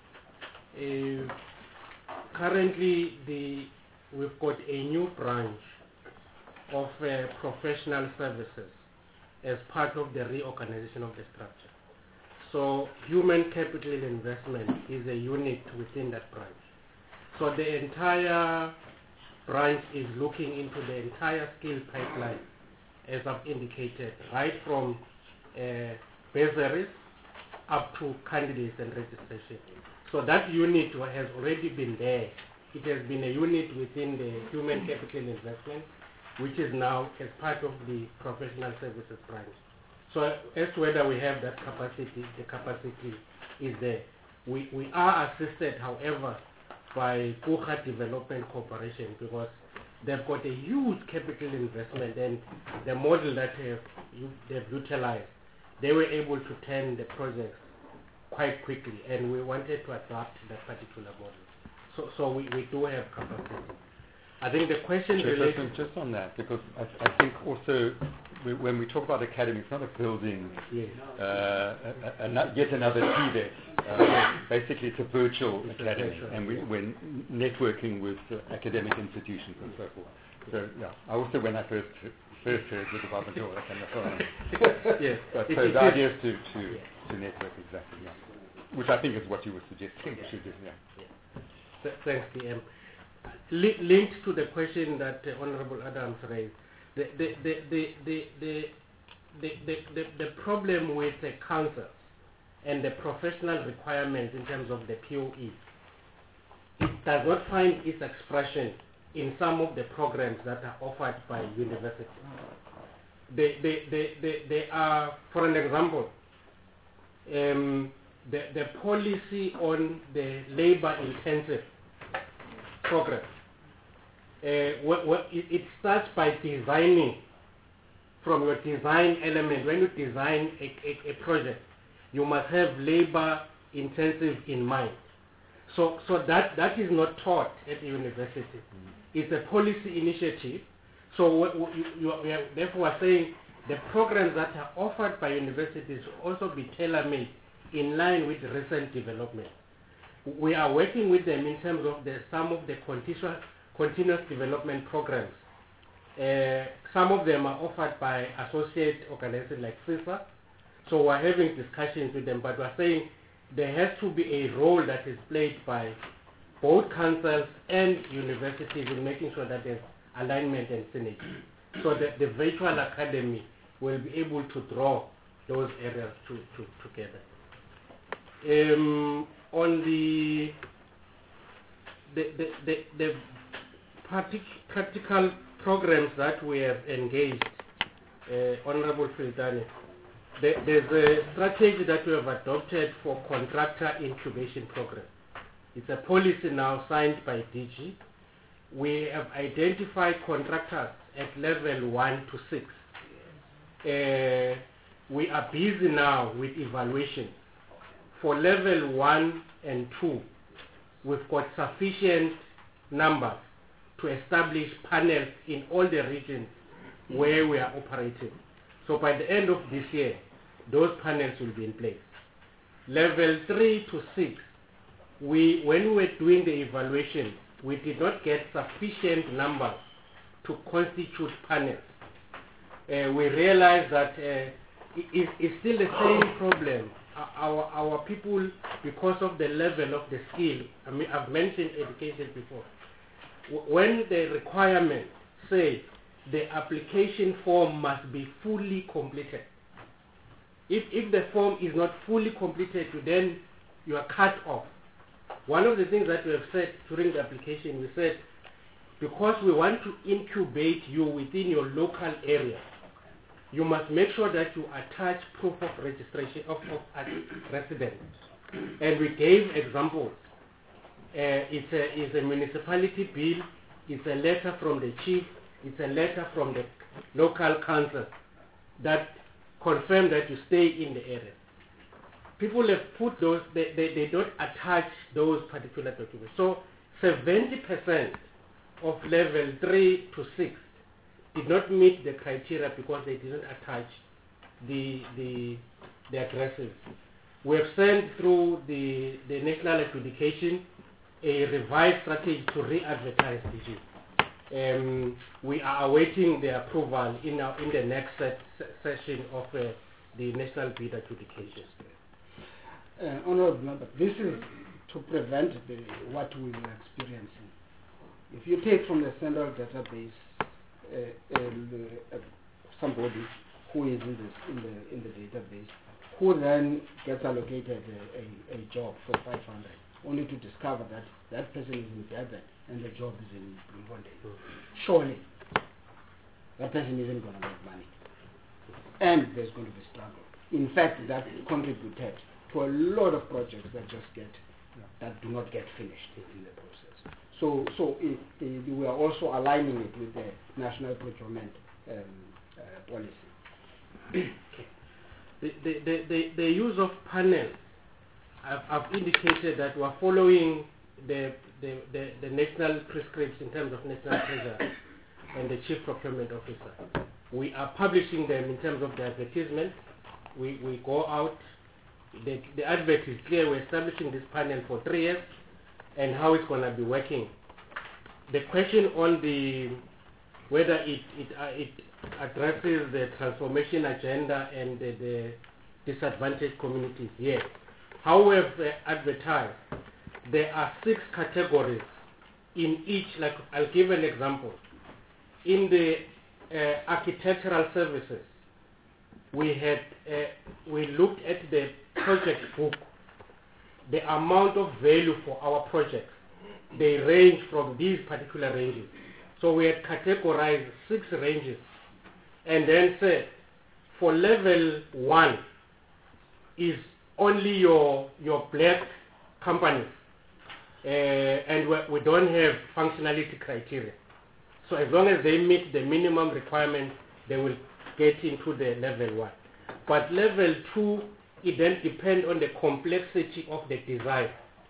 uh, currently the, we've got a new branch of uh, professional services as part of the reorganization of the structure. So human capital investment is a unit within that branch. So the entire branch is looking into the entire skill pipeline, as I've indicated, right from uh, bursaries up to candidates and registration. So that unit has already been there. It has been a unit within the human capital investment, which is now as part of the professional services branch. So as to whether we have that capacity, the capacity is there. We, we are assisted, however, by Kuha Development Corporation because they've got a huge capital investment, and the model that have, you, they've utilized, they were able to turn the projects quite quickly, and we wanted to adopt that particular model. So, so we, we do have capacity. I think the question relates... Just, just on that, because I, I think also we, when we talk about academy, it's not a building, yes. uh, a, a, a, yet another T V E T. Uh, basically, it's a virtual it's academy, a virtual, and we, yeah. we're networking with uh, academic institutions and so forth. So, yeah, I also, when I first first heard the department, oh, that's on the phone. Yes. But It- so it the is- idea is to, to, yeah. to network exactly, yeah. Which I think is what you were suggesting we should do, yeah. yeah. Th- thanks, D M. Li- linked to the question that uh, Honorable Adams raised, the the the the the the, the, the, the, the problem with the council and the professional requirements in terms of the P O E, it does not find its expression in some of the programs that are offered by universities. They, they, they, they, they are, for an example, um, the, the policy on the labor-intensive program. Uh, what, what it, it starts by designing from your design element. When you design a, a, a project, you must have labor intensive in mind. So, so that, that is not taught at the university. Mm-hmm. It's a policy initiative. So what, what you, you are, we are therefore are saying the programs that are offered by universities should also be tailor-made in line with recent development. We are working with them in terms of the, some of the continuous, continuous development programs. Uh, some of them are offered by associate organizations like CISA. So we're having discussions with them, but we're saying there has to be a role that is played by both councils and universities in making sure that there's alignment and synergy. So that the virtual academy will be able to draw those areas to, to, together. Um, on the the, the, the, the partic practical programs that we have engaged, uh, Honorable Filtani, the, there's a strategy that we have adopted for contractor incubation program. It's a policy now signed by D G. We have identified contractors at level one to six. Uh, we are busy now with evaluation. For level one and two, we've got sufficient numbers to establish panels in all the regions where we are operating. So by the end of this year, those panels will be in place. Level three to six, we, when we were doing the evaluation, we did not get sufficient numbers to constitute panels. Uh, we realized that uh, it, it's still the same problem. Our, our people, because of the level of the skill, I mean, I've mentioned education before. W- when the requirement say the application form must be fully completed, if, if the form is not fully completed, then you are cut off. One of the things that we have said during the application, we said, because we want to incubate you within your local area, you must make sure that you attach proof of registration of, of residence. And we gave examples. Uh, it's, a, it's a municipality bill, it's a letter from the chief, it's a letter from the local council that confirm that you stay in the area. People have put those, they, they, they don't attach those particular documents. So seventy percent of level three to six did not meet the criteria because they didn't attach the, the, the addresses. We have sent through the, the National Adjudication a revised strategy to re-advertise D G. Um, we are awaiting the approval in, our, in the next set, se session of uh, the National Bid Adjudication. Uh, Honorable Member, this is to prevent the, what we were experiencing. If you take from the central database uh, uh, uh, somebody who is in, this, in, the, in the database, who then gets allocated a, a, a job for five hundred, only to discover that that person is in Durban and the job is in Bloemfontein. Surely, that person isn't going to make money. And there's going to be struggle. In fact, that contributed to a lot of projects that just get, that do not get finished in the process. So, so it, it, we are also aligning it with the national procurement um, uh, policy. The, the, the, the, the use of panels, I've, I've indicated that we are following the, the, the, the national prescripts in terms of national treasury and the chief procurement officer. We are publishing them in terms of the advertisement. We, we go out, the, the advert is clear, we're establishing this panel for three years and how it's going to be working. The question on the whether it, it, uh, it addresses the transformation agenda and the, the disadvantaged communities, yes. How we have uh, advertised, there are six categories in each, like I'll give an example. In the uh, architectural services, we had, uh, we looked at the project book, the amount of value for our projects. They range from these particular ranges. So we had categorized six ranges and then said, for level one is only your, your black companies, uh, and we, we don't have functionality criteria. So as long as they meet the minimum requirement, they will get into the level one. But level two, it then depends on the complexity of the design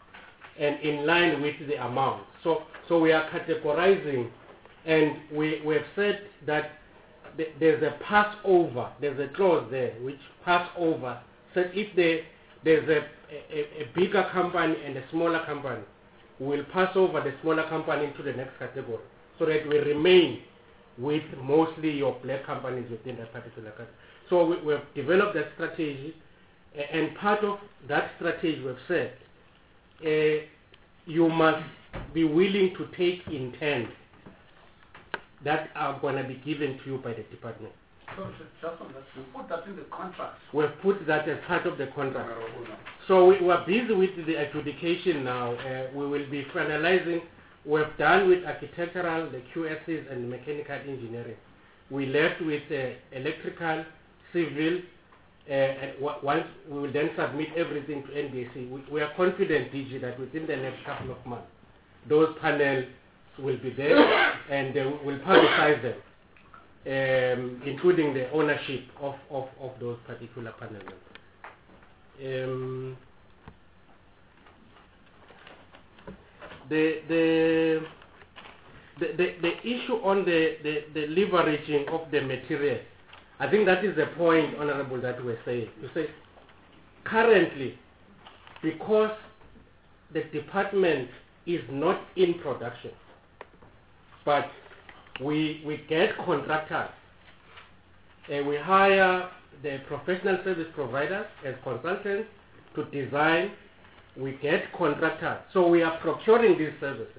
and in line with the amount. So, so we are categorizing, and we, we have said that th there's a pass over, there's a clause there which pass over. So if the, there's a, a, a bigger company and a smaller company, we will pass over the smaller company into the next category so that we remain with mostly your black companies within that particular category. So we, we have developed that strategy, and part of that strategy we've said, uh, you must be willing to take intent that are going to be given to you by the department. So just on that, we put that in the contract. We've put that as part of the contract. So we, we are busy with the adjudication now. Uh, we will be finalizing. We've done with architectural, the Q Ss, and mechanical engineering. We left with uh, electrical, civil, uh, and w once we will then submit everything to N B C. We, we are confident, D G, that within the next couple of months, those panels will be there and uh, we'll publicize them. um, including the ownership of, of, of those particular panel members. Um, the, the, the, the, the issue on the, the, the leveraging of the material, I think that is the point, Honorable, that we're saying. You say, currently, because the department is not in production, but we, we get contractors, and we hire the professional service providers as consultants to design, we get contractors. So we are procuring these services.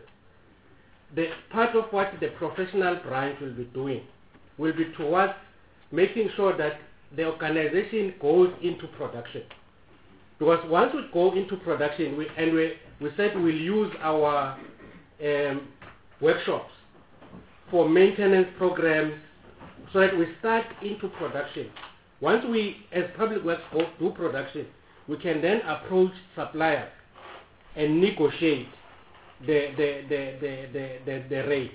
The part of what the professional branch will be doing will be towards making sure that the organization goes into production. Because once we go into production, we, and we, we said we'll use our um, workshops for maintenance programs so that we start into production. Once we, as Public Works, go do production, we can then approach suppliers and negotiate the, the, the, the, the, the, the rate.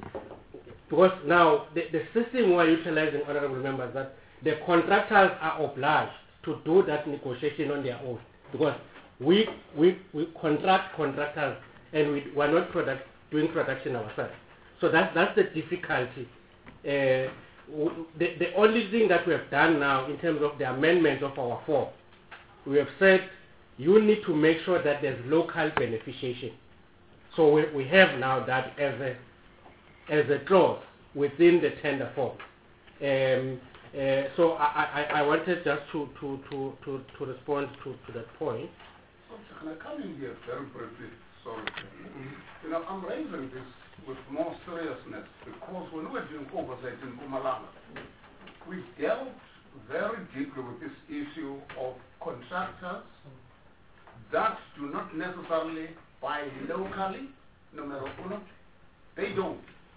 Because now the, the system we're utilizing, honorable members, that the contractors are obliged to do that negotiation on their own. Because we, we, we contract contractors and we are not product, doing production ourselves. So that, that's the difficulty. Uh, w- the, the only thing that we have done now in terms of the amendment of our form, we have said you need to make sure that there's local beneficiation. So we, we have now that as a, as a clause within the tender form. Um, uh, so I, I, I wanted just to, to, to, to, to respond to, to that point. Can I come in here very briefly? Sorry. You know, I'm raising this with more seriousness because when we were doing oversight in Mpumalanga, we dealt very deeply with this issue of contractors that do not necessarily buy locally, numero uno. They don't.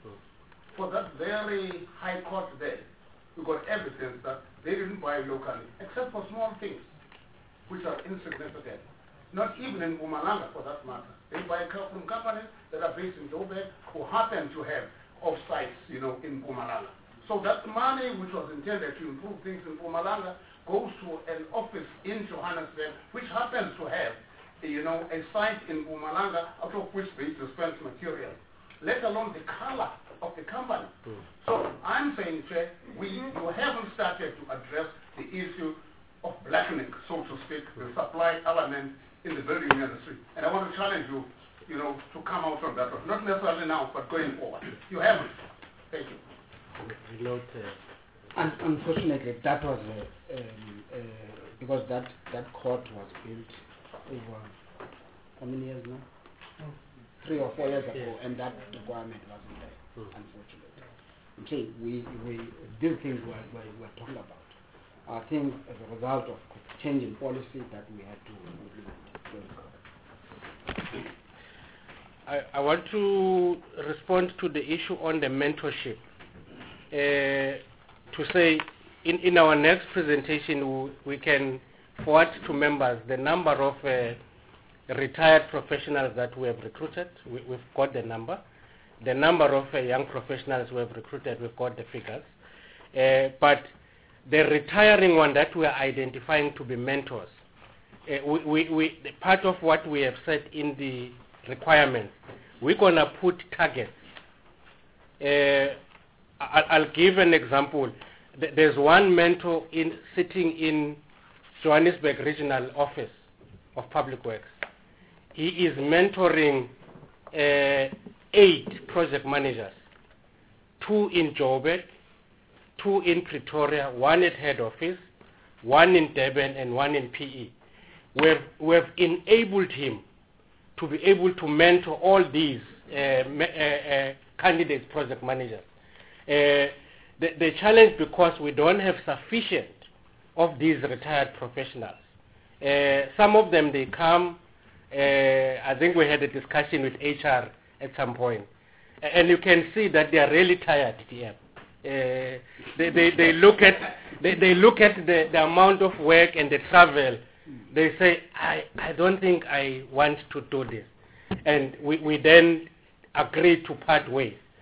For that very high court there, we got evidence that they didn't buy locally, except for small things, which are insignificant. Not even in Mpumalanga, for that matter. They buy from companies that are based in Joburg who happen to have off-sites, you know, in Mpumalanga. So that money which was intended to improve things in Mpumalanga goes to an office in Johannesburg, which happens to have, you know, a site in Mpumalanga out of which they dispense material, let alone the color of the company. Mm. So I'm saying, Chair, we you haven't started to address the issue of blackening, so to speak, the supply element in the building industry. And I want to challenge you, you know, to come out from that one. Not necessarily now, but going forward. You haven't. Thank you. Not, uh, Un unfortunately, that was uh, um, uh, because that that court was built over how many years now? Mm. Three or four years ago, yeah. And that requirement wasn't there. Mm. Unfortunately, okay. We we these things we're, we're, we're talking about. I think as a result of change in policy that we had to implement. I, I want to respond to the issue on the mentorship. Uh, to say in, in our next presentation we, we can forward to members the number of uh, retired professionals that we have recruited. We, we've got the number. The number of uh, young professionals we have recruited, we've got the figures. Uh, but the retiring one that we are identifying to be mentors, uh, we, we, we, the part of what we have said in the requirements, we're going to put targets. Uh, I'll give an example. There's one mentor in, sitting in Johannesburg Regional Office of Public Works. He is mentoring uh, eight project managers, two in Joburg, two in Pretoria, one at head office, one in Durban, and one in P E. We've, we've enabled him to be able to mentor all these uh, uh, uh, candidates, project managers. Uh, the, the challenge, because we don't have sufficient of these retired professionals. Uh, some of them, they come, uh, I think we had a discussion with H R at some point, and you can see that they are really tired here. Uh, they, they, they look at, they, they look at the, the amount of work and the travel. They say, I, I don't think I want to do this. And we, we then agree to part ways.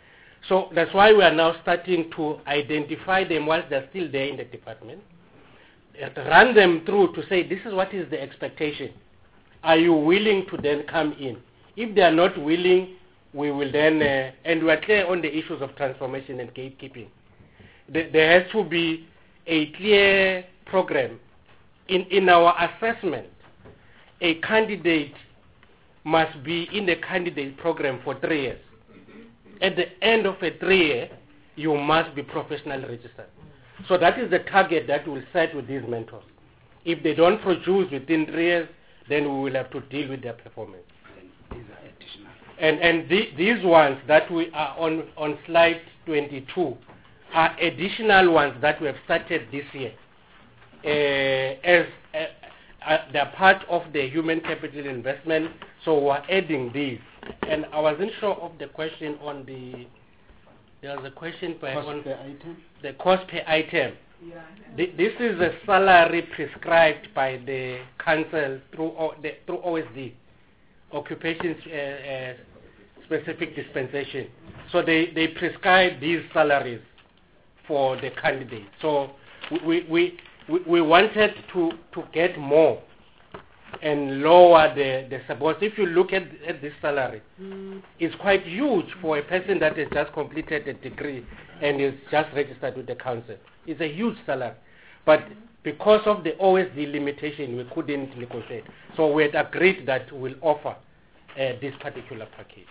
So that's why we are now starting to identify them whilst they're still there in the department, and run them through to say, this is what is the expectation. Are you willing to then come in? If they are not willing, we will then, uh, and we are clear on the issues of transformation and gatekeeping. There, there has to be a clear program. In, in our assessment, a candidate must be in the candidate program for three years. At the end of a three year, you must be professionally registered. So that is the target that we'll set with these mentors. If they don't produce within three years, then we will have to deal with their performance. These are additional. And, and the, these ones that we are on, on slide twenty-two are additional ones that we have started this year. Uh, as uh, uh, they're part of the human capital investment, so we're adding these. And I wasn't sure of the question on the, there was a question by Cost on per item? the cost per item. Yeah. Th- This is a salary prescribed by the council through o- the, through O S D, Occupation uh, uh, Specific Dispensation. So they, they prescribe these salaries for the candidates. So we we, we, we wanted to, to get more and lower the, the support. If you look at, at this salary, Mm. it's quite huge for a person that has just completed a degree and is just registered with the council. It's a huge salary. But because of the O S D limitation, we couldn't negotiate. So we had agreed that we'll offer uh, this particular package.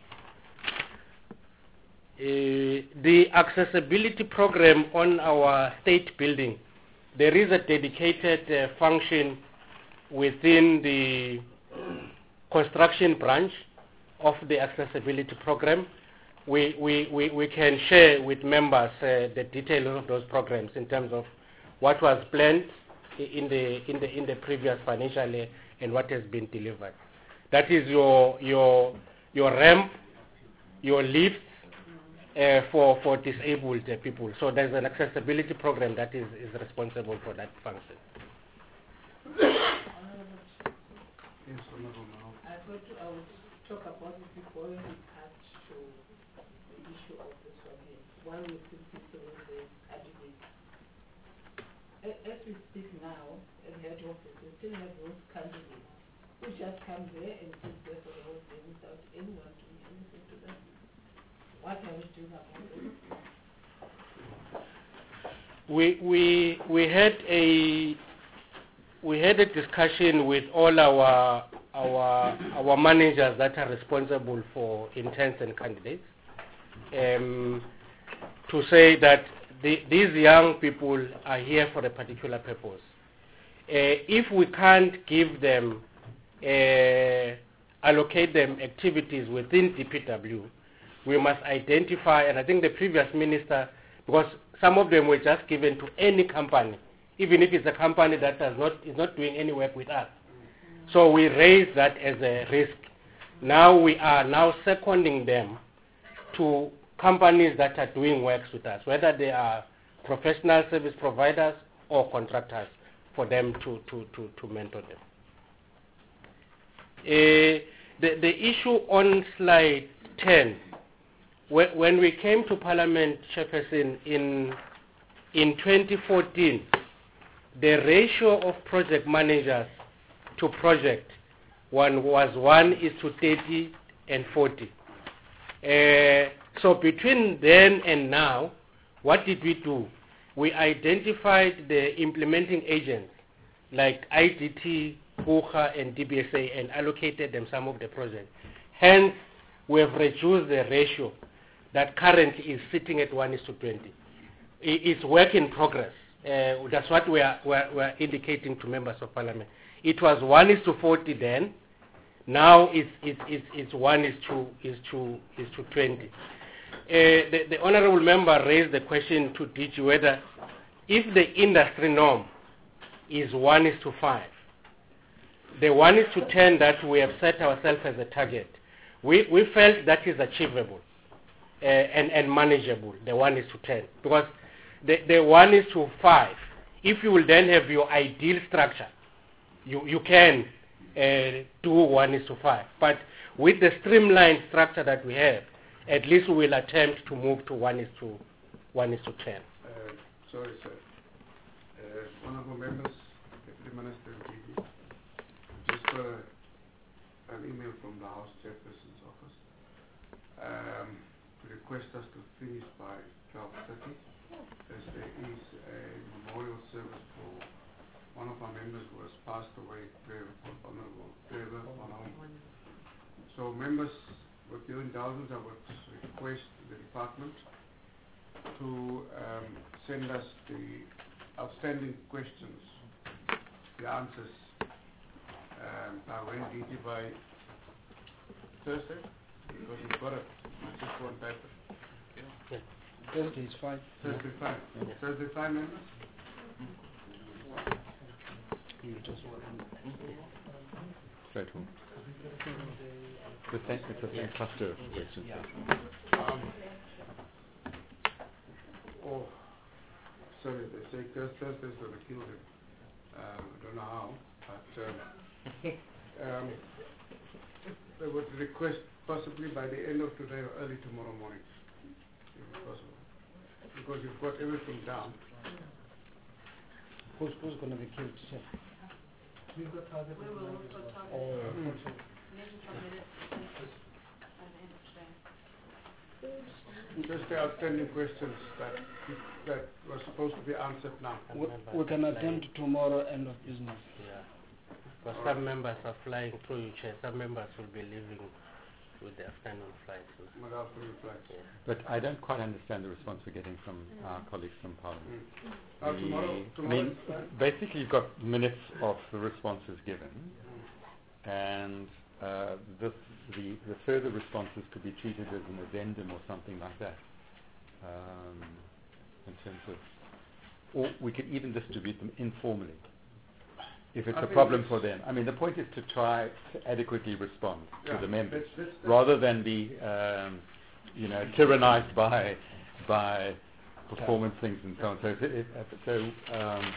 Uh, the accessibility program on our state building, there is a dedicated uh, function within the construction branch of the accessibility program. We, we, we, we can share with members uh, the details of those programs in terms of what was planned in the, in the, in the previous financial year and what has been delivered. That is your, your, your ramp, your lifts uh, for, for disabled uh, people. So there's an accessibility program that is, is responsible for that function. Yes, Honorable Mao. I thought I would talk about it before we cut to the issue of this one here. While we're still considering the candidates. A- As we speak now, at head office, we still have those candidates who just come there and sit there for the whole day without anyone doing anything to them. What are we doing about this? We, we, we had a we had a discussion with all our our our managers that are responsible for interns and candidates um, to say that the, these young people are here for a particular purpose. Uh, if we can't give them, uh, allocate them activities within D P W, we must identify, and I think the previous minister, because some of them were just given to any company, even if it's a company that does not, is not doing any work with us. So we raise that as a risk. Now we are now seconding them to companies that are doing works with us, whether they are professional service providers or contractors, for them to, to, to, to mentor them. Uh, the, the issue on slide ten, when, when we came to Parliament, Chairperson, in, in twenty fourteen, the ratio of project managers to project one was one is to thirty and forty. Uh, so between then and now, what did we do? We identified the implementing agents like I D T, B U C A, and D B S A and allocated them some of the projects. Hence, we have reduced the ratio that currently is sitting at one is to twenty. It's work in progress. Uh, that's what we are, we, are, we are indicating to members of Parliament. It was one is to forty then. Now it's, it's, it's, it's one is to, is to, is to twenty. Uh, the, the honourable member raised the question to D G whether if the industry norm is one is to five, the one is to ten that we have set ourselves as a target, we, we felt that is achievable uh, and, and manageable, the one is to ten. Because the, the one is to five, if you will then have your ideal structure, you, you can uh, do one is to five. But with the streamlined structure that we have, at least we will attempt to move to one is to one is to ten. Uh, sorry, sir. Uh, honorable members, Deputy Minister and G D, just uh, an email from the House Chairperson's office um, to request us to finish by twelve thirty, as there is a memorial service for one of our members who has passed away, very Honorable Trevor Bonham. So members, with your indulgence, I would request the department to um, send us the outstanding questions, the answers, um, by when D T by Thursday, because you've got it, it's just one paper. Yeah. Thursday is fine. Thursday yeah. fine. Yeah. Thursday fine, members? You just want Straight home. The same, it's the same cluster of questions. Yeah. Um, oh, sorry, they say Thurs- Thursday's going to kill them. Um, I don't know how, but um, um, they would request possibly by the end of today or early tomorrow morning, if it's possible, because you've got everything down. Who's, who's going to be killed? Chef? We will also talk Oh. Just the outstanding questions that that were supposed to be answered now. We, we can attempt tomorrow end of business. Yeah. But some members are flying through you, Chair. Some members will be leaving with the afternoon flights. With afternoon flights. Yeah. But I don't quite understand the response we're getting from our colleagues from Parliament. Mm. Uh, The- tomorrow, I tomorrow mean, is fine. basically you've got minutes of the responses given, and uh, this, the, the further responses could be treated as an addendum or something like that, um, in terms of, or we could even distribute them informally, if it's I a think problem let's- for them. I mean, the point is to try to adequately respond Yeah, to the members, let's- let's- let's- rather than be, um, you know, tyrannized by by performance things and so on. So, it, it, so um,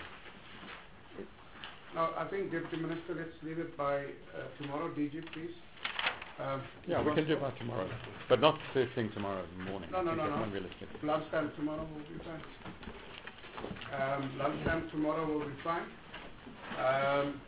No, I think, Deputy Minister, let's leave it by uh, tomorrow. D G, please. Um, yeah, we can do it by tomorrow, but not first thing tomorrow morning. No, I no, think no, that's no. unrealistic. Lunchtime tomorrow will be fine. Um, lunchtime tomorrow will be fine. Um,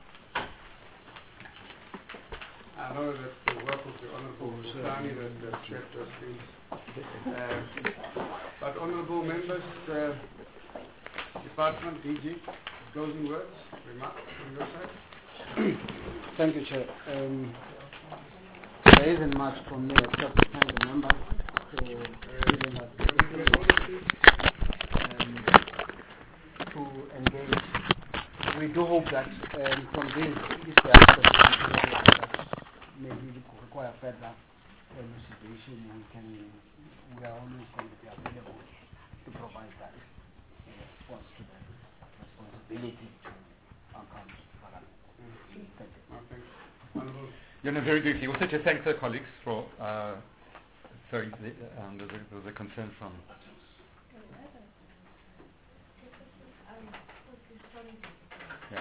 I know that the work of the Honourable Sultani that the chairperson uh, but Honourable members, uh, Department, D G, closing words, remarks from your side? Thank you, Chair. Um, there isn't much from me except to thank the members for giving us the opportunity um, to engage. We do hope that um, from this, if there are questions that maybe require further elucidation, we can, we are always going to be available to provide that in response to the responsibility to account Parliament. Thank you. No, thanks. Honourable. You know, very briefly, also to thank the colleagues for, uh, sorry, the, um, there's, a, there's a concern from. Yeah.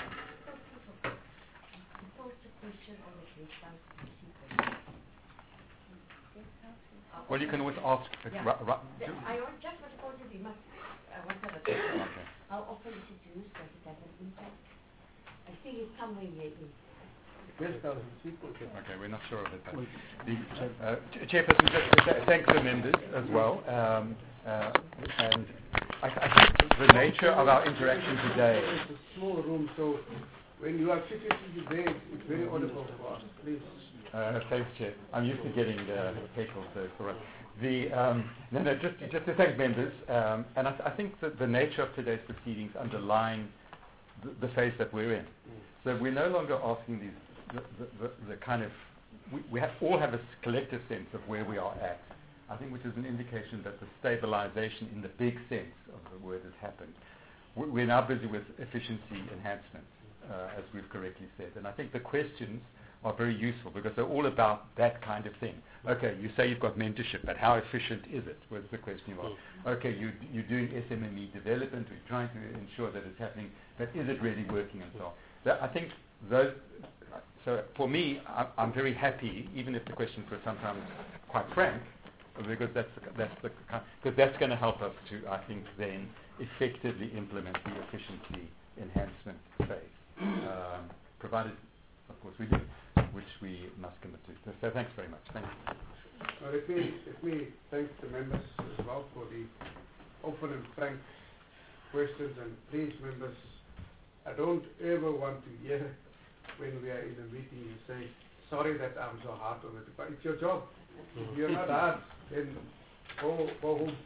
Well, you can always ask. Uh, Yeah. ra- ra- The- I want just want to point to remark. I want to say Okay. how often is it used? Does it have an impact? I think it's somewhere here. in- Yes, thousand people. Okay, we're not sure of it. But the, uh, Ch- Chairperson, just to th- thank the members as well. Um, uh, and I, I think the nature of our interaction today. It's a small room, so when you are sitting in debate, it's very audible for us. Please. Uh, thanks, Chair. I'm used to getting uh, heckled, so it's all right. The, um, no, no, just, just to thank members, um, and I, th- I think that the nature of today's proceedings underline the, the phase that we're in. So we're no longer asking these, the, the, the, the kind of, we, we have, all have a collective sense of where we are at, I think, which is an indication that the stabilization in the big sense of the word has happened. We- We're now busy with efficiency enhancements, uh, as we've correctly said, and I think the questions are very useful because they're all about that kind of thing. Okay, you say you've got mentorship, but how efficient is it? Was the question you asked. Okay, you, you're doing S M M E development, we're trying to ensure that it's happening, but is it really working and so on? That, I think those, so for me, I, I'm very happy, even if the questions were sometimes quite frank, because that's the, that's the because that's going to help us to, I think, then effectively implement the efficiency enhancement phase, um, provided, of course, we do, which we must commit to. So thanks very much. Thank you. Well, let me let me thank the members as well for the open and frank questions, and please, members, I don't ever want to hear when we are in a meeting you say, sorry that I'm so hard on it, but it's your job. If you're not hard, then go, go home.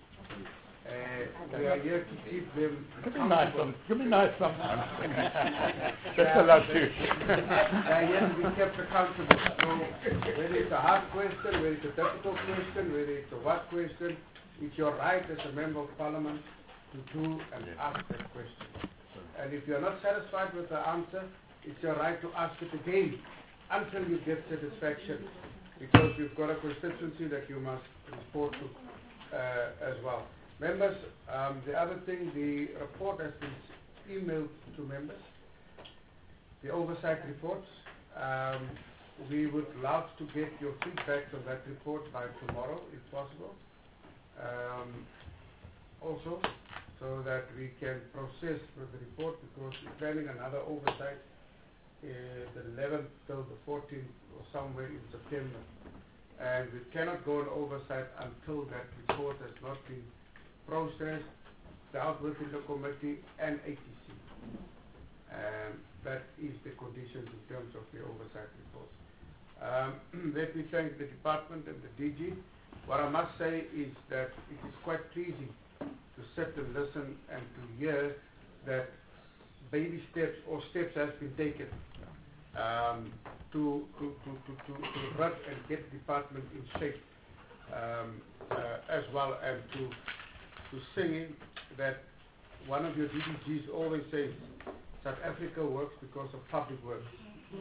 Uh, we are here to keep them Give me nice, some, give me nice sometimes. That's allowed too. They are here to be kept accountable. So whether it's a hard question, whether it's a difficult question, whether it's a what question, it's your right as a member of parliament to do and ask that question. And if you're not satisfied with the answer, it's your right to ask it again until you get satisfaction, because you've got a constituency that you must report to uh, as well. Members, um, the other thing, the report has been emailed to members, the oversight reports. Um, we would love to get your feedback on that report by tomorrow, if possible. Um, also, so that we can process with the report, because we're planning another oversight uh, the eleventh till the fourteenth or somewhere in September. And we cannot go on oversight until that report has not been processed, dealt with in the committee and A T C. Um, that is the conditions in terms of the oversight reports. Um, let me thank the department and the D G. What I must say is that it is quite pleasing to sit and listen and to hear that baby steps or steps has been taken um, to, to, to, to, to, to run and get the department in shape um, uh, as well, and to to sing that one of your D D Gs always says South Africa works because of public works. Uh,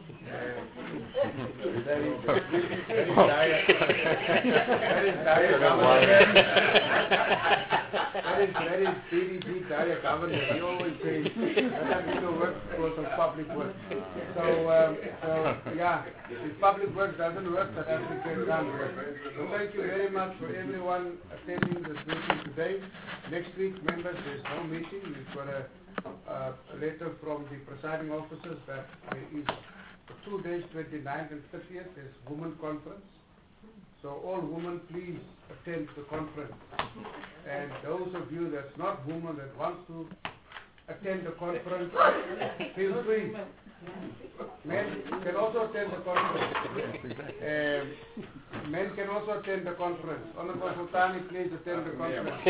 that is very dire. That is dire government. That is very D D G dire government. He always says South Africa works because of public works. So, um, so yeah, if public work doesn't work, South Africa can't work. So thank you very much for everyone attending this meeting today. Next week, members, there's no meeting. We've got a, uh, a letter from the presiding officers that there is two days, twenty-ninth and thirtieth, there's women conference. So all women, please attend the conference. And those of you that's not women that wants to attend the conference, feel free. Men can also attend the conference. Um, men can also attend the conference. Honorable Sultani, please attend the conference.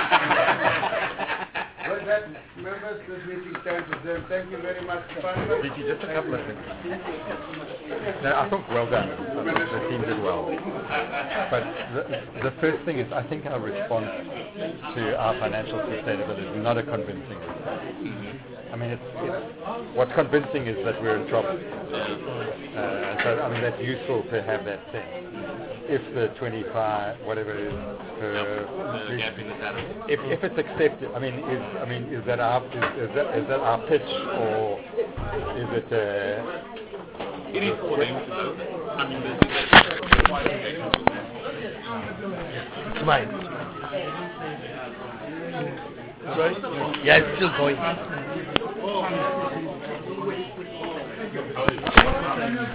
With that, members, this meeting stands adjourned. Thank you very much. Vicky, just a couple of things. No, I think well done. The team did well. But the, the first thing is, I think our response to our financial sustainability is not a convincing response. I mean, it's, it's, what's convincing is that we're in trouble. Uh, so, I mean, that's useful to have that thing. If the twenty-five, whatever it is, per if, if it's accepted, I mean, is I mean, is that our is, is that is that our pitch, or is it? Uh, it is for them to know. I mean, it's mine. Right? Yeah, it's still going.